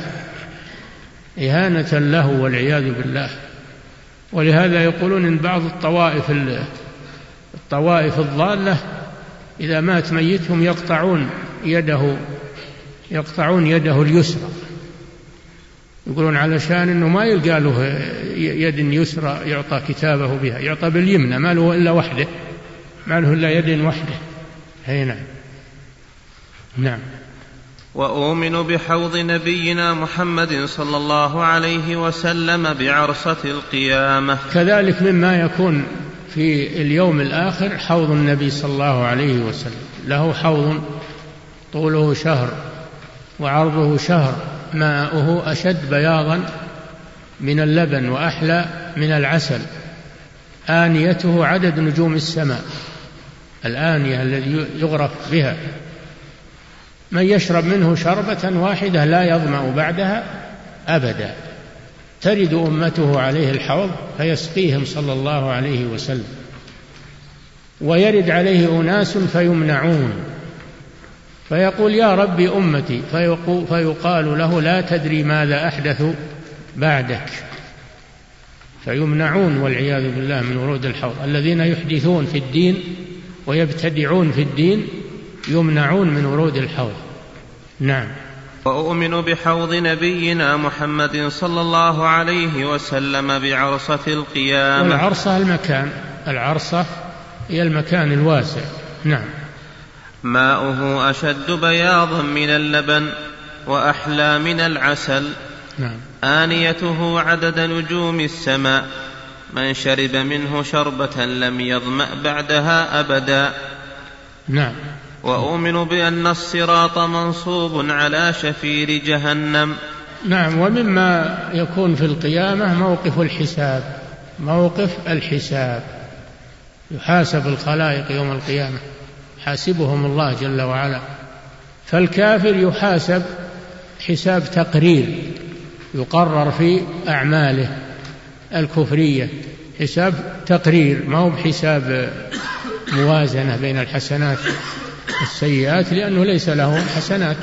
إهانة له والعياذ بالله. ولهذا يقولون إن بعض الطوائف الطوائف الضالة إذا مات ميتهم يقطعون يده يقطعون يده اليسرى، يقولون علشان إنه ما يلقى له يد يسرى يعطى كتابه بها، يعطى باليمنى، ما له إلا وحده، ما له إلا يد وحده. هنا. نعم. وأؤمن بحوض نبينا محمد صلى الله عليه وسلم بعرصة القيامة. كذلك مما يكون في اليوم الآخر حوض النبي صلى الله عليه وسلم، له حوض طوله شهر وعرضه شهر، ماؤه أشد بياضا من اللبن وأحلى من العسل، آنيته عدد نجوم السماء، الآنية الذي يغرف بها من يشرب منه شربة واحدة لا يظمأ بعدها أبدا. ترد أمته عليه الحوض فيسقيهم صلى الله عليه وسلم، ويرد عليه أناس فيمنعون، فيقول يا رب أمتي، فيقال له لا تدري ماذا أحدث بعدك، فيمنعون والعياذ بالله من ورود الحوض. الذين يحدثون في الدين ويبتدعون في الدين يمنعون من ورود الحوض. نعم. وأؤمن بحوض نبينا محمد صلى الله عليه وسلم بعرصة القيامة. والعرصة المكان، العرصة هي المكان الواسع. نعم. ماؤه أشد بياضا من اللبن وأحلى من العسل. نعم. آنيته عدد نجوم السماء، من شرب منه شربة لم يظمأ بعدها أبدا. نعم. وأؤمن بأن الصراط منصوب على شفير جهنم. نعم. ومما يكون في القيامة موقف الحساب، موقف الحساب، يحاسب الخلائق يوم القيامة، حاسبهم الله جل وعلا. فالكافر يحاسب حساب تقرير، يقرر في أعماله الكفرية حساب تقرير، ما هو بحساب موازنة بين الحسنات والسيئات، لأنه ليس له حسنات،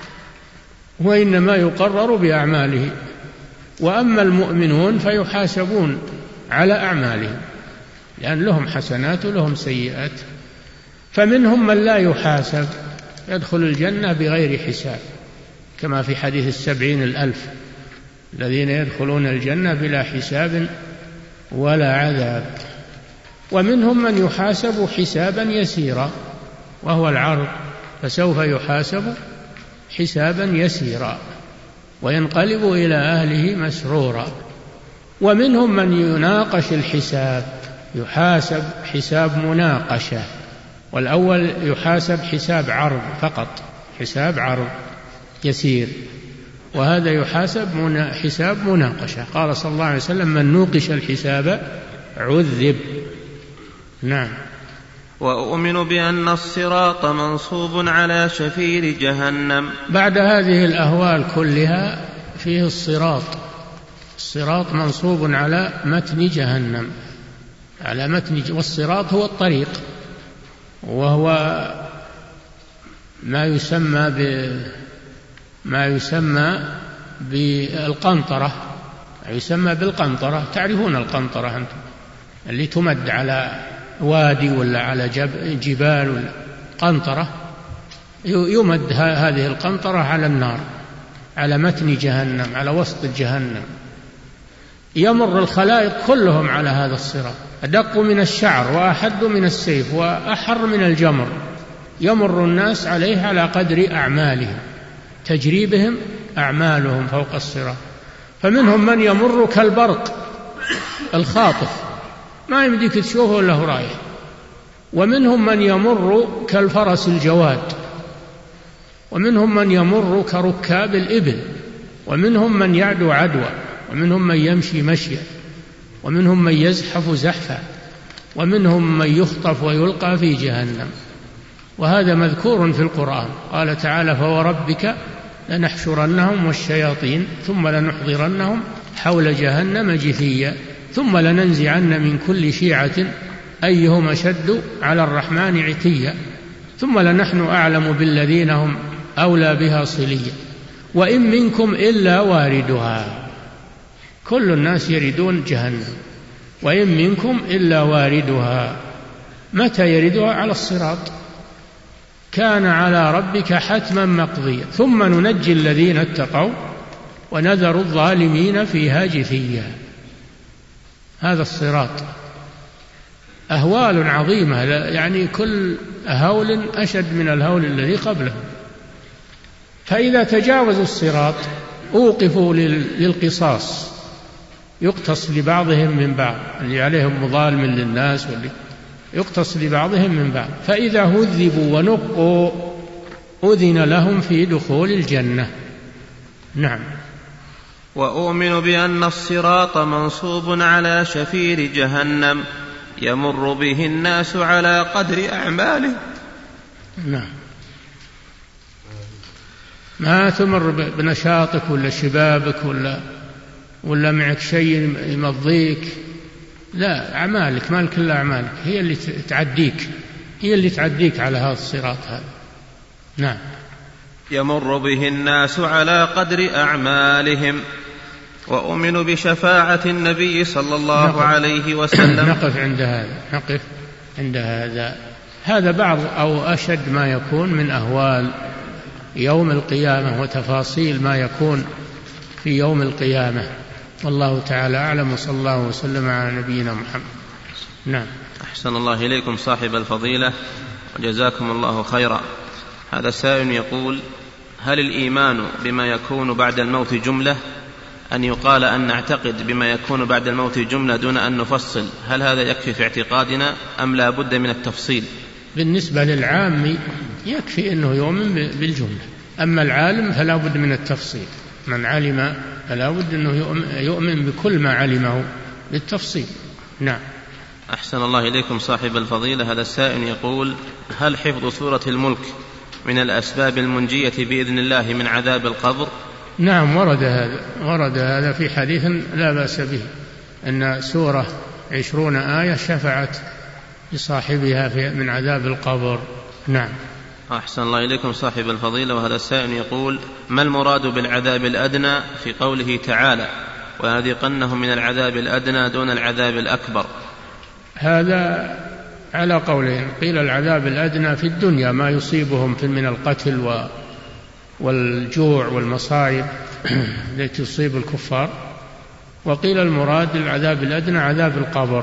وإنما يقرر بأعماله. وأما المؤمنون فيحاسبون على أعمالهم، لأن لهم حسنات ولهم سيئات. فمنهم من لا يحاسب يدخل الجنة بغير حساب، كما في حديث السبعين الألف الذين يدخلون الجنة بلا حساب ولا عذاب. ومنهم من يحاسب حسابا يسيرا وهو العرض، فسوف يحاسب حسابا يسيرا وينقلب إلى أهله مسرورا. ومنهم من يناقش الحساب، يحاسب حساب مناقشة، والأول يحاسب حساب عرض فقط، حساب عرض يسير، وهذا يحاسب حساب مناقشة. قال صلى الله عليه وسلم من نوقش الحساب عذب. نعم. وأؤمن بأن الصراط منصوب على شفير جهنم. بعد هذه الأهوال كلها فيه الصراط، الصراط منصوب على متن جهنم، على متن، والصراط هو الطريق، وهو ما يسمى ب ما يسمى بالقنطرة، يسمى بالقنطرة. تعرفون القنطرة أنتم، اللي تمد على وادي ولا على جبال ولا قنطرة، يمد هذه القنطرة على النار، على متن جهنم، على وسط جهنم. يمر الخلائق كلهم على هذا الصراط، أدق من الشعر وأحد من السيف وأحر من الجمر. يمر الناس عليه على قدر أعمالهم، تجري بهم أعمالهم فوق الصراط. فمنهم من يمر كالبرق الخاطف، ما يمديك تشوفه ولا هو رايح. ومنهم من يمر كالفرس الجواد، ومنهم من يمر كركاب الإبل، ومنهم من يعدو عدوى، ومنهم من يمشي مشيا، ومنهم من يزحف زحفا، ومنهم من يخطف ويلقى في جهنم. وهذا مذكور في القرآن. قال تعالى فوربك لنحشرنهم والشياطين ثم لنحضرنهم حول جهنم جثيا ثم لننزعن من كل شيعة أيهم أشد على الرحمن عتيا ثم لنحن أعلم بالذين هم أولى بها صليا وإن منكم إلا واردها. كل الناس يردون جهنم، وإن منكم إلا واردها. متى يردها؟ على الصراط، كان على ربك حتما مقضيا ثم ننجي الذين اتقوا ونذر الظالمين فيها جثيا. هذا الصراط أهوال عظيمة، يعني كل هول أشد من الهول الذي قبله. فإذا تجاوزوا الصراط أوقفوا للقصاص، يقتص لبعضهم من بعض، اللي عليهم مظالم للناس واللي يقتص لبعضهم من بعض. فإذا هذبوا ونقوا أذن لهم في دخول الجنة. نعم. وأؤمن بأن الصراط منصوب على شفير جهنم يمر به الناس على قدر أعماله. نعم. ما تمر بنشاطك ولا شبابك ولا ولا معك شيء يمضيك، لا، أعمالك، مالك إلا أعمالك هي اللي تعديك، هي اللي تعديك على هذا الصراط هذا. نعم. يمر به الناس على قدر أعمالهم. وأؤمن بشفاعة النبي صلى الله نقف عليه وسلم. نقف عند هذا، نقف عند هذا. هذا بعض أو أشد ما يكون من أهوال يوم القيامة وتفاصيل ما يكون في يوم القيامة، والله تعالى أعلم، وصلى الله وسلم على نبينا محمد. نعم. أحسن الله إليكم صاحب الفضيلة وجزاكم الله خيرا. هذا سائل يقول: هل الإيمان بما يكون بعد الموت جملة، أن يقال أن نعتقد بما يكون بعد الموت جملة دون أن نفصل، هل هذا يكفي في اعتقادنا أم لا بد من التفصيل؟ بالنسبة للعام يكفي أنه يؤمن بالجملة، أما العالم فلا بد من التفصيل. من علم فلا بد أنه يؤمن بكل ما علمه بالتفصيل. نعم. أحسن الله إليكم صاحب الفضيلة. هذا السائل يقول: هل حفظ سورة الملك من الأسباب المنجية بإذن الله من عذاب القبر؟ نعم، ورد هذا، ورد هذا في حديث لا بأس به، أن سورة عشرون آية شفعت لصاحبها من عذاب القبر. نعم. أحسن الله إليكم صاحب الفضيلة. وهذا السائل يقول: ما المراد بالعذاب الأدنى في قوله تعالى: ويذيقنهم من العذاب الأدنى دون العذاب الأكبر؟ هذا على قولين، قيل العذاب الأدنى في الدنيا ما يصيبهم من القتل والجوع والمصائب التي تصيب الكفار، وقيل المراد العذاب الأدنى عذاب القبر،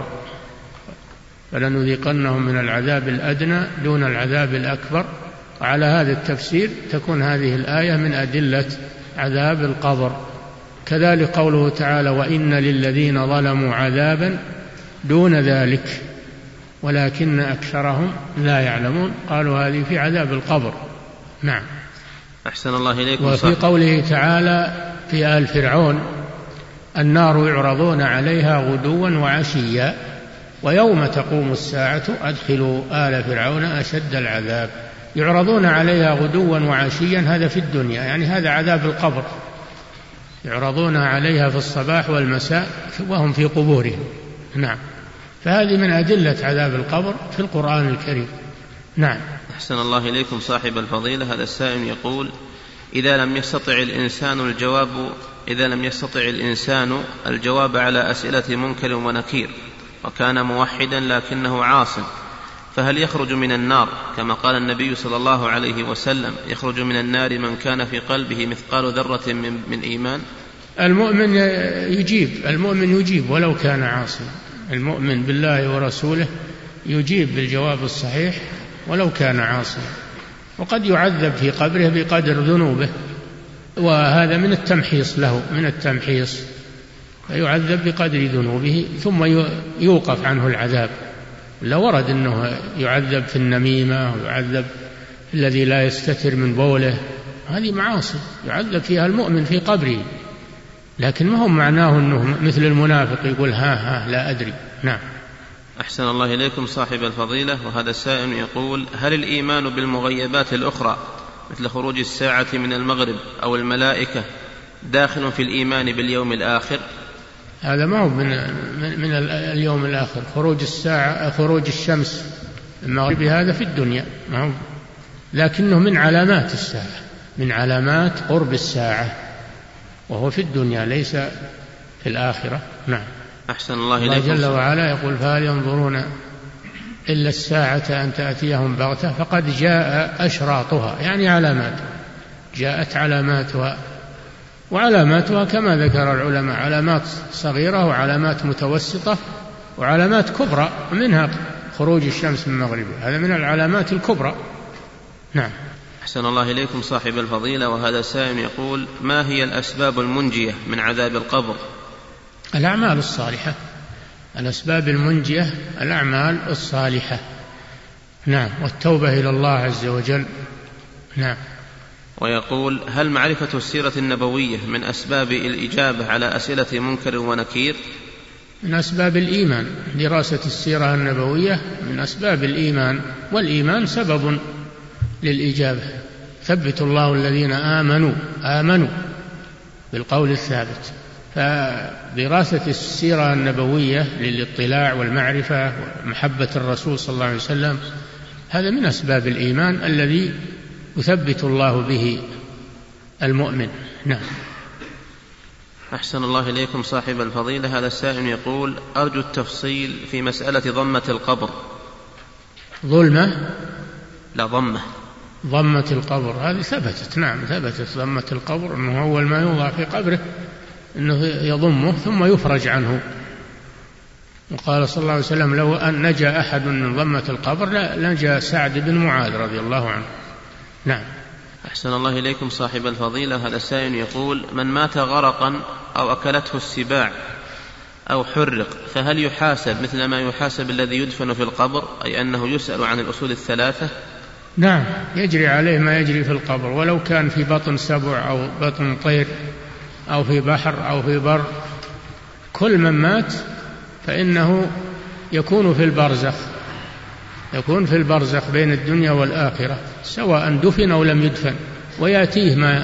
فلنذيقنهم من العذاب الأدنى دون العذاب الأكبر. وعلى هذا التفسير تكون هذه الآية من أدلة عذاب القبر. كذلك قوله تعالى: وإن للذين ظلموا عذابا دون ذلك ولكن أكثرهم لا يعلمون، قالوا هذه في عذاب القبر. نعم. أحسن الله إليكم. وفي قوله تعالى في آل فرعون: النار يعرضون عليها غدوا وعشيا ويوم تقوم الساعة أدخلوا آل فرعون أشد العذاب. يعرضون عليها غدوا وعشيا، هذا في الدنيا، يعني هذا عذاب القبر، يعرضون عليها في الصباح والمساء وهم في قبورهم. نعم. فهذه من أدلة عذاب القبر في القرآن الكريم. نعم. أحسن الله إليكم صاحب الفضيلة. هذا السائل يقول: إذا لم يستطع الإنسان الجواب إذا لم يستطع الإنسان الجواب على أسئلة منكر ونكير وكان موحدا لكنه عاص، فهل يخرج من النار كما قال النبي صلى الله عليه وسلم: يخرج من النار من كان في قلبه مثقال ذرة من, من إيمان؟ المؤمن يجيب، المؤمن يجيب ولو كان عاصيا، المؤمن بالله ورسوله يجيب بالجواب الصحيح ولو كان عاصيا، وقد يعذب في قبره بقدر ذنوبه، وهذا من التمحيص له، من التمحيص، فيعذب بقدر ذنوبه ثم يوقف عنه العذاب. لا ورد أنه يعذب في النميمة ويعذب في الذي لا يستتر من بوله، هذه معاصي يعذب فيها المؤمن في قبره، لكن ما هو معناه أنه مثل المنافق يقول ها ها لا أدري. نعم. أحسن الله إليكم صاحب الفضيلة. وهذا السائل يقول: هل الإيمان بالمغيبات الأخرى مثل خروج الساعة من المغرب أو الملائكة داخل في الإيمان باليوم الآخر؟ هذا ما هو من, من اليوم الآخر، خروج الساعة، خروج الشمس المغرب هذا في الدنيا، ما هو، لكنه من علامات الساعة، من علامات قرب الساعة، وهو في الدنيا ليس في الآخرة. نعم. أحسن الله إليكم. الله جل وعلا يقول: فهل ينظرون إلا الساعة أن تأتيهم بغتة فقد جاء أشراطها، يعني علامات، جاءت علاماتها، وعلاماتها كما ذكر العلماء علامات صغيرة وعلامات متوسطة وعلامات كبرى، منها خروج الشمس من مغربها، هذا من العلامات الكبرى. نعم. أحسن الله إليكم صاحب الفضيلة. وهذا سائل يقول: ما هي الأسباب المنجية من عذاب القبر؟ الأعمال الصالحة، الأسباب المنجية الأعمال الصالحة. نعم. والتوبة إلى الله عز وجل. نعم. ويقول: هل معرفة السيرة النبوية من أسباب الإجابة على أسئلة منكر ونكير؟ من أسباب الإيمان، دراسة السيرة النبوية من أسباب الإيمان، والإيمان سبب للإجابة، ثبت الله الذين آمنوا آمنوا بالقول الثابت. فدراسة السيرة النبوية للاطلاع والمعرفة ومحبة الرسول صلى الله عليه وسلم هذا من أسباب الإيمان الذي يثبت الله به المؤمن. نعم. أحسن الله إليكم صاحب الفضيلة. هذا السائل يقول أرجو التفصيل في مسألة ضمة القبر. ظلمة لا ضمة ضمة القبر هذه ثبتت. نعم ثبتت ضمة القبر أنه أول ما يوضع في قبره أنه يضمه ثم يفرج عنه. وقال صلى الله عليه وسلم لو أن نجا أحد من ضمة القبر لنجا سعد بن معاذ رضي الله عنه. نعم. أحسن الله إليكم صاحب الفضيلة. هذا السائل يقول من مات غرقا أو أكلته السباع أو حرق فهل يحاسب مثل ما يحاسب الذي يدفن في القبر، أي أنه يسأل عن الأصول الثلاثة؟ نعم يجري عليه ما يجري في القبر، ولو كان في بطن سبع أو بطن طير أو في بحر أو في بر. كل من مات فإنه يكون في البرزخ، يكون في البرزخ بين الدنيا والآخرة سواء دفن أو لم يدفن، ويأتيه ما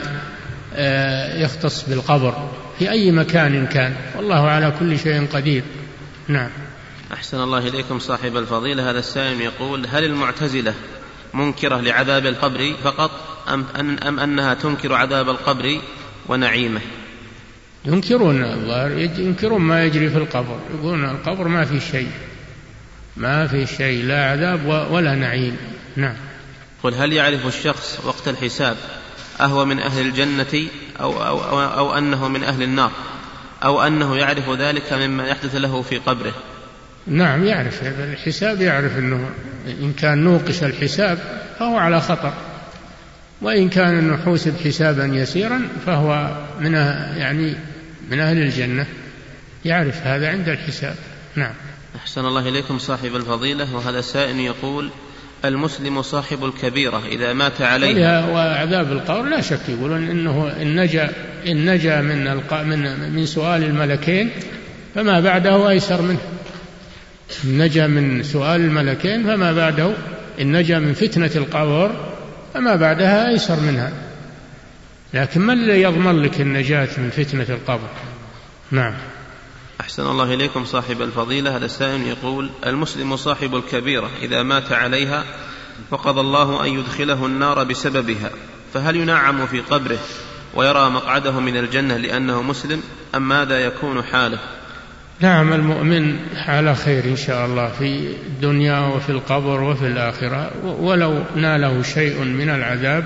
يختص بالقبر في أي مكان كان، والله على كل شيء قدير. نعم. أحسن الله إليكم صاحب الفضيلة. هذا السائل يقول هل المعتزلة منكرة لعذاب القبر فقط أم, أن أم أنها تنكر عذاب القبر ونعيمه؟ ينكرون ينكرون ما يجري في القبر، يقولون القبر ما في شيء، ما في شيء لا عذاب ولا نعيم. نعم. قل هل يعرف الشخص وقت الحساب أهو من أهل الجنة أو, أو, أو, أو أنه من أهل النار، أو أنه يعرف ذلك مما يحدث له في قبره؟ نعم يعرف الحساب، يعرف أنه إن كان نوقش الحساب فهو على خطر، وإن كان أنه حوسب حسابا يسيرا فهو من يعني من أهل الجنة، يعرف هذا عند الحساب. نعم. أحسن الله إليكم صاحب الفضيلة. وهذا سائل يقول المسلم صاحب الكبيرة إذا مات عليها. وعذاب القبر لا شك يقولون إنه إن نجا إن نجا من من من سؤال الملكين فما بعده أيسر منه. إن نجا من سؤال الملكين فما بعده، إن نجا من فتنة القبر فما بعدها أيسر منها. لكن من اللي يضمن لك النجاة من فتنة القبر؟ نعم. أحسن الله إليكم صاحب الفضيلة. هذا السائل يقول المسلم صاحب الكبيرة إذا مات عليها وقضى الله أن يدخله النار بسببها، فهل ينعم في قبره ويرى مقعده من الجنة لأنه مسلم، أم ماذا يكون حاله؟ نعم المؤمن حال خير إن شاء الله في الدنيا وفي القبر وفي الآخرة، ولو ناله شيء من العذاب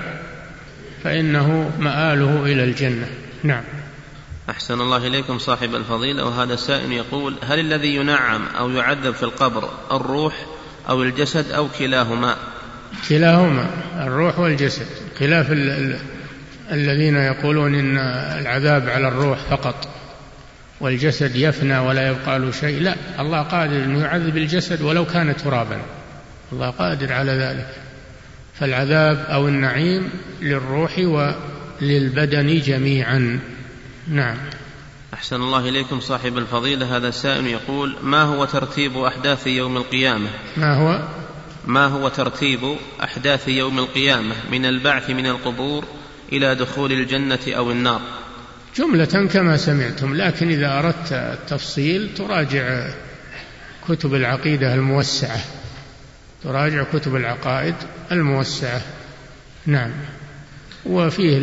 فإنه مآله إلى الجنة. نعم. أحسن الله إليكم صاحب الفضيلة. وهذا سائل يقول هل الذي ينعم أو يعذب في القبر الروح أو الجسد أو كلاهما؟ كلاهما، الروح والجسد، خلاف ال ال الذين يقولون إن العذاب على الروح فقط والجسد يفنى ولا يبقى له شيء. لا، الله قادر أن يعذب الجسد ولو كان ترابا، الله قادر على ذلك. فالعذاب أو النعيم للروح وللبدن جميعا. نعم. أحسن الله إليكم صاحب الفضيلة. هذا السائل يقول ما هو ترتيب أحداث يوم القيامة؟ ما هو ما هو ترتيب أحداث يوم القيامة من البعث من القبور إلى دخول الجنة أو النار؟ جملة كما سمعتم، لكن إذا أردت التفصيل تراجع كتب العقيدة الموسعة، تراجع كتب العقائد الموسعة. نعم. وفيه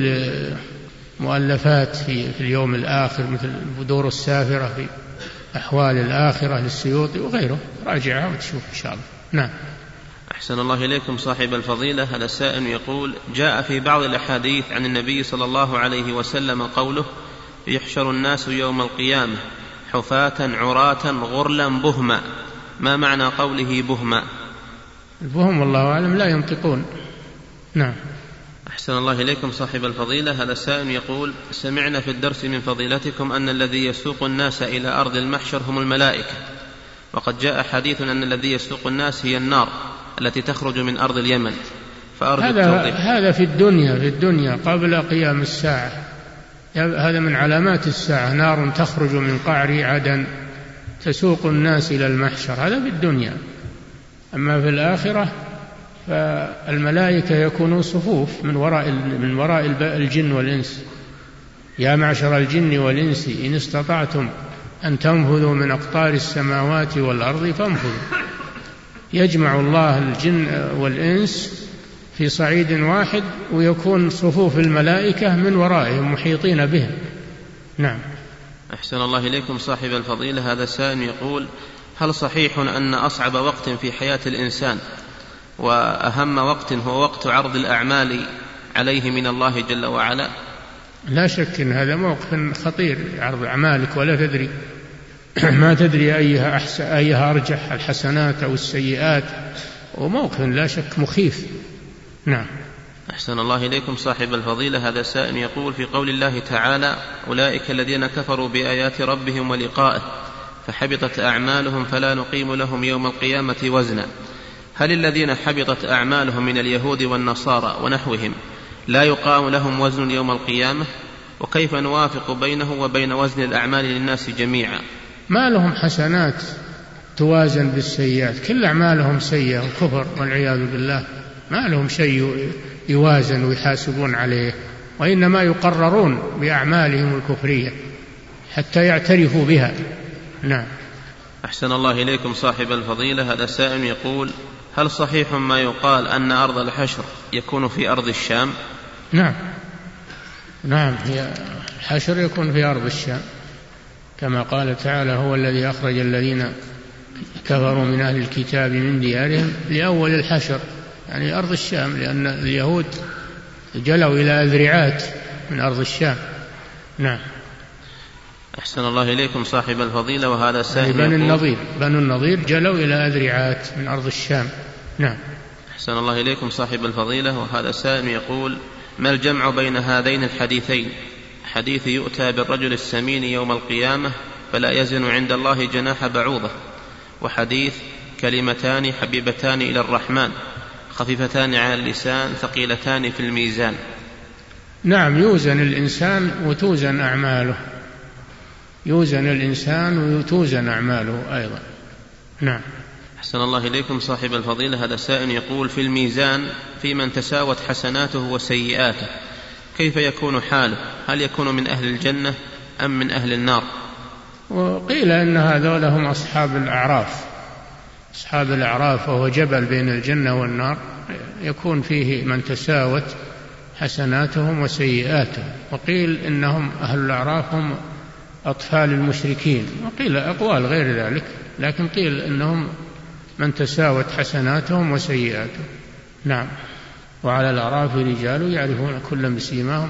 مؤلفات في اليوم الآخر مثل البدور السافرة في أحوال الآخرة للسيوطي وغيره، راجعها وتشوف إن شاء الله. نعم. أحسن الله إليكم صاحب الفضيلة. هذا السائل يقول جاء في بعض الأحاديث عن النبي صلى الله عليه وسلم قوله يحشر الناس يوم القيامة حفاة عراة غرلا بهما، ما معنى قوله بهما؟ البهم والله أعلم لا ينطقون. نعم. أحسن الله إليكم صاحب الفضيلة. هذا السائل يقول سمعنا في الدرس من فضيلتكم أن الذي يسوق الناس إلى أرض المحشر هم الملائكة، وقد جاء حديث أن الذي يسوق الناس هي النار التي تخرج من أرض اليمن، فأرجو هذا, هذا في الدنيا في الدنيا قبل قيام الساعة، هذا من علامات الساعة، نار تخرج من قعر عدن تسوق الناس إلى المحشر، هذا في الدنيا. أما في الآخرة فالملائكة يكونون صفوف من وراء من وراء الجن والإنس. يا معشر الجن والإنس إن استطعتم أن تنفذوا من أقطار السماوات والأرض فانفذوا. يجمع الله الجن والإنس في صعيد واحد، ويكون صفوف الملائكة من ورائهم محيطين بهم. نعم. أحسن الله إليكم صاحب الفضيلة. هذا سائل يقول: هل صحيح أن أصعب وقت في حياة الإنسان وأهم وقت هو وقت عرض الأعمال عليه من الله جل وعلا؟ لا شك أن هذا موقف خطير، عرض أعمالك ولا تدري ما تدري أيها أحسن أيها أرجح، الحسنات أو السيئات، وموقف لا شك مخيف. نعم. أحسن الله إليكم صاحب الفضيلة. هذا سائل يقول: في قول الله تعالى: أولئك الذين كفروا بآيات ربهم ولقائه فحبطت أعمالهم فلا نقيم لهم يوم القيامة وزنا، هل الذين حبطت أعمالهم من اليهود والنصارى ونحوهم لا يقام لهم وزن يوم القيامة؟ وكيف نوافق بينه وبين وزن الأعمال للناس جميعا؟ ما لهم حسنات توازن بالسيئات، كل أعمالهم سيئة وكفر والعياذ بالله، ما لهم شيء يوازن ويحاسبون عليه، وإنما يقررون بأعمالهم الكفرية حتى يعترفوا بها. نعم. أحسن الله إليكم صاحب الفضيلة. هذا سائل يقول: هل صحيح ما يقال أن أرض الحشر يكون في أرض الشام؟ نعم نعم هي الحشر يكون في أرض الشام، كما قال تعالى: هو الذي أخرج الذين كفروا من أهل الكتاب من ديارهم لأول الحشر، يعني أرض الشام، لأن اليهود جلوا إلى أذرعات من أرض الشام. نعم. أحسن الله إليكم صاحب الفضيلة. وهذا سائل يعني بنو النضير بنو النضير جلوا إلى أذرعات من أرض الشام. نعم. أحسن الله إليكم صاحب الفضيلة. وهذا سائل يقول: ما الجمع بين هذين الحديثين، حديث يؤتى بالرجل السمين يوم القيامة فلا يزن عند الله جناح بعوضة، وحديث كلمتان حبيبتان إلى الرحمن خفيفتان على اللسان ثقيلتان في الميزان؟ نعم، يوزن الإنسان وتوزن أعماله، يوزن الإنسان وتوزن أعماله أيضا. نعم. أحسن الله إليكم صاحب الفضيلة. هذا سائل يقول: في الميزان في من تساوت حسناته وسيئاته كيف يكون حاله؟ هل يكون من أهل الجنة أم من أهل النار؟ وقيل إن هذول هم أصحاب الأعراف، أصحاب الأعراف وهو جبل بين الجنة والنار، يكون فيه من تساوت حسناتهم وسيئاتهم. وقيل إنهم أهل الأعراف هم أطفال المشركين، وقيل أقوال غير ذلك، لكن قيل إنهم من تساوت حسناتهم وسيئاتهم. نعم. وعلى الأعراف رجال يعرفون كلا بسيماهم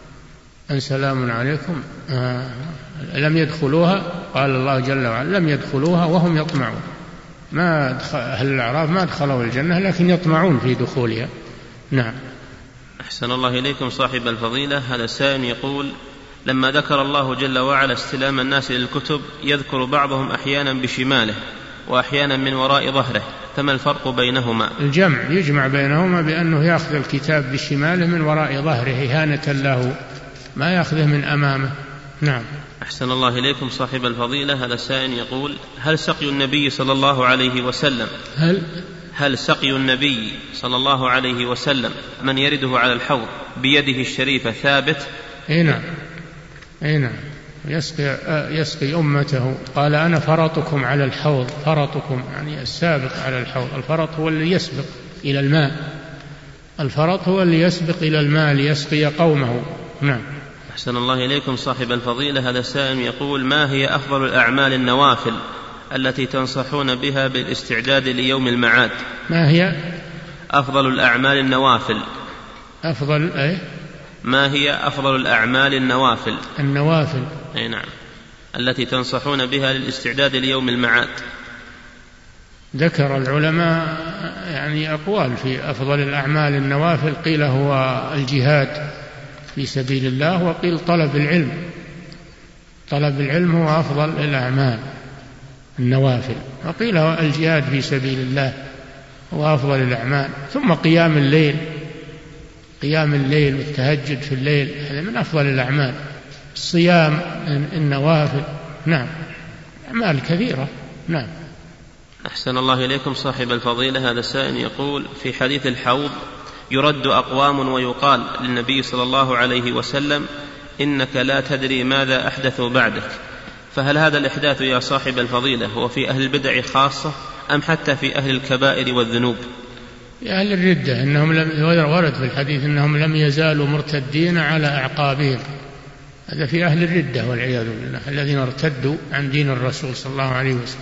أن سلام عليكم آه لم يدخلوها، قال الله جل وعلا: لم يدخلوها وهم يطمعون. ما أهل الأعراف ما دخلوا الجنة لكن يطمعون في دخولها. نعم. أحسن الله إليكم صاحب الفضيلة. هذا سائل يقول: لما ذكر الله جل وعلا استلام الناس للكتب يذكر بعضهم أحيانا بشماله وأحيانا من وراء ظهره، فما الفرق بينهما؟ الجمع، يجمع بينهما بأنه يأخذ الكتاب بشماله من وراء ظهره إهانة له، ما يأخذه من أمامه. نعم. أحسن الله إليكم صاحب الفضيلة. هذا سائل يقول: هل سقي النبي صلى الله عليه وسلم هل هل سقي النبي صلى الله عليه وسلم من يرده على الحوض بيده الشريفة ثابت؟ اي نعم، اي نعم، يسقي يسقي أمته. قال: أنا فرطكم على الحوض، فرطكم يعني السابق على الحوض. الفرط هو اللي يسبق إلى الماء، الفرط هو اللي يسبق إلى الماء ليسقي قومه. نعم. أحسن الله إليكم صاحب الفضيلة. هذا سائل يقول: ما هي أفضل الأعمال النوافل التي تنصحون بها بالاستعداد ليوم المعاد؟ ما هي أفضل الأعمال النوافل؟ أفضل أي ما هي أفضل الأعمال النوافل؟ النوافل أي نعم، التي تنصحون بها للاستعداد ليوم المعاد. ذكر العلماء يعني أقوال في أفضل الأعمال النوافل، قيل هو الجهاد في سبيل الله، وقيل طلب العلم، طلب العلم هو أفضل الأعمال النوافل، وقيل هو الجهاد في سبيل الله هو أفضل الأعمال، ثم قيام الليل، قيام الليل والتهجد في الليل هذا من أفضل الأعمال، الصيام النوافل. نعم، أعمال كثيرة. نعم. أحسن الله إليكم صاحب الفضيلة. هذا السائل يقول: في حديث الحوض يرد أقوام ويقال للنبي صلى الله عليه وسلم: إنك لا تدري ماذا أحدثوا بعدك، فهل هذا الإحداث يا صاحب الفضيلة هو في أهل البدع خاصة أم حتى في أهل الكبائر والذنوب؟ في أهل الردة إنهم لم ورد في الحديث إنهم لم يزالوا مرتدين على أعقابهم، هذا في أهل الردة والعياذ بالله الذين ارتدوا عن دين الرسول صلى الله عليه وسلم.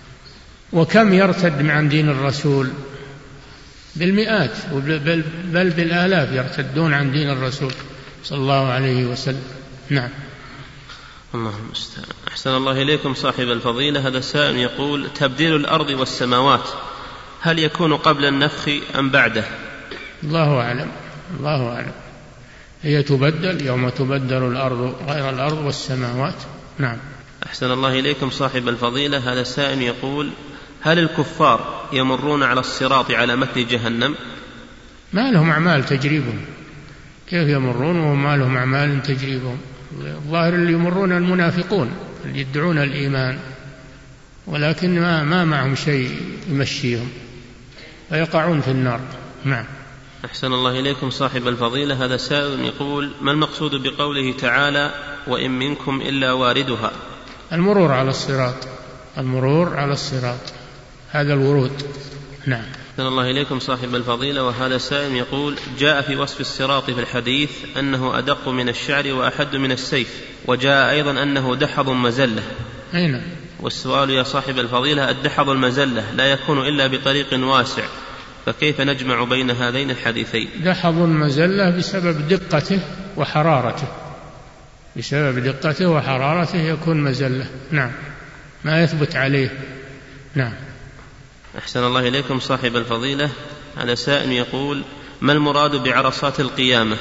وكم يرتد عن دين الرسول؟ بالمئات بل, بل بالآلاف يرتدون عن دين الرسول صلى الله عليه وسلم. نعم. اللهم المستعان. أحسن الله إليكم صاحب الفضيلة. هذا السائل يقول: تبديل الأرض والسماوات هل يكون قبل النفخ أم بعده؟ الله أعلم، الله أعلم. هي تبدل يوم تبدل الأرض غير الأرض والسماوات. نعم. أحسن الله إليكم صاحب الفضيلة. هذا السائل يقول: هل الكفار يمرون على الصراط على متن جهنم؟ ما لهم أعمال تجريبهم، كيف يمرون وما لهم أعمال تجريبهم؟ الظاهر اللي يمرون المنافقون اللي يدعون الإيمان ولكن ما, ما معهم شيء يمشيهم فيقعون في النار. نعم. أحسن الله إليكم صاحب الفضيلة. هذا سائل يقول: ما المقصود بقوله تعالى: وإن منكم إلا واردها؟ المرور على الصراط، المرور على الصراط، هذا الورود. نعم. أحسن الله إليكم صاحب الفضيلة. وهذا سائل يقول: جاء في وصف الصراط في الحديث أنه أدق من الشعر وأحد من السيف، وجاء أيضا أنه دحض مزلة. أين؟ والسؤال يا صاحب الفضيلة: الدحض المزلة لا يكون إلا بطريق واسع، فكيف نجمع بين هذين الحديثين؟ دحض المزلة بسبب دقته وحرارته، بسبب دقته وحرارته يكون مزلة. نعم. ما يثبت عليه. نعم. أحسن الله إليكم صاحب الفضيلة. على سائل يقول: ما المراد بعرصات القيامة؟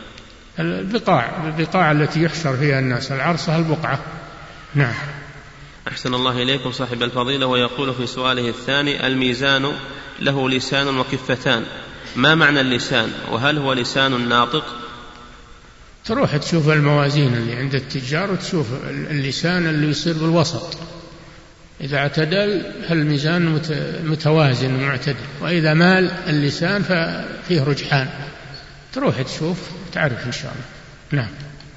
البقاع، البقاع التي يحشر فيها الناس، العرصة البقعة. نعم. أحسن الله إليكم صاحب الفضيلة. ويقول في سؤاله الثاني: الميزان له لسان وكفتان، ما معنى اللسان؟ وهل هو لسان ناطق؟ تروح تشوف الموازين اللي عند التجار وتشوف اللسان اللي يصير بالوسط، إذا اعتدل فالميزان متوازن ومعتدل، وإذا مال اللسان ففيه رجحان، تروح تشوف تعرف إن شاء الله. نعم.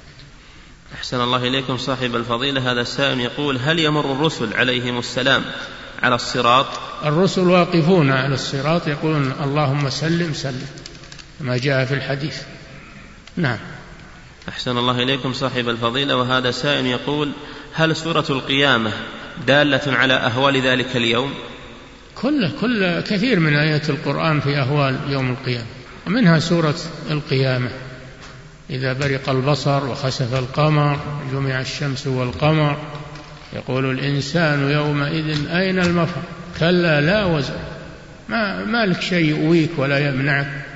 أحسن الله إليكم صاحب الفضيلة. هذا السائل يقول: هل يمر الرسل عليهم السلام على الصراط؟ الرسل واقفون على الصراط يقولون: اللهم سلم سلم، ما جاء في الحديث. نعم. أحسن الله إليكم صاحب الفضيلة. وهذا سائل يقول: هل سورة القيامة دالة على أهوال ذلك اليوم؟ كل كل كثير من آيات القرآن في أهوال يوم القيامة، ومنها سورة القيامة: إذا برق البصر وخسف القمر جمع الشمس والقمر يقول الإنسان يومئذ أين المفر كلا لا وزر، ما, ما لك شيء يؤويك ولا يمنعك،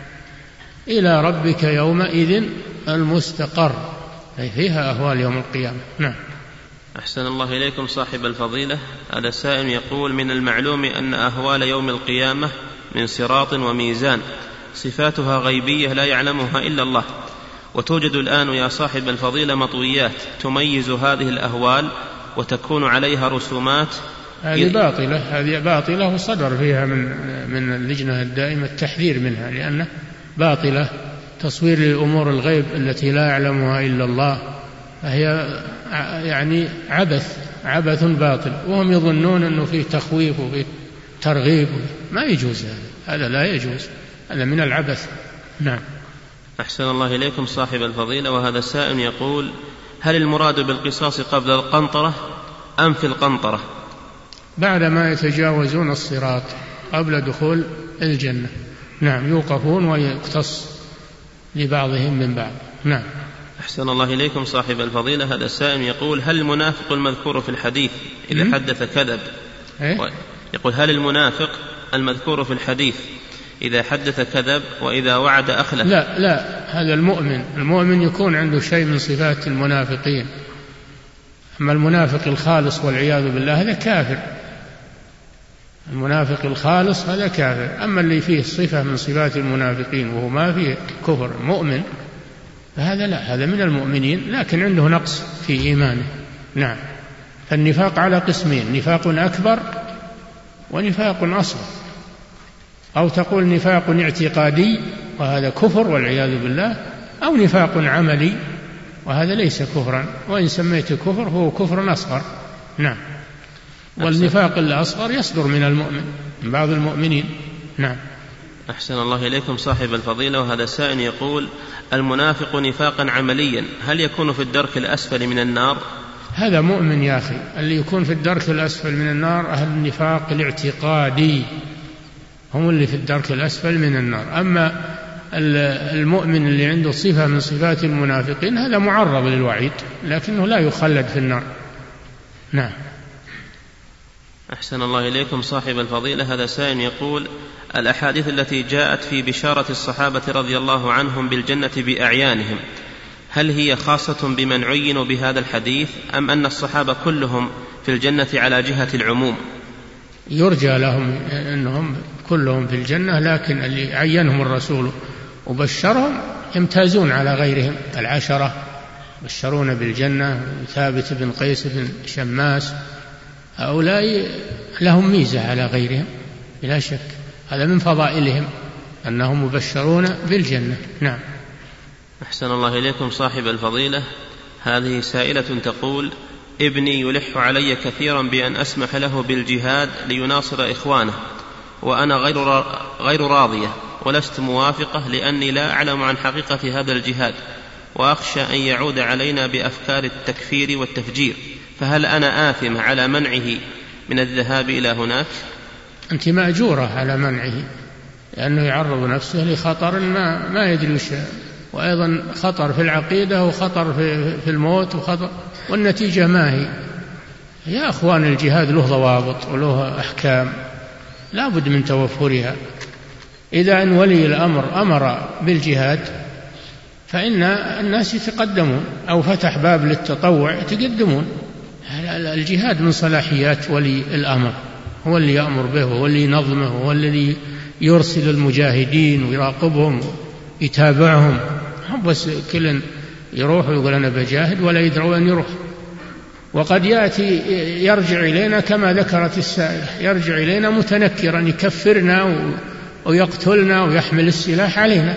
إلى ربك يومئذ المستقر، أي فيها أهوال يوم القيامة. نعم. أحسن الله إليكم صاحب الفضيلة. هذا سائل يقول: من المعلوم أن أهوال يوم القيامة من صراط وميزان صفاتها غيبية لا يعلمها إلا الله، وتوجد الآن يا صاحب الفضيلة مطويات تميز هذه الأهوال وتكون عليها رسومات. هذه باطلة، هذه باطلة وصدر فيها من من اللجنة الدائمة التحذير منها، لأنه باطلة، تصوير للأمور الغيب التي لا يعلمها إلا الله، فهي يعني عبث عبث باطل، وهم يظنون أنه فيه تخويف وفيه ترغيب، ما يجوز هذا، هذا لا يجوز، هذا من العبث. نعم. أحسن الله إليكم صاحب الفضيلة. وهذا السائل يقول: هل المراد بالقصاص قبل القنطرة أم في القنطرة؟ بعدما يتجاوزون الصراط قبل دخول الجنة. نعم. يوقفون ويقتص لبعضهم من بعض. نعم. أحسن الله إليكم صاحب الفضيلة. هذا السائل يقول: هل المنافق المذكور في الحديث إذا م? حدث كذب؟ إيه؟ يقول: هل المنافق المذكور في الحديث إذا حدث كذب وإذا وعد أخلف؟ لا لا، هذا المؤمن، المؤمن يكون عنده شيء من صفات المنافقين، أما المنافق الخالص والعياذ بالله هذا كافر، المنافق الخالص هذا كافر، أما اللي فيه صفة من صفات المنافقين وهو ما فيه كفر مؤمن فهذا لا، هذا من المؤمنين لكن عنده نقص في إيمانه. نعم. فالنفاق على قسمين: نفاق أكبر ونفاق أصغر، أو تقول نفاق اعتقادي وهذا كفر والعياذ بالله، أو نفاق عملي وهذا ليس كفرا، وإن سميته كفر هو كفر أصغر. نعم. والنفاق الأصغر يصدر من المؤمن، من بعض المؤمنين. نعم. أحسن الله إليكم صاحب الفضيلة، وهذا سائل يقول: المنافق نفاقا عمليا هل يكون في الدرك الأسفل من النار؟ هذا مؤمن يا أخي، اللي يكون في الدرك الأسفل من النار أهل النفاق الاعتقادي، هم اللي في الدرك الأسفل من النار. أما المؤمن اللي عنده صفة من صفات المنافقين هذا معرض للوعيد، لكنه لا يخلد في النار. نعم. أحسن الله إليكم صاحب الفضيلة، هذا سائل يقول: الأحاديث التي جاءت في بشارة الصحابة رضي الله عنهم بالجنة بأعيانهم هل هي خاصة بمن عينوا بهذا الحديث، أم أن الصحابة كلهم في الجنة على جهة العموم؟ يرجى لهم أنهم كلهم في الجنة، لكن اللي عينهم الرسول وبشرهم يمتازون على غيرهم. العشرة بشرون بالجنة، ثابت بن قيس بن شماس، هؤلاء لهم ميزة على غيرهم بلا شك، هذا من فضائلهم أنهم مبشرون بالجنة. نعم. أحسن الله إليكم صاحب الفضيلة، هذه سائلة تقول: ابني يلح علي كثيرا بأن أسمح له بالجهاد ليناصر إخوانه، وأنا غير غير راضية ولست موافقة، لأني لا أعلم عن حقيقة هذا الجهاد، وأخشى أن يعود علينا بأفكار التكفير والتفجير، فهل أنا آثم على منعه من الذهاب إلى هناك؟ أنت مأجورة على منعه، لأنه يعرض نفسه لخطر ما, ما يدري وش، وأيضا خطر في العقيدة وخطر في, في الموت وخطر، والنتيجة ما هي؟ يا أخوان، الجهاد له ضوابط وله أحكام لا بد من توفرها. إذا أن ولي الأمر أمر بالجهاد فإن الناس يتقدمون، أو فتح باب للتطوع يتقدمون. الجهاد من صلاحيات ولي الأمر، هو اللي يأمر به، هو اللي ينظمه، هو الذي يرسل المجاهدين ويراقبهم يتابعهم، هم بس كل يروح ويقول أنا بجاهد ولا يدروا أن يروح. وقد يأتي يرجع إلينا كما ذكرت السائلة، يرجع إلينا متنكرا يكفرنا ويقتلنا ويحمل السلاح علينا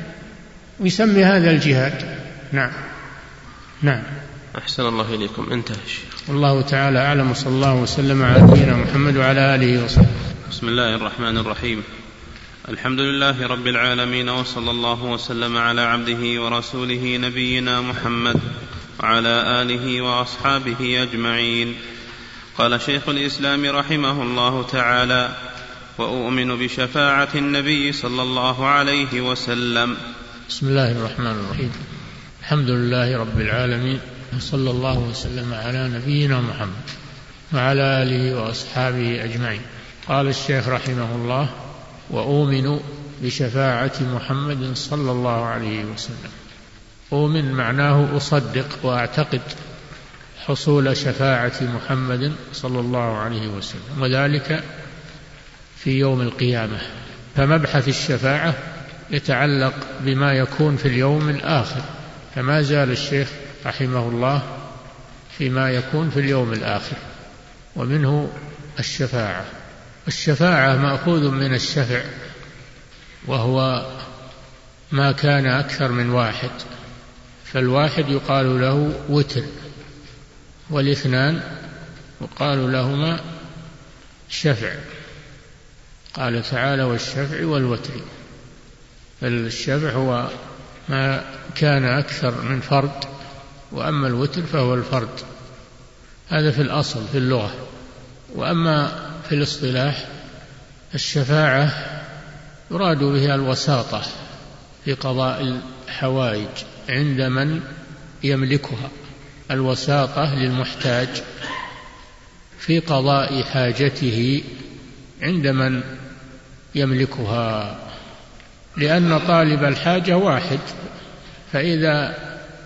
ويسمي هذا الجهاد. نعم. نعم. أحسن الله إليكم، انتهى الشيخ. والله تعالى أعلم، وصلى الله وسلم على نبينا محمد وعلى آله وصحبه. بسم الله الرحمن الرحيم. الحمد لله رب العالمين، وصلى الله وسلم على عبده ورسوله نبينا محمد وعلى آله وأصحابه أجمعين. قال شيخ الإسلام رحمه الله تعالى: وأؤمن بشفاعة النبي صلى الله عليه وسلم. بسم الله الرحمن الرحيم. الحمد لله رب العالمين، وصلى الله وسلم على نبينا محمد وعلى آله وأصحابه أجمعين. قال الشيخ رحمه الله: وأؤمن بشفاعة محمد صلى الله عليه وسلم. أؤمن معناه أصدق وأعتقد حصول شفاعة محمد صلى الله عليه وسلم، وذلك في يوم القيامة. فمبحث الشفاعة يتعلق بما يكون في اليوم الآخر، فما زال الشيخ رحمه الله فيما يكون في اليوم الآخر، ومنه الشفاعة. الشفاعة مأخوذ من الشفع، وهو ما كان أكثر من واحد، فالواحد يقال له وتر، والاثنان يقال لهما شفع. قال تعالى: والشفع والوتر. فالشفع هو ما كان أكثر من فرد، وأما الوتر فهو الفرد. هذا في الأصل في اللغة. وأما في الاصطلاح الشفاعة يراد بها الوساطة في قضاء الحوائج عند من يملكها، الوساطة للمحتاج في قضاء حاجته عند من يملكها، لأن طالب الحاجة واحد، فإذا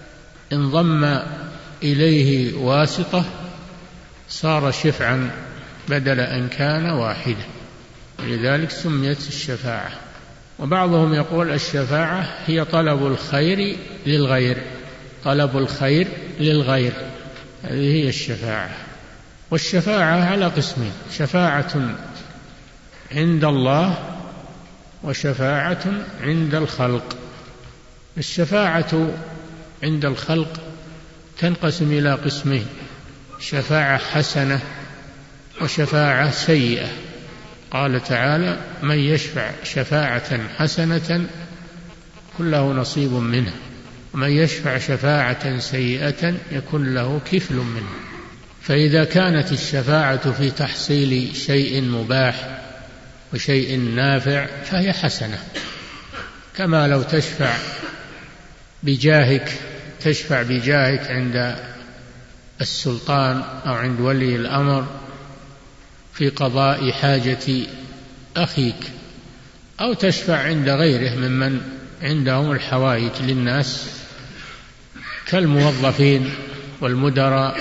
انضم إليه واسطة صار شفعا بدل أن كان واحدا، لذلك سميت الشفاعة. وبعضهم يقول الشفاعة هي طلب الخير للغير، طلب الخير للغير، هذه هي الشفاعة. والشفاعة على قسمين: شفاعة عند الله وشفاعة عند الخلق. الشفاعة عند الخلق تنقسم إلى قسمين: شفاعة حسنة وشفاعة سيئة. قال تعالى: من يشفع شفاعة حسنة يكن له نصيب منها، ومن يشفع شفاعة سيئة يكن له كفل منها. فإذا كانت الشفاعة في تحصيل شيء مباح وشيء نافع فهي حسنة، كما لو تشفع بجاهك تشفع بجاهك عند السلطان أو عند ولي الأمر في قضاء حاجة أخيك، أو تشفع عند غيره ممن عندهم الحوائج للناس كالموظفين والمدراء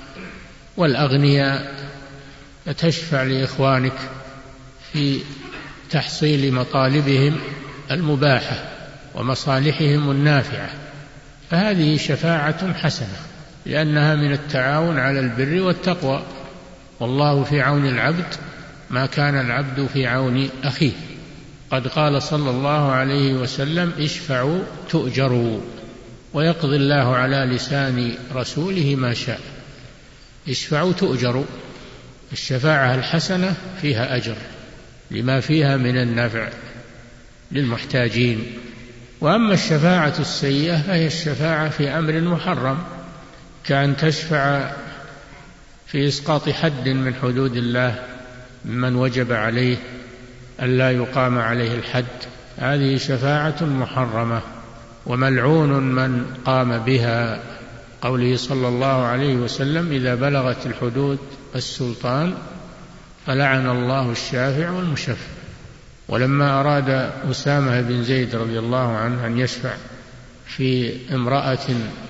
والأغنياء، فتشفع لإخوانك في تحصيل مطالبهم المباحة ومصالحهم النافعة، فهذه شفاعة حسنة لأنها من التعاون على البر والتقوى. والله في عون العبد ما كان العبد في عون أخيه. قد قال صلى الله عليه وسلم: اشفعوا تؤجروا، ويقضي الله على لسان رسوله ما شاء. اشفعوا تؤجروا. الشفاعة الحسنة فيها أجر لما فيها من النفع للمحتاجين. وأما الشفاعة السيئة فهي الشفاعة في أمر محرم، كأن تشفع في إسقاط حد من حدود الله من وجب عليه ألا يقام عليه الحد، هذه شفاعة محرمة وملعون من قام بها. قوله صلى الله عليه وسلم: إذا بلغت الحدود السلطان فلعن الله الشافع والمشفع. ولما أراد أسامة بن زيد رضي الله عنه أن يشفع في امرأة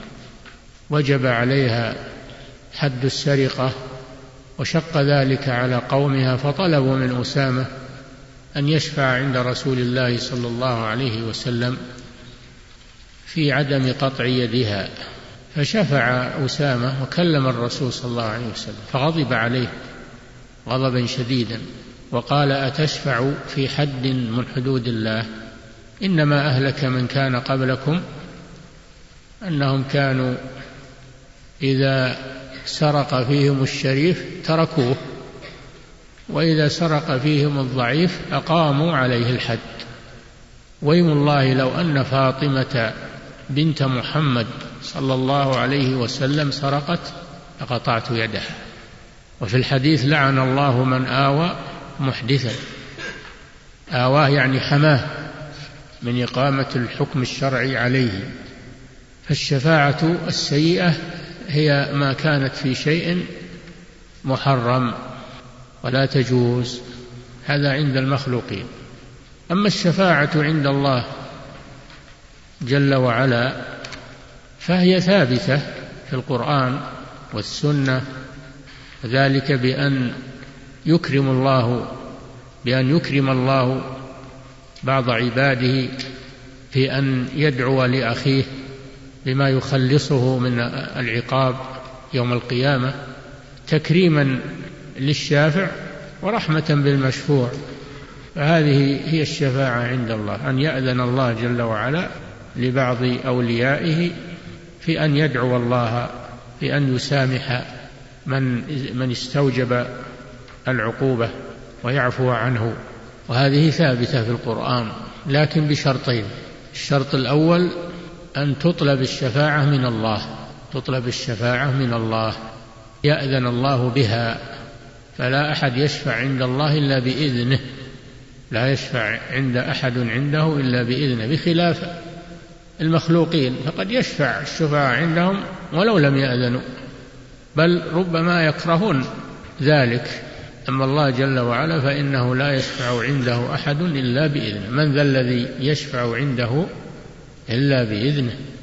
وجب عليها حد السرقة وشق ذلك على قومها، فطلبوا من أسامة أن يشفع عند رسول الله صلى الله عليه وسلم في عدم قطع يدها، فشفع أسامة وكلم الرسول صلى الله عليه وسلم، فغضب عليه غضبا شديدا وقال: أتشفع في حد من حدود الله؟ إنما أهلك من كان قبلكم أنهم كانوا إذا سرق فيهم الشريف تركوه، وإذا سرق فيهم الضعيف أقاموا عليه الحد. ويم الله لو أن فاطمة بنت محمد صلى الله عليه وسلم سرقت لقطعت يدها. وفي الحديث: لعن الله من آوى محدثا. آواه يعني حماه من إقامة الحكم الشرعي عليه. فالشفاعة السيئة هي ما كانت في شيء محرم ولا تجوز، هذا عند المخلوقين. أما الشفاعة عند الله جل وعلا فهي ثابتة في القرآن والسنة، ذلك بأن يكرم الله بأن يكرم الله بعض عباده في أن يدعو لأخيه بما يخلصه من العقاب يوم القيامة، تكريما للشافع ورحمة بالمشفوع. فهذه هي الشفاعة عند الله، أن يأذن الله جل وعلا لبعض أوليائه في أن يدعو الله في أن يسامح من من استوجب العقوبة ويعفو عنه. وهذه ثابتة في القرآن، لكن بشرطين: الشرط الأول أن تطلب الشفاعة من الله، تطلب الشفاعة من الله يأذن الله بها، فلا أحد يشفع عند الله إلا بإذنه، لا يشفع عند أحد عنده إلا بإذنه، بخلاف المخلوقين فقد يشفع الشفاعة عندهم ولو لم يأذنوا، بل ربما يكرهون ذلك. أما الله جل وعلا فإنه لا يشفع عنده أحد إلا بإذنه. من ذا الذي يشفع عنده إلا بإذنه؟